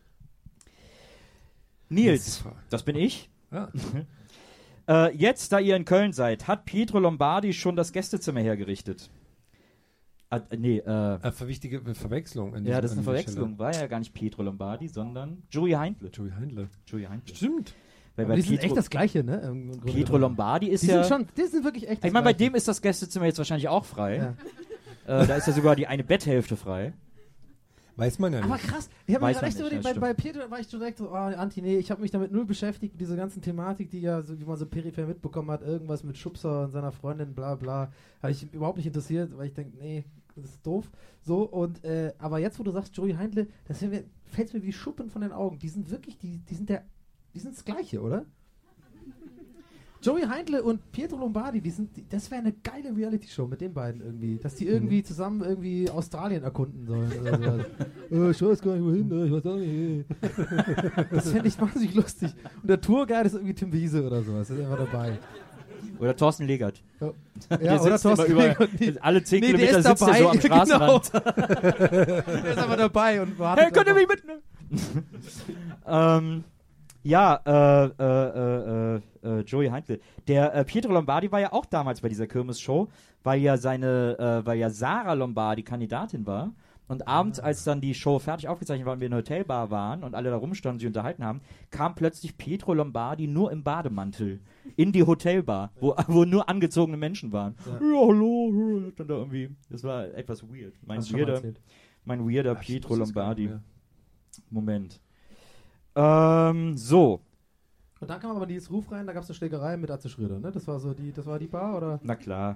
Nils, das bin ich. Ja. Äh, jetzt, da ihr in Köln seid, hat Pietro Lombardi schon das Gästezimmer hergerichtet? Ah, äh, nee, äh, Äh, verwichtige Verwechslung. an ja, diesem- das ist eine an dieser Verwechslung. War ja gar nicht Pietro Lombardi, sondern Joey Heindle. Stelle. Joey Heindle. Joey Heindle. Stimmt. Weil Aber bei die sind Pietro, echt das Gleiche, ne? Im Grunde Pietro genommen. Lombardi ist Die ja... sind schon, die sind wirklich echt das Ich meine, bei Gleiche. dem ist das Gästezimmer jetzt wahrscheinlich auch frei. Ja. Äh, da ist ja sogar die eine Betthälfte frei. Weiß man ja Aber nicht. krass, ich habe mich Weiß gerade echt man nicht, überlegt, ja, bei, bei Pietro war ich direkt so, oh, Anti, nee, ich habe mich damit null beschäftigt, mit dieser ganzen Thematik, die ja, so, die man so peripher mitbekommen hat, irgendwas mit Schubser und seiner Freundin, bla bla, habe ich überhaupt nicht interessiert, weil ich denke, nee, das ist doof. So, und, äh, aber jetzt, wo du sagst, Joey Heindle, das fällt es mir wie Schuppen von den Augen. Die sind wirklich, die, die sind der, die sind das Gleiche, oder? Joey Heindle und Pietro Lombardi, die sind, die, das wäre eine geile Reality-Show mit den beiden irgendwie, dass die irgendwie zusammen irgendwie Australien erkunden sollen oder sowas. äh, ich weiß gar nicht wohin, äh, ich weiß auch nicht. Das fände ich wahnsinnig lustig. Und der Tourguide ist irgendwie Tim Wiese oder sowas, ist einfach dabei. Oder Thorsten Legert. Ja, Der ja oder sitzt immer Thorsten überall- Legert, die- Alle zehn Nee, der Kilometer ist sitzt er so am dabei, Straßenrand. Der ist aber dabei und wartet. Hey, könnt ihr einfach. mich mitnehmen? ähm, ja, äh, äh, äh, äh, Joey Heindle. Der äh, Pietro Lombardi war ja auch damals bei dieser Kirmes-Show, weil ja seine, äh, weil ja Sarah Lombardi Kandidatin war. Und abends, als dann die Show fertig aufgezeichnet war und wir in der Hotelbar waren und alle da rumstanden und sich unterhalten haben, kam plötzlich Pietro Lombardi nur im Bademantel in die Hotelbar, wo, wo nur angezogene Menschen waren. Ja, hallo. Und da irgendwie, das war etwas weird. Mein Hast du schon mal weirder, erzählt. mein weirder Ach, ich Pietro wusste es gar nicht Lombardi. mehr. Moment. Ähm, so. Und dann kam aber Nils Ruf rein, da gab es eine Schlägerei mit Atze Schröder, ne? Das war so die, das war die Bar, oder? Na klar.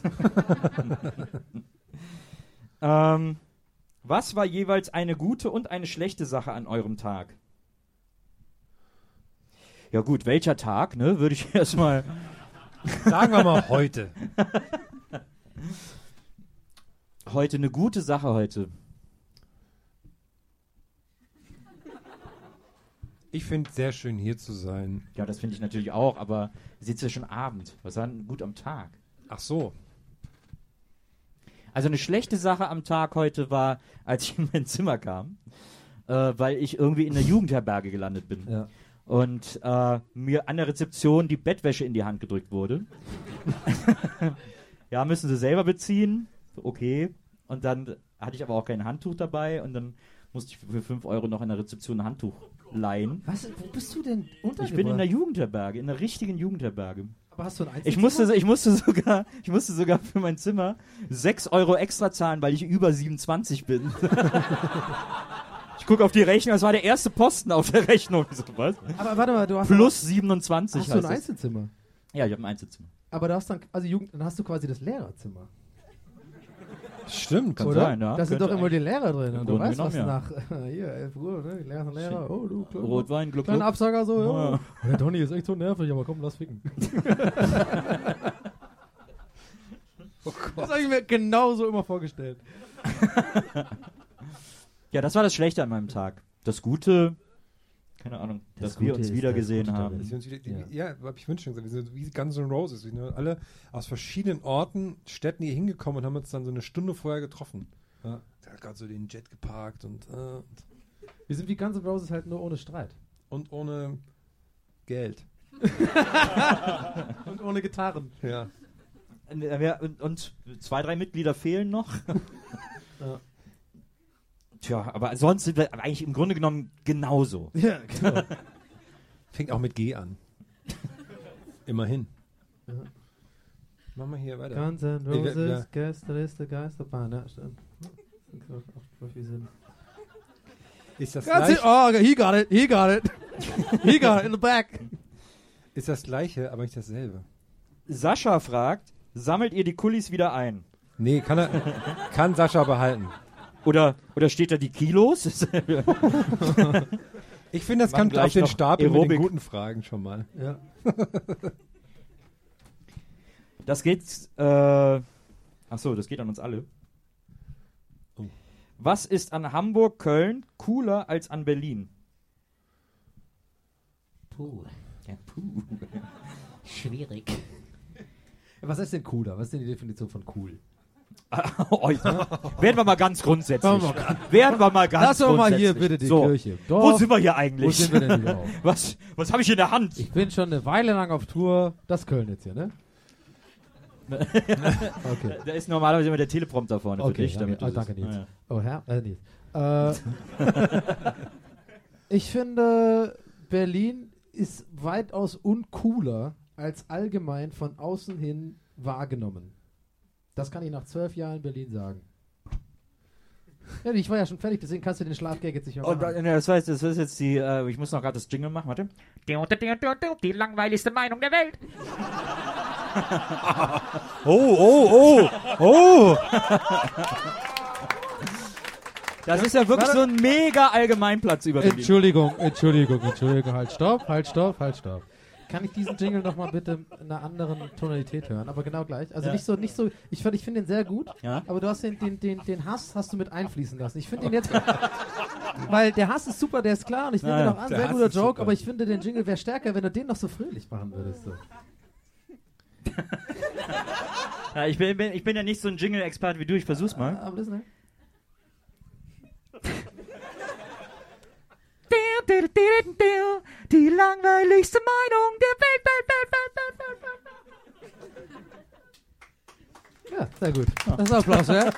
ähm, was war jeweils eine gute und eine schlechte Sache an eurem Tag? Ja gut, welcher Tag, ne? Würde ich erstmal... Sagen wir mal heute. Heute eine gute Sache heute. Ich finde es sehr schön, hier zu sein. Ja, das finde ich natürlich auch, aber es ist ja schon Abend. Was war denn gut am Tag? Ach so. Also eine schlechte Sache am Tag heute war, als ich in mein Zimmer kam, äh, weil ich irgendwie in der Jugendherberge gelandet bin. Ja. Und äh, mir an der Rezeption die Bettwäsche in die Hand gedrückt wurde. Ja, müssen sie selber beziehen. Okay. Und dann hatte ich aber auch kein Handtuch dabei und dann musste ich für fünf Euro noch in der Rezeption ein Handtuch leihen. Was, wo bist du denn untergebracht? Ich bin in der Jugendherberge, in der richtigen Jugendherberge. Aber hast du ein Ich musste, ich, musste sogar, ich musste sogar für mein Zimmer sechs Euro extra zahlen, weil ich über siebenundzwanzig bin. Ich gucke auf die Rechnung, das war der erste Posten auf der Rechnung. So, was? Aber warte mal, du hast Plus siebenundzwanzig hast du ein heißt das. Einzelzimmer? Ja, ich habe ein Einzelzimmer. Aber du hast dann, also Jugend, dann hast du quasi das Lehrerzimmer. Stimmt. Kann Oder? sein, ja. Da sind Könnte doch immer die Lehrer drin. Im Und du Grunde weißt, was genommen, ja. nach hier, elf Uhr, ne? Die Lehrer sind Lehrer. Oh, du, kleiner, Rotwein, Gluck, kleiner Gluck. Absager so, ja. Ja. Oh, der Donny ist echt so nervig, aber komm, lass ficken. Oh Das Gott. habe ich mir genauso immer vorgestellt. Ja, das war das Schlechte an meinem Tag. Das Gute, keine Ahnung, Das dass wir Gute uns ist, wieder das gesehen Gute haben. darin. Dass wir uns wieder, die, Ja. ja, hab ich wünschen gesagt. Wir sind wie Guns N' Roses. Wir sind alle aus verschiedenen Orten, Städten hier hingekommen und haben uns dann so eine Stunde vorher getroffen. Ja. Der hat gerade so den Jet geparkt und, äh, Wir sind wie Guns N' Roses halt nur ohne Streit. und ohne Geld. Und ohne Gitarren. Ja. Und, und zwei, drei Mitglieder fehlen noch. Ja. Tja, aber sonst sind wir eigentlich im Grunde genommen genauso. Ja, genau. Fängt auch mit G an. Immerhin. Ja. Machen wir hier weiter. Guns N' Nee, wir- Roses, ja. Gästeliste, Geisterbahn. Ja, stimmt. Wie sind. Ist das, Ganz gleich, oh, he got it, he got it. He got it in the back. ist das gleiche, aber nicht dasselbe? Sascha fragt, sammelt ihr die Kullis wieder ein? Nee, kann, er, kann Sascha behalten. Oder, oder steht da die Kilos? Ich finde, das Machen kann auf gleich den noch Stapel mit Aerobic. den guten Fragen schon mal. Ja. Das geht, äh, ach so, das geht an uns alle. Oh. Was ist an Hamburg, Köln cooler als an Berlin? Puh, Ja, puh. schwierig. Was ist denn cooler? Was ist denn die Definition von cool? Oh, ja. Werden wir mal ganz grundsätzlich. Machen wir mal. Werden wir mal ganz Lass doch mal hier grundsätzlich. bitte die so. Kirche. Wo Dorf. sind wir hier Wo eigentlich? sind wir denn überhaupt? Was, was habe ich in der Hand? Ich bin schon eine Weile lang auf Tour. Das ist Köln jetzt hier, ne? Okay. Da ist normalerweise immer der Teleprompter vorne Okay, für dich. danke. Damit Oh, du das- danke, Nils. Ja. Oh, Herr? Äh, Nils. Äh, ich finde, Berlin ist weitaus uncooler als allgemein von außen hin wahrgenommen. Das kann ich nach zwölf Jahren in Berlin sagen. Ja, ich war ja schon fertig, deswegen kannst du den Schlafgag jetzt nicht mehr Oh, machen. da- ne, das heißt, das ist jetzt die, äh, ich muss noch gerade das Jingle machen, warte. Die langweiligste Meinung der Welt. Oh, oh, oh, oh! Das ist ja wirklich so ein mega Allgemeinplatz über Berlin. Entschuldigung, Entschuldigung, Entschuldigung. Halt, stopp, halt, stopp, halt, stopp. Kann ich diesen Jingle nochmal bitte in einer anderen Tonalität hören? Aber genau gleich. Also Ja. nicht so, nicht so, ich, find- ich finde den sehr gut, Ja? aber du hast den, den, den, den Hass hast du mit einfließen lassen. Ich finde den jetzt, weil der Hass ist super, der ist klar und ich nehme Ja, den auch an, der sehr Hass guter ist Joke, super. aber ich finde den Jingle wäre stärker, wenn du den noch so fröhlich machen würdest. So. Ja, ich, bin, bin, ich bin ja nicht so ein Jingle-Experte wie du, ich versuch's mal. Aber das, ne? Die langweiligste Meinung der Welt, Welt, Welt, Welt, Welt, Welt. Ja, sehr gut. Das ist Applaus, ja?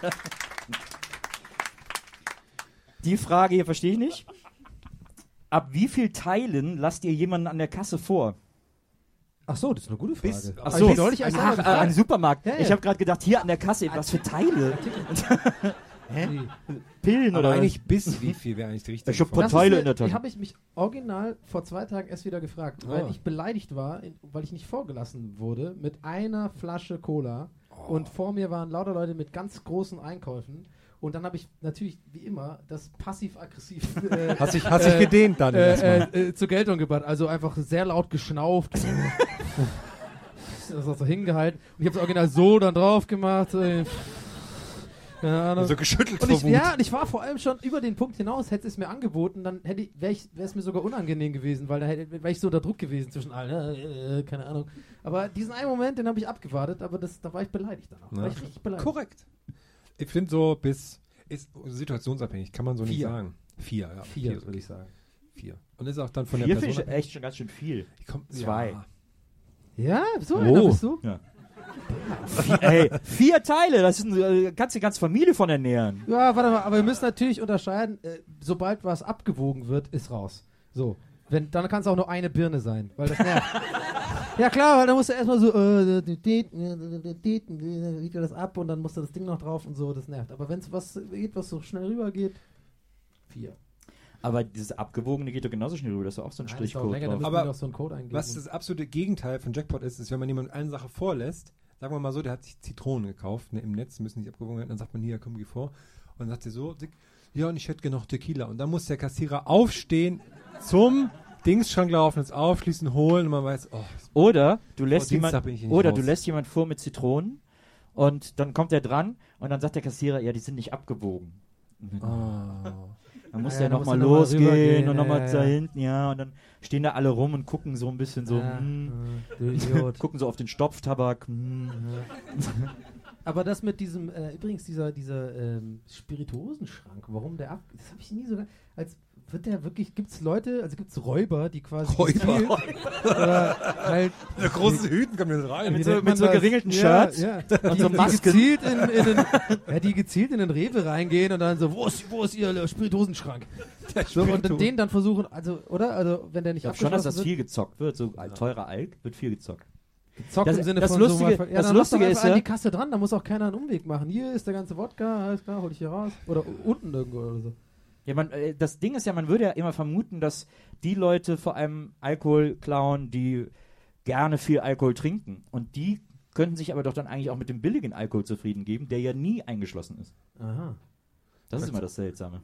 Die Frage hier verstehe ich nicht. Ab wie viel Teilen lasst ihr jemanden an der Kasse vor? Ach so, das ist eine gute Frage. Bis- Aber Ach so, wie soll ich eigentlich Ach, selber äh, gefragt? ein Supermarkt. Ja, ja. Ich habe gerade gedacht, hier an der Kasse, was für Teile? Hä? Pillen Aber oder eigentlich bis wie viel wäre eigentlich die richtige Ich hab Frage. Das Teile ist in der mir- Tasche. Die habe ich mich original vor zwei Tagen erst wieder gefragt, weil Oh. ich beleidigt war, in, weil ich nicht vorgelassen wurde mit einer Flasche Cola und vor mir waren lauter Leute mit ganz großen Einkäufen und dann habe ich natürlich wie immer das passiv-aggressiv äh, Hast dich, hast dich äh, gedehnt dann äh, erstmal. äh, äh, zur Geltung gebracht, also einfach sehr laut geschnauft. Das hat so hingehalten und ich habe es original so dann drauf gemacht. Äh, keine Ahnung. So geschüttelt Und vor ich, Wut. ja, und ich war vor allem schon über den Punkt hinaus, hätte es mir angeboten, dann hätte ich, wäre es mir sogar unangenehm gewesen, weil da wäre ich so unter Druck gewesen zwischen allen, äh, äh, keine Ahnung. Aber diesen einen Moment, den habe ich abgewartet, aber das, da war ich beleidigt danach. Da war Ja. ich richtig beleidigt. Korrekt. Ich finde so bis, ist situationsabhängig, kann man so nicht Vier. sagen. Vier, ja. Vier, ist würde ich okay. sagen. Vier. Und ist auch dann von Vier der finde Person ich echt schon ganz schön viel. abhängig. Kommt- Zwei. Ja. Ja, so Oh. einer bist du? Ey, vier Teile, das ist, ein- äh, kannst die ganze Familie von ernähren. Ja, warte mal, aber wir müssen natürlich unterscheiden, äh, sobald was abgewogen wird, ist raus. So. Wenn, dann kann es auch nur eine Birne sein, weil das nervt. Ja klar, weil dann musst du erstmal so, äh, wiegt das ab und dann musst du das Ding noch drauf und so, das nervt. Aber wenn es was geht, was so schnell rüber geht, vier. Aber dieses Abgewogene geht doch genauso schnell rüber, das ist doch auch so ein Nein, das dauert Strichcode länger, dann drauf. müssen Aber wir noch so einen Code eingeben. Was das absolute Gegenteil von Jackpot ist, ist, wenn man jemand eine Sache vorlässt, sagen wir mal so, der hat sich Zitronen gekauft, ne, im Netz, müssen nicht abgewogen werden, dann sagt man hier, komm, geh vor. Und dann sagt er so, dick, ja, und ich hätte gerne noch Tequila. Und dann muss der Kassierer aufstehen, zum Dingsschrank laufen, es aufschließen, holen und man weiß, oh, Oder du lässt Vor Dienstag jemand, bin ich hier nicht oder raus. du lässt jemand vor mit Zitronen und dann kommt er dran und dann sagt der Kassierer, ja, die sind nicht abgewogen. oh. Man muss Ja, ja, ja, da nochmal musst du noch mal losgehen rübergehen, und ja, nochmal ja, da ja. hinten, ja. Und dann stehen da alle rum und gucken so ein bisschen so, Ja, hm, äh, du Idiot. gucken so auf den Stopftabak. Hm. Aber das mit diesem, äh, übrigens dieser, dieser ähm, Spirituosenschrank, warum der ab, das habe ich nie so, als wird der wirklich, gibt es Leute, also gibt es Räuber, die quasi Räuber? gezielt- oder halt Der großen Hüten kommt jetzt rein. Mit wie so- nennt mit man so das? geringelten Ja, Shirts ja. und die, so die Masken. gezielt in, in den, ja, die gezielt in den Rewe reingehen und dann so, wo ist, wo ist ihr Spirituosenschrank? So, und dann den dann versuchen, also, oder? Also, wenn der nicht Ich glaube schon, dass das abgeschlossen viel gezockt wird. So ein teurer Alk wird viel gezockt. wird, zockt das- im Sinne das von Lustige- so mal, ja, das dann mach doch Lustige einfach ist ja- an die Kasse dran, da muss auch keiner einen Umweg machen. Hier ist der ganze Wodka, alles klar, hol ich hier raus. Oder unten irgendwo oder so. Ja, man, äh, das Ding ist ja, man würde ja immer vermuten, dass die Leute vor allem Alkohol klauen, die gerne viel Alkohol trinken. Und die könnten sich aber doch dann eigentlich auch mit dem billigen Alkohol zufrieden geben, der ja nie eingeschlossen ist. Aha. Das ist immer das Seltsame.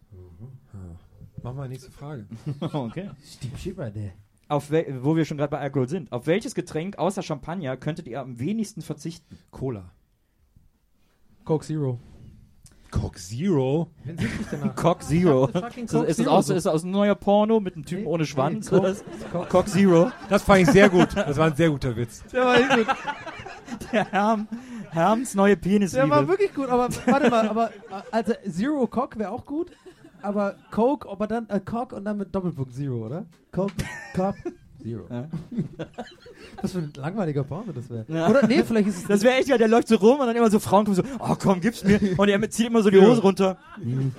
Mach mal nächste Frage. Okay. Stimmt, schipper, der. Auf wel- wo wir schon gerade bei Alkohol sind. Auf welches Getränk außer Champagner könntet ihr am wenigsten verzichten? Cola. Coke Zero. Coke Zero? Wen such ich danach? Cock Zero. Fucking Ist das, Coke ist das Zero auch so, ist das aus einem neuer Porno mit einem Typen Nee, ohne nee, Schwanz? Coke- oder was? Coke- Cock Zero. Das fand ich sehr gut. Das war ein sehr guter Witz. Der war echt gut. Der Herm, Herms neue Penisliebe. Der war wirklich gut, aber warte mal, aber äh, also Zero Coke wäre auch gut, aber Coke, aber dann äh, Coke und dann mit Doppelpunkt Zero, oder? Coke, Coke, Zero. Ja. Was für ein langweiliger Porno das wäre. Ja. Oder nee, vielleicht ist es Das wäre echt ja, der läuft so rum und dann immer so Frauen kommen so, oh komm, gib's mir. Und er zieht immer so die Hose runter, Nein,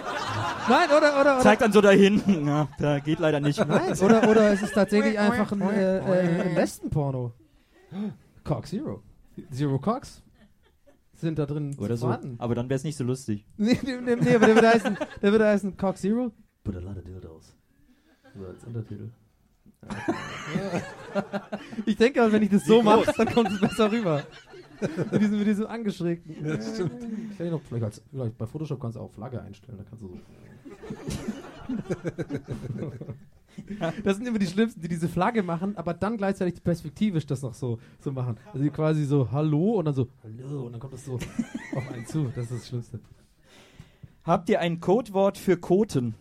oder oder oder zeigt dann so dahin. Ja, da geht leider nicht. Nein, oder oder es ist tatsächlich einfach ein, äh, äh, ein Westen-Porno. Coke Zero. Zero Cocks sind da drin Oder so. vorhanden. Aber dann wäre es nicht so lustig. Nee, nee, nee, nee, aber der würde heißen, der würde heißen Cock Zero. But a lot of dildos. So als Untertitel. Ich denke, aber wenn ich das so mache, dann kommt es besser rüber. mit, diesem, mit diesem angeschrägten. Das stimmt. Stell dir noch, vielleicht, als, vielleicht bei Photoshop kannst du auch Flagge einstellen. Da kannst du so. Das sind immer die Schlimmsten, die diese Flagge machen, aber dann gleichzeitig perspektivisch das noch so, so machen. Also die quasi so Hallo und dann so Hallo und dann kommt das so auf einen zu. Das ist das Schlimmste. Habt ihr ein Codewort für Koten?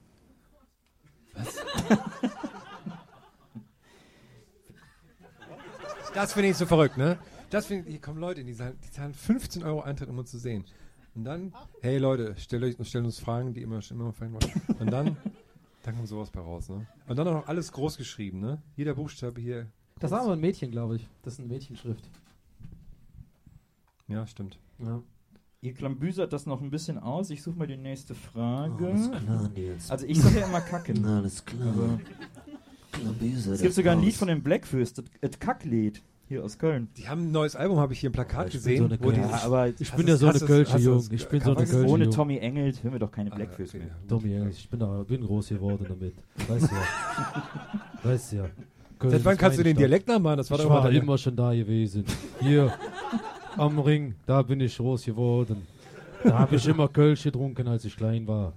Das finde ich so verrückt, ne? Das finde ich, hier kommen Leute, die zahlen, die zahlen fünfzehn Euro Eintritt, um uns zu sehen. Und dann, hey Leute, stellt euch, stellt uns Fragen, die immer, immer fallen wollen. Und dann, dann kommt sowas bei raus, ne? Und dann auch noch alles groß geschrieben, ne? Jeder Buchstabe hier. Das war aber ein Mädchen, glaube ich. Das ist eine Mädchenschrift. Ja, stimmt. Ja. Ihr klambüsert das noch ein bisschen aus. Ich suche mal die nächste Frage. Alles klar, Nils. Also ich sage ja immer kacken. Alles klar. Aber Klambüse, es gibt sogar ein das Lied Haus. von den Blackfist, das- das Kacklied, hier aus Köln. Die haben ein neues Album, habe ich hier im Plakat ich bin gesehen. so eine wo die, Köln- Ja, aber Ich Hast bin du's- ja so eine hast du's- Kölsche hast du's Jung. Ich bin so eine Cover Kölsche ohne Jung. Tommy Engelt hören wir doch keine Ah, Blackfist okay, mehr. ja. Tommy, ich bin, da, bin groß geworden damit. Weißt du ja. Weißt du ja. Köln Seit wann ist kannst du meine den Stadt. Dialekt nachmachen? Das war Ich doch immer war deine- immer schon da gewesen. Hier am Ring, da bin ich groß geworden. Da habe ich immer Kölsch getrunken, als ich klein war.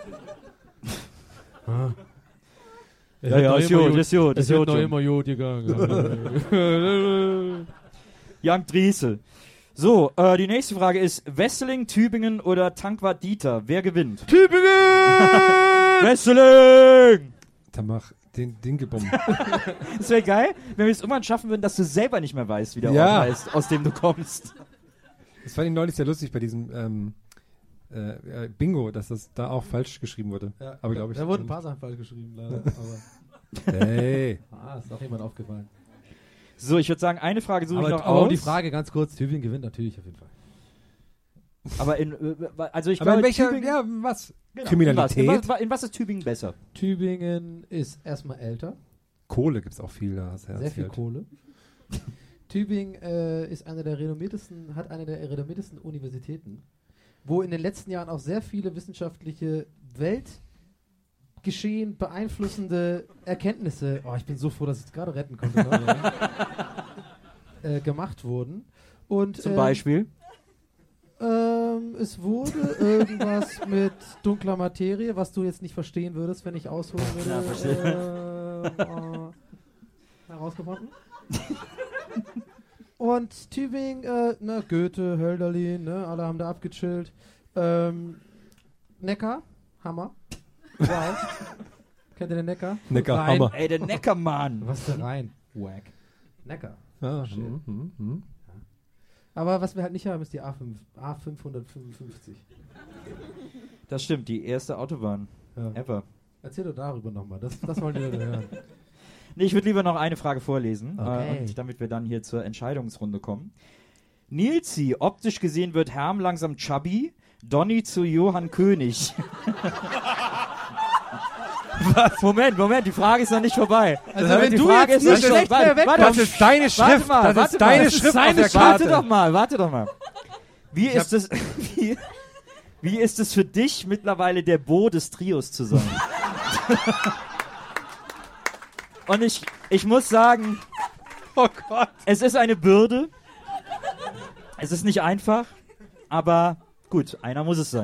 Ah. Es Ja, wird ja, noch ist immer gut, ist gut, Es ist wird gut, noch Jung. immer gut gegangen. Jan Driesel. So, äh, die nächste Frage ist, Wesseling, Tübingen oder Tankwart Dieter? Wer gewinnt? Tübingen! Wesseling! Dann mach den Dinkelbumm. Das wäre geil, wenn wir es irgendwann schaffen würden, dass du selber nicht mehr weißt, wie der Ja. Ort heißt, aus dem du kommst. Das fand ich neulich sehr lustig bei diesem ähm, äh, äh, Bingo, dass das da auch falsch geschrieben wurde. Ja, Aber glaube ich. Da wurden ein paar Sachen falsch geschrieben, leider. Aber Hey. ah, ist auch jemand aufgefallen. So, ich würde sagen, eine Frage suche ich Aber, noch aber aus. um die Frage ganz kurz, Tübingen gewinnt natürlich auf jeden Fall. Aber in, äh, also ich Aber in glaube, welcher, Tübingen, ja, was? genau, Kriminalität? In was, in, was, in was ist Tübingen besser? Tübingen ist erstmal älter, Kohle gibt es auch viel da. Hast du ja sehr viel erzählt. Kohle. Tübingen äh, ist eine der renommiertesten, hat eine der renommiertesten Universitäten, wo in den letzten Jahren auch sehr viele wissenschaftliche Weltgeschehen beeinflussende Erkenntnisse, oh, ich bin so froh, dass ich es gerade retten konnte, ne? äh, gemacht wurden. Und, Zum ähm, Beispiel? Ähm, es wurde irgendwas mit dunkler Materie, was du jetzt nicht verstehen würdest, wenn ich ausholen würde. Ja, verstehe. ähm, äh, herausgefunden. Und Tübingen, äh, ne, Goethe, Hölderlin, ne, alle haben da abgechillt. Ähm, Neckar, Hammer, Wow. Kennt ihr den Neckar? Neckar, Rhein. Hammer. Ey, der Neckermann. Was ist der Rhein? Wack. Neckar. Ja, hm, hm, hm. Aber was wir halt nicht haben, ist die A fünf, A fünfhundertfünfundfünfzig. Das stimmt, die erste Autobahn Ja. ever. Erzähl doch darüber nochmal, das, das wollen die Leute hören. Nee, ich würde lieber noch eine Frage vorlesen, Okay. äh, und damit wir dann hier zur Entscheidungsrunde kommen. Nilsi, optisch gesehen wird Herm langsam chubby, Donny zu Johann König. Was? Moment, Moment, die Frage ist noch nicht vorbei. Also Moment, wenn die du Frage jetzt ist nicht noch schlecht warte, mehr wegkommst- warte, Das ist deine warte Schrift. mal, das warte ist mal. deine Das ist Schrift auf seine der Schrift. Warte Karte. doch mal, warte doch mal. Wie Ich ist es, wie, wie ist es für dich mittlerweile der Bo des Trios zu sein? Und ich, ich muss sagen, Oh Gott. es ist eine Bürde. Es ist nicht einfach, aber gut, einer muss es sein.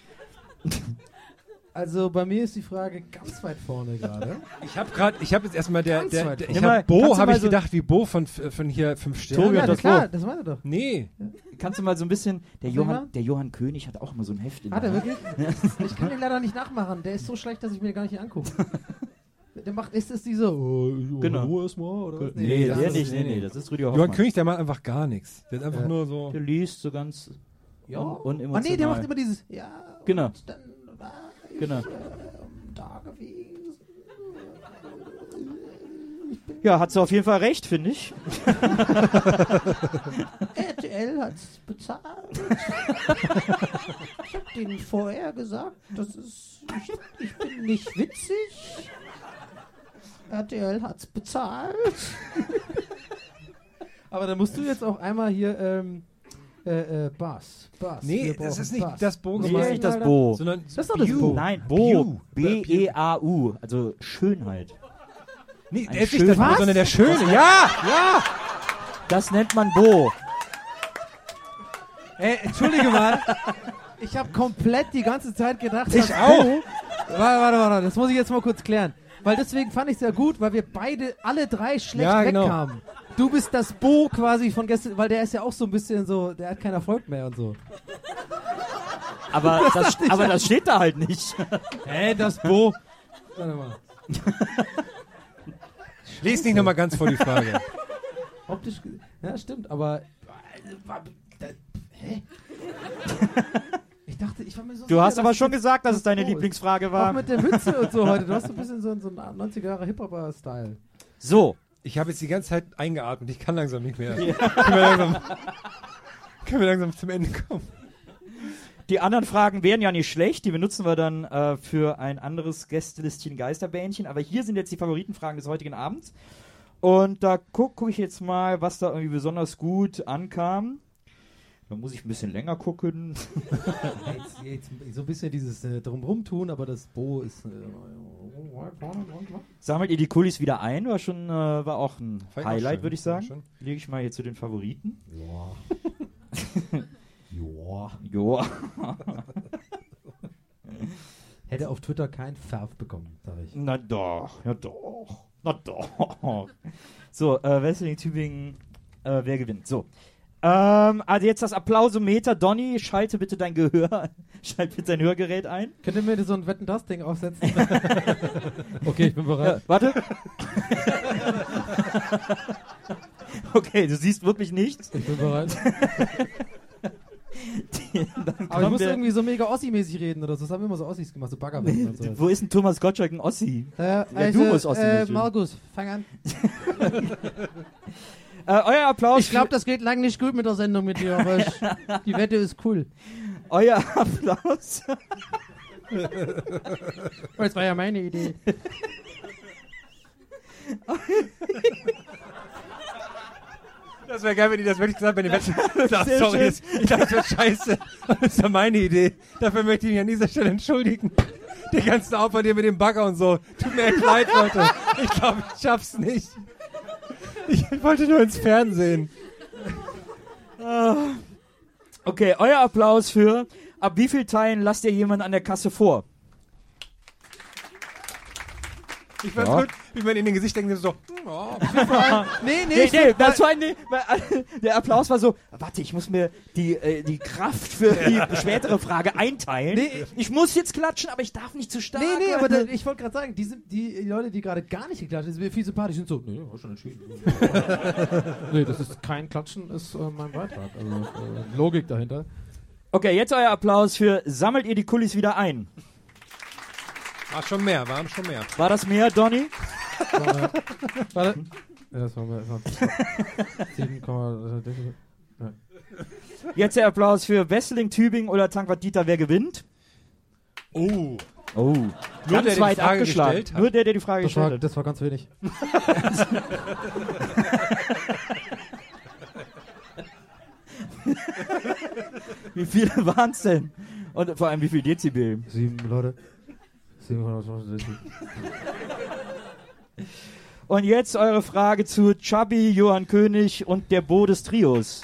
Also bei mir ist die Frage ganz weit vorne gerade. Ich habe gerade, ich habe jetzt erstmal der, Ganz der, weit der vorne. ich Nimm mal, hab Bo, kannst du habe mal ich so- gedacht, wie Bo von, von hier fünf Sterne. Tobi Ja, und na das klar, Bo. das meine ich doch. Nee. Kannst du mal so ein bisschen, der Sag mal. Johann, der Johann König hat auch immer so ein Heft in Hat der er Hand. wirklich? Ich kann den leider nicht nachmachen. Der ist so schlecht, dass ich mir den gar nicht angucke. Der macht, ist es dieser, oh, Genau. Ruhe erstmal, oder was? Nee, das der ist- nicht, nee, nee. nee, das ist Rüdiger Johann Hoffmann. König, der macht einfach gar nichts. Der ist einfach Ja. nur so. Der liest so ganz Ja. un Oh unemotional. nee, der macht immer dieses, ja, Genau. und dann war ich Genau. äh, da gewesen. Ja, hat sie auf jeden Fall recht, finde ich. R T L hat's bezahlt. Ich hab denen vorher gesagt, das ist, ich, ich bin nicht witzig. R T L hat's bezahlt. Aber da musst du jetzt auch einmal hier, ähm, äh, äh, Bass. Bass. Nee, Wir das brauchen ist nicht Bass. das Bo Nee, gemeint, ist nicht das Alter. Bo. sondern Das ist doch das Bew. Bo. Nein, Bo. Bew. B E A U. Also Schönheit. Nee, Ein der ist nicht das Bo, Was? sondern der Schöne. Ja, ja. Das nennt man Bo. Ey, entschuldige mal. Ich habe komplett die ganze Zeit gedacht, Ich dass auch. Bo- Warte, warte, warte, das muss ich jetzt mal kurz klären. Weil deswegen fand ich es ja gut, weil wir beide, alle drei schlecht Ja, genau. wegkamen. Du bist das Bo quasi von gestern, weil der ist ja auch so ein bisschen so, der hat keinen Erfolg mehr und so. Aber das, aber das steht da halt nicht. Hey, das Bo. Warte mal. Lies nicht nochmal ganz vor die Frage. Optisch, ge- ja, stimmt, aber. Hä? Ich dachte, ich war mir so Du sicher, hast aber dass schon das- gesagt, dass das es deine Bo ist. Lieblingsfrage Auch war. mit der Mütze und so heute. Du hast so ein bisschen so, so einen neunziger Jahre Hip-Hopper-Style. So, Ich habe jetzt die ganze Zeit eingeatmet. Ich kann langsam nicht mehr. Können, wir langsam, können wir langsam zum Ende kommen? die anderen Fragen wären ja nicht schlecht. Die benutzen wir dann äh, für ein anderes Gästelistchen Geisterbähnchen. Aber hier sind jetzt die Favoritenfragen des heutigen Abends. Und da gucke guck ich jetzt mal, was da irgendwie besonders gut ankam. Da muss ich ein bisschen länger gucken. Jetzt, jetzt so ein bisschen dieses äh, Drumrum tun, aber das Bo ist. Äh, Sammelt ihr die Kulis wieder ein? War schon, äh, war auch ein Fand ich auch Highlight, schön. würde ich Fand sagen. ich schon. Lege ich mal hier zu den Favoriten. ja. ja. Joa. Hätte auf Twitter kein Färb bekommen, sag ich. Na doch, ja doch, na doch. So, äh, Wrestling Tübingen, äh, wer gewinnt? So. Ähm, also jetzt das Applausometer. Donny, schalte bitte dein Gehör, schalte bitte dein Hörgerät ein. Könnt ihr mir so ein Wetten-Das-Ding aufsetzen? Okay, ich bin bereit. Ja, warte. Okay, du siehst wirklich nichts. Ich bin bereit. Dann Aber ich kommt muss der- irgendwie so mega Ossi-mäßig reden oder so. Das haben immer so Ossis gemacht, so Baggerwetten und so. Wo ist denn Thomas Gottschalk ein Ossi? Äh, Ja, du musst Ossi äh, natürlich. Markus, fang an. Äh, euer Applaus. Ich glaube, das geht lang nicht gut mit der Sendung mit dir, aber ich, die Wette ist cool. Euer Applaus. Das war ja meine Idee. Das wäre geil, wenn die das wirklich gesagt hätten, wenn die Wetten. Ach, Sehr sorry, schön. jetzt, ich dachte, das wäre scheiße. Das ist ja meine Idee. Dafür möchte ich mich an dieser Stelle entschuldigen. Die ganzen Opfer dir mit dem Bagger und so. Tut mir echt leid, Leute. Ich glaube, ich schaff's nicht. Ich wollte nur ins Fernsehen. Okay, euer Applaus für ab wie viel Teilen lasst ihr jemanden an der Kasse vor? Ich fand's Ja. gut, wie man in den Gesichtern denkt, so, hm, oh, Nee, Nee, nee, das war, nee, weil, der Applaus war so, warte, ich muss mir die, äh, die Kraft für die spätere Frage einteilen. Nee. Ich muss jetzt klatschen, aber ich darf nicht zu stark. Nee, nee, aber da, ich wollte gerade sagen, die, sind, die Leute, die gerade gar nicht geklatscht sind, sind viel sympathisch, sind so, nee, war schon entschieden. Nee, das ist kein Klatschen, ist äh, mein Beitrag. Also äh, Logik dahinter. Okay, jetzt euer Applaus für Sammelt ihr die Kulis wieder ein. war schon mehr, waren schon mehr. War das mehr, Donny? Warte. Warte. Ja, das war mir sieben, Jetzt der Applaus für Wesseling, Tübingen oder Tankwart Dieter, wer gewinnt? Oh. Oh, Nur ganz der, der weit die Frage abgeschlagen. gestellt hat. Nur der, der die Frage das, gestellt war, hat. das war ganz wenig. Wie viele waren es denn? Und vor allem, wie viel Dezibel? Sieben Leute. siebenhundertzwanzig. Und jetzt eure Frage zu Chubby, Johann König und der Bo des Trios.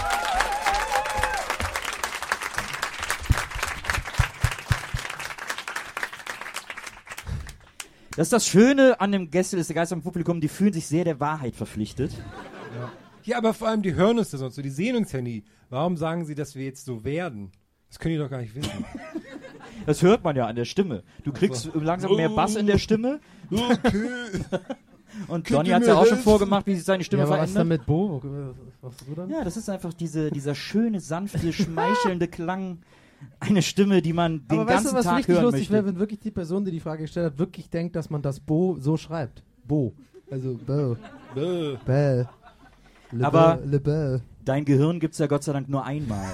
Das ist das Schöne an dem Gästeliste Geister im Publikum, die fühlen sich sehr der Wahrheit verpflichtet. Ja, aber vor allem, die hören uns das sonst so, die sehen uns ja nie. Warum sagen sie, dass wir jetzt so werden? Das können die doch gar nicht wissen. Das hört man ja an der Stimme. Du kriegst so. langsam mehr Bass in der Stimme. Okay. Und Donny hat es ja auch schon vorgemacht, wie sich seine Stimme Ja, aber was verändert. dann mit Bo? Was machst du dann? Ja, das ist einfach diese, dieser schöne, sanfte, schmeichelnde Klang. Eine Stimme, die man den Aber weißt ganzen du, was Tag richtig hören lustig möchte. wäre, wenn wirklich die Person, die die Frage gestellt hat, wirklich denkt, dass man das Bo so schreibt. Bo. Also Bo. Bäh. Bäh. Le Aber- Bäh, Le Bäh. Dein Gehirn gibt's ja Gott sei Dank nur einmal.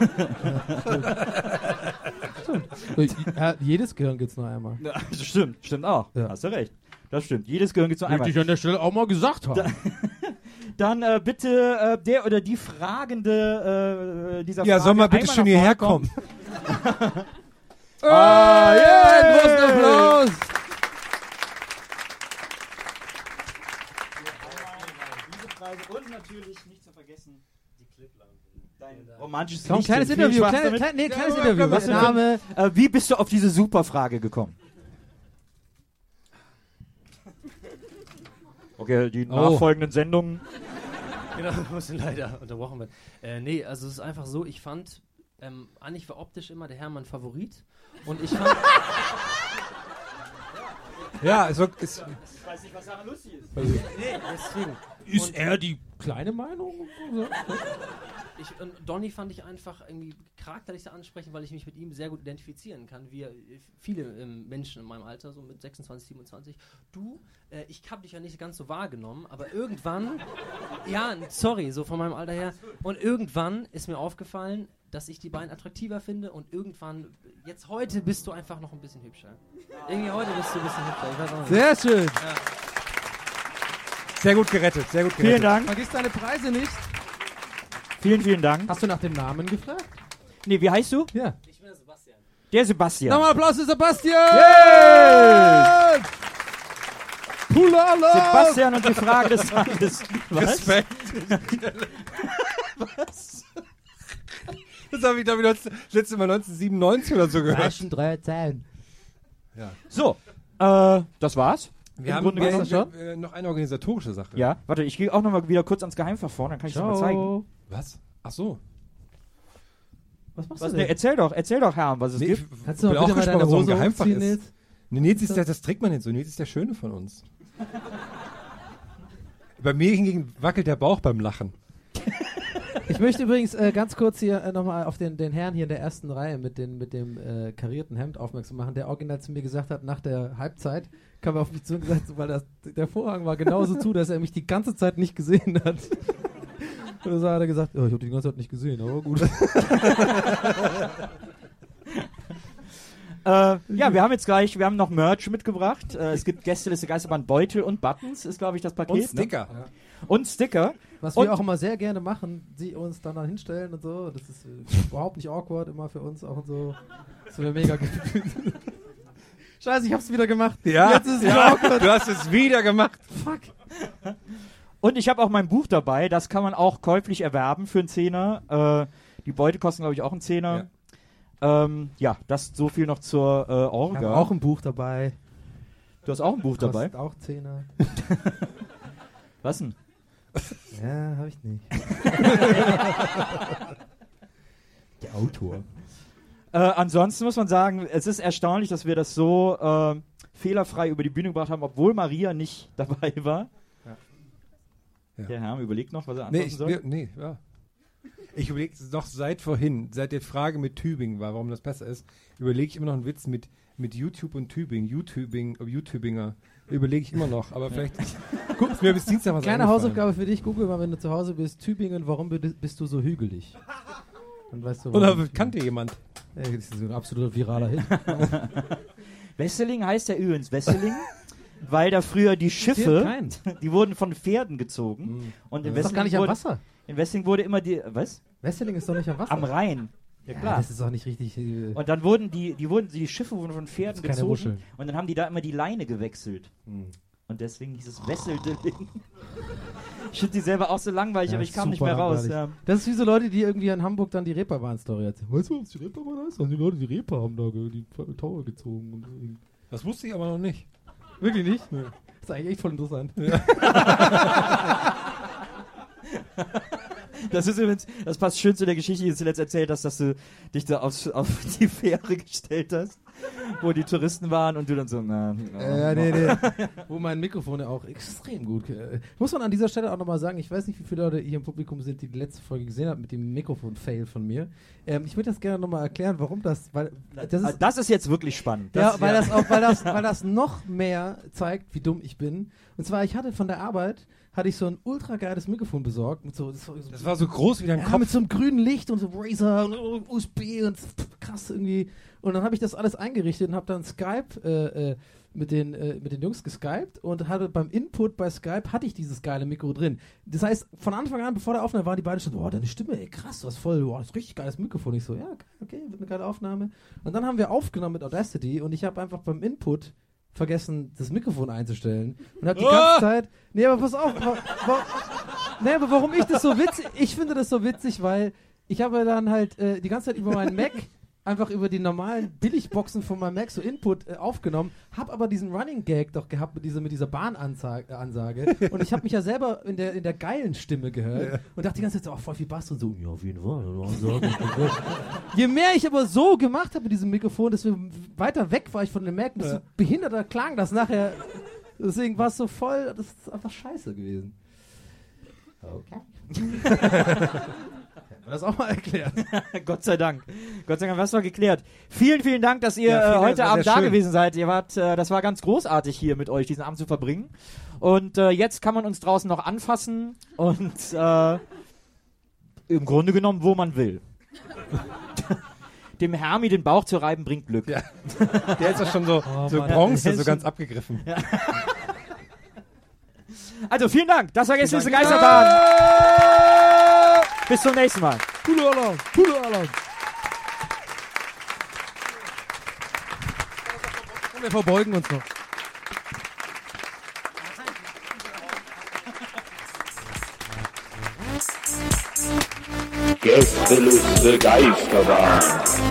Ja, jedes Gehirn gibt's nur einmal. Ja, das stimmt, stimmt auch. Ja. Hast du recht. Das stimmt. Jedes Gehirn gibt's nur einmal. an der Stelle auch mal gesagt haben. Dann äh, bitte äh, der oder die Fragende äh, dieser Ja, Frage soll mal bitte einmal schön nach hierher vorne kommen. Ah, yeah, einen großen Applaus! Und natürlich nicht zu vergessen die Cliplampe. Dein romantisches Komm, Licht. kleines Viel Interview, Spaß kleine, damit. klein, nee, kleines Ja, Interview. was denn? Name. Äh, wie bist du auf diese super Frage gekommen? Okay, die Oh. nachfolgenden Sendungen. Genau, wir mussten leider unterbrochen werden. Äh, nee, also es ist einfach so, ich fand, ähm, eigentlich war optisch immer der Hermann Favorit. Und ich fand, Ja, es war, es, Ich weiß nicht, was daran lustig ist. nee, deswegen. Ist Und- er die kleine Meinung? Ich, und Donny fand ich einfach irgendwie charakterlich sehr ansprechend, weil ich mich mit ihm sehr gut identifizieren kann, wie äh, viele ähm, Menschen in meinem Alter, so mit sechsundzwanzig, siebenundzwanzig. Du, äh, ich habe dich ja nicht ganz so wahrgenommen, aber irgendwann, ja, sorry, so von meinem Alter her, und irgendwann ist mir aufgefallen, dass ich die beiden attraktiver finde und irgendwann, jetzt heute bist du einfach noch ein bisschen hübscher. Irgendwie heute bist du ein bisschen hübscher, ich weiß auch nicht. Sehr schön. sehr gut gerettet, sehr gut gerettet. Vielen Dank. Vergiss deine Preise nicht. Vielen, vielen Dank. Hast du nach dem Namen gefragt? Nee, wie heißt du? Ja. Ich bin der Sebastian. Der Sebastian. Nochmal Applaus für Sebastian! Yay! Pula Love! Sebastian und die Frage des Tages. Was? Respekt. Was? Das habe ich, glaube ich, das letzte Mal neunzehnhundertsiebenundneunzig oder so gehört. Flaschen drei Zellen. So, äh, das war's. Wir Im haben Grunde wir genommen- haben, äh, noch eine organisatorische Sache. Ja, warte, ich gehe auch nochmal wieder kurz ans Geheimverfahren, dann kann ich es mal zeigen. Ciao. Was? Ach so. Was machst Was, du nee, denn? erzähl doch, erzähl doch, Herr, was es Nee, gibt. ich Kannst du mal bin bitte auch mal gespannt, deine was so ein Hose Geheimfach hochziehen, ist. Nils? Nee, Nils ist der, das trägt man hin so. Nils ist der Schöne von uns. Bei mir hingegen wackelt der Bauch beim Lachen. Ich möchte übrigens äh, ganz kurz hier äh, nochmal auf den, den Herrn hier in der ersten Reihe mit, den, mit dem äh, karierten Hemd aufmerksam machen, der original zu mir gesagt hat, nach der Halbzeit kam er auf mich zu und gesagt, weil das, der Vorhang war genauso zu, dass er mich die ganze Zeit nicht gesehen hat. Und dann hat er gesagt, oh, ich habe die ganze Zeit nicht gesehen, aber gut. Äh, ja, wir haben jetzt gleich, wir haben noch Merch mitgebracht. Äh, es gibt Gästeliste Geisterbahn Beutel und Buttons, ist glaube ich das Paket. Und Sticker. Ne? Und Sticker. Was Und- wir auch immer sehr gerne machen, sie uns dann, dann hinstellen und so. Das ist äh, überhaupt nicht awkward, immer für uns auch und so. Das wäre mega gefühlt. Scheiße, ich hab's wieder gemacht. Ja, Jetzt ist es wieder ja awkward. du hast es wieder gemacht. Fuck. Und ich habe auch mein Buch dabei, das kann man auch käuflich erwerben für einen Zehner. Äh, die Beutel kosten glaube ich auch einen Zehner. Ja, ähm, ja, das so viel noch zur äh, Wir haben Orga. auch ein Buch dabei. Du hast auch ein Buch dabei. Kostet auch Zehner. Was denn? Ja, hab ich nicht. Der Autor. Äh, ansonsten muss man sagen, es ist erstaunlich, dass wir das so äh, fehlerfrei über die Bühne gebracht haben, obwohl Maria nicht dabei war. Ja. Ja. Der Herr überlegt noch, was er Nee, antworten ich, soll. wir, nee, ja. Ich überlege noch seit vorhin, seit der Frage mit Tübingen war, warum das besser ist, überlege ich immer noch einen Witz mit, mit YouTube und Tübingen, YouTubing, YouTubinger. Überlege ich immer noch, aber vielleicht guck's mir bis Dienstag was Kleine eingefallen. Hausaufgabe für dich, google mal, wenn du zu Hause bist, Tübingen, warum bi- bist du so hügelig? Dann weißt du, Oder warum. kannte jemand? Ey, das ist ein absoluter viraler Hit. Wesseling heißt ja übrigens Wesseling, weil da früher die Schiffe, die wurden von Pferden gezogen. Und in Das ist doch gar nicht am wurde, Wasser. In Wesseling wurde immer die, was? Wesseling ist doch nicht am Wasser. Am Rhein. Ja, Ja, klar. das ist doch nicht richtig. Äh, Und dann wurden die, die wurden, die Schiffe wurden von Pferden Das ist keine gezogen. Muscheln. Und dann haben die da immer die Leine gewechselt. Und deswegen hieß es Wesselding. Ich finde die selber auch so langweilig, ja, aber ich kam super nicht mehr raus. langweilig. Ja. Das ist wie so Leute, die irgendwie in Hamburg dann die Reeperbahn-Story erzählen. Weißt du, was die Reeperbahn heißt? Also die Leute, die Reeper haben da ge- die Tower gezogen. Und irgendwie. Das wusste ich aber noch nicht. Wirklich nicht? Nee. Das ist eigentlich echt voll interessant. Ja. Das ist übrigens, das passt schön zu der Geschichte, die du zuletzt erzählt hast, dass du dich da auf, auf die Fähre gestellt hast, wo die Touristen waren und du dann so, na, Ja, äh, nee, nee. Wo mein Mikrofon ja auch extrem gut. Äh, muss man an dieser Stelle auch nochmal sagen, ich weiß nicht, wie viele Leute hier im Publikum sind, die die letzte Folge gesehen haben mit dem Mikrofon-Fail von mir. Ähm, ich würde das gerne nochmal erklären, warum das, weil das ist, das ist jetzt wirklich spannend. ja, Das, weil das auch, weil das, weil das noch mehr zeigt, wie dumm ich bin. Und zwar, ich hatte von der Arbeit hatte ich so ein ultra geiles Mikrofon besorgt mit so, das war so, Das war so groß wie dein ja, Kopf. mit so einem grünen Licht und so Razer und U S B und pff, krass irgendwie. Und dann habe ich das alles eingerichtet und habe dann Skype äh, äh, mit, den, äh, mit den Jungs geskypt und hatte beim Input bei Skype hatte ich dieses geile Mikro drin. Das heißt, von Anfang an, bevor der Aufnahme waren, die beiden schon, boah, deine Stimme, ey, krass, du hast voll, boah, das ist richtig geiles Mikrofon. Ich so, ja, okay, wird eine geile Aufnahme. Und dann haben wir aufgenommen mit Audacity und ich habe einfach beim Input vergessen, das Mikrofon einzustellen und habe die Oh! ganze Zeit, nee, aber pass auf, wa, wa, nee, aber warum ich das so witzig, ich finde das so witzig, weil ich habe dann halt äh, die ganze Zeit über meinen Mac einfach über die normalen Billigboxen von meinem Mac so Input äh, aufgenommen, habe aber diesen Running Gag doch gehabt mit dieser, mit dieser Bahnansage äh, Ansage. Und ich habe mich ja selber in der, in der geilen Stimme gehört Ja. und dachte die ganze Zeit so, oh, voll viel Bass und so, ja, auf jeden Fall. Je mehr ich aber so gemacht habe mit diesem Mikrofon, desto weiter weg war ich von dem Mac, desto Ja. behinderter klang das nachher. Deswegen war es so voll, das ist einfach scheiße gewesen. Okay. Das auch mal erklärt. Gott sei Dank. Gott sei Dank, was noch geklärt. Vielen, vielen Dank, dass ihr Ja, vielen äh, Dank, heute war Abend sehr da schön. gewesen seid. Ihr wart, äh, das war ganz großartig hier mit euch, diesen Abend zu verbringen. Und äh, jetzt kann man uns draußen noch anfassen und äh, im Grunde genommen, wo man will. Dem Hermi den Bauch zu reiben, bringt Glück. Ja. Der ist ja schon so, Oh, so Mann. Bronze, Ja, so ganz abgegriffen. Ja. Also vielen Dank. Das war Gästeliste Dank. Geisterbahn. Bis zum nächsten Mal. Pulu Alarm, Pulu Alarm. Und wir verbeugen uns noch. Gästeliste Geisterbahn.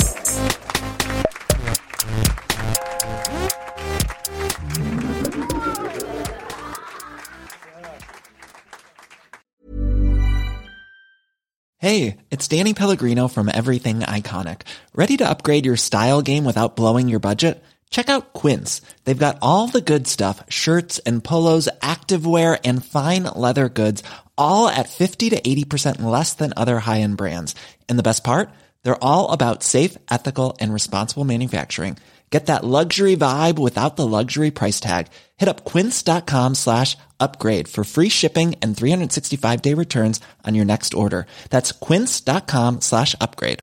Hey, it's Danny Pellegrino from Everything Iconic. Ready to upgrade your style game without blowing your budget? Check out Quince. They've got all the good stuff, shirts and polos, activewear, and fine leather goods, all at fifty to eighty percent less than other high-end brands. And the best part? They're all about safe, ethical, and responsible manufacturing. Get that luxury vibe without the luxury price tag. Hit up quince.com slash upgrade for free shipping and three sixty-five day returns on your next order. That's quince.com slash upgrade.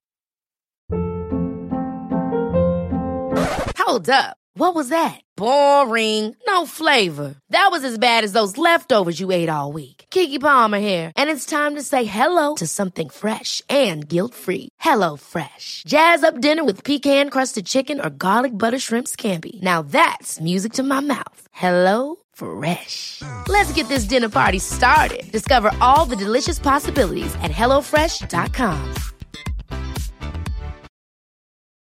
Hold up. What was that? Boring. No flavor. That was as bad as those leftovers you ate all week. Keke Palmer here, and it's time to say hello to something fresh and guilt-free. Hello Fresh. Jazz up dinner with pecan-crusted chicken or garlic butter shrimp scampi. Now that's music to my mouth. Hello Fresh. Let's get this dinner party started. Discover all the delicious possibilities at hello fresh dot com.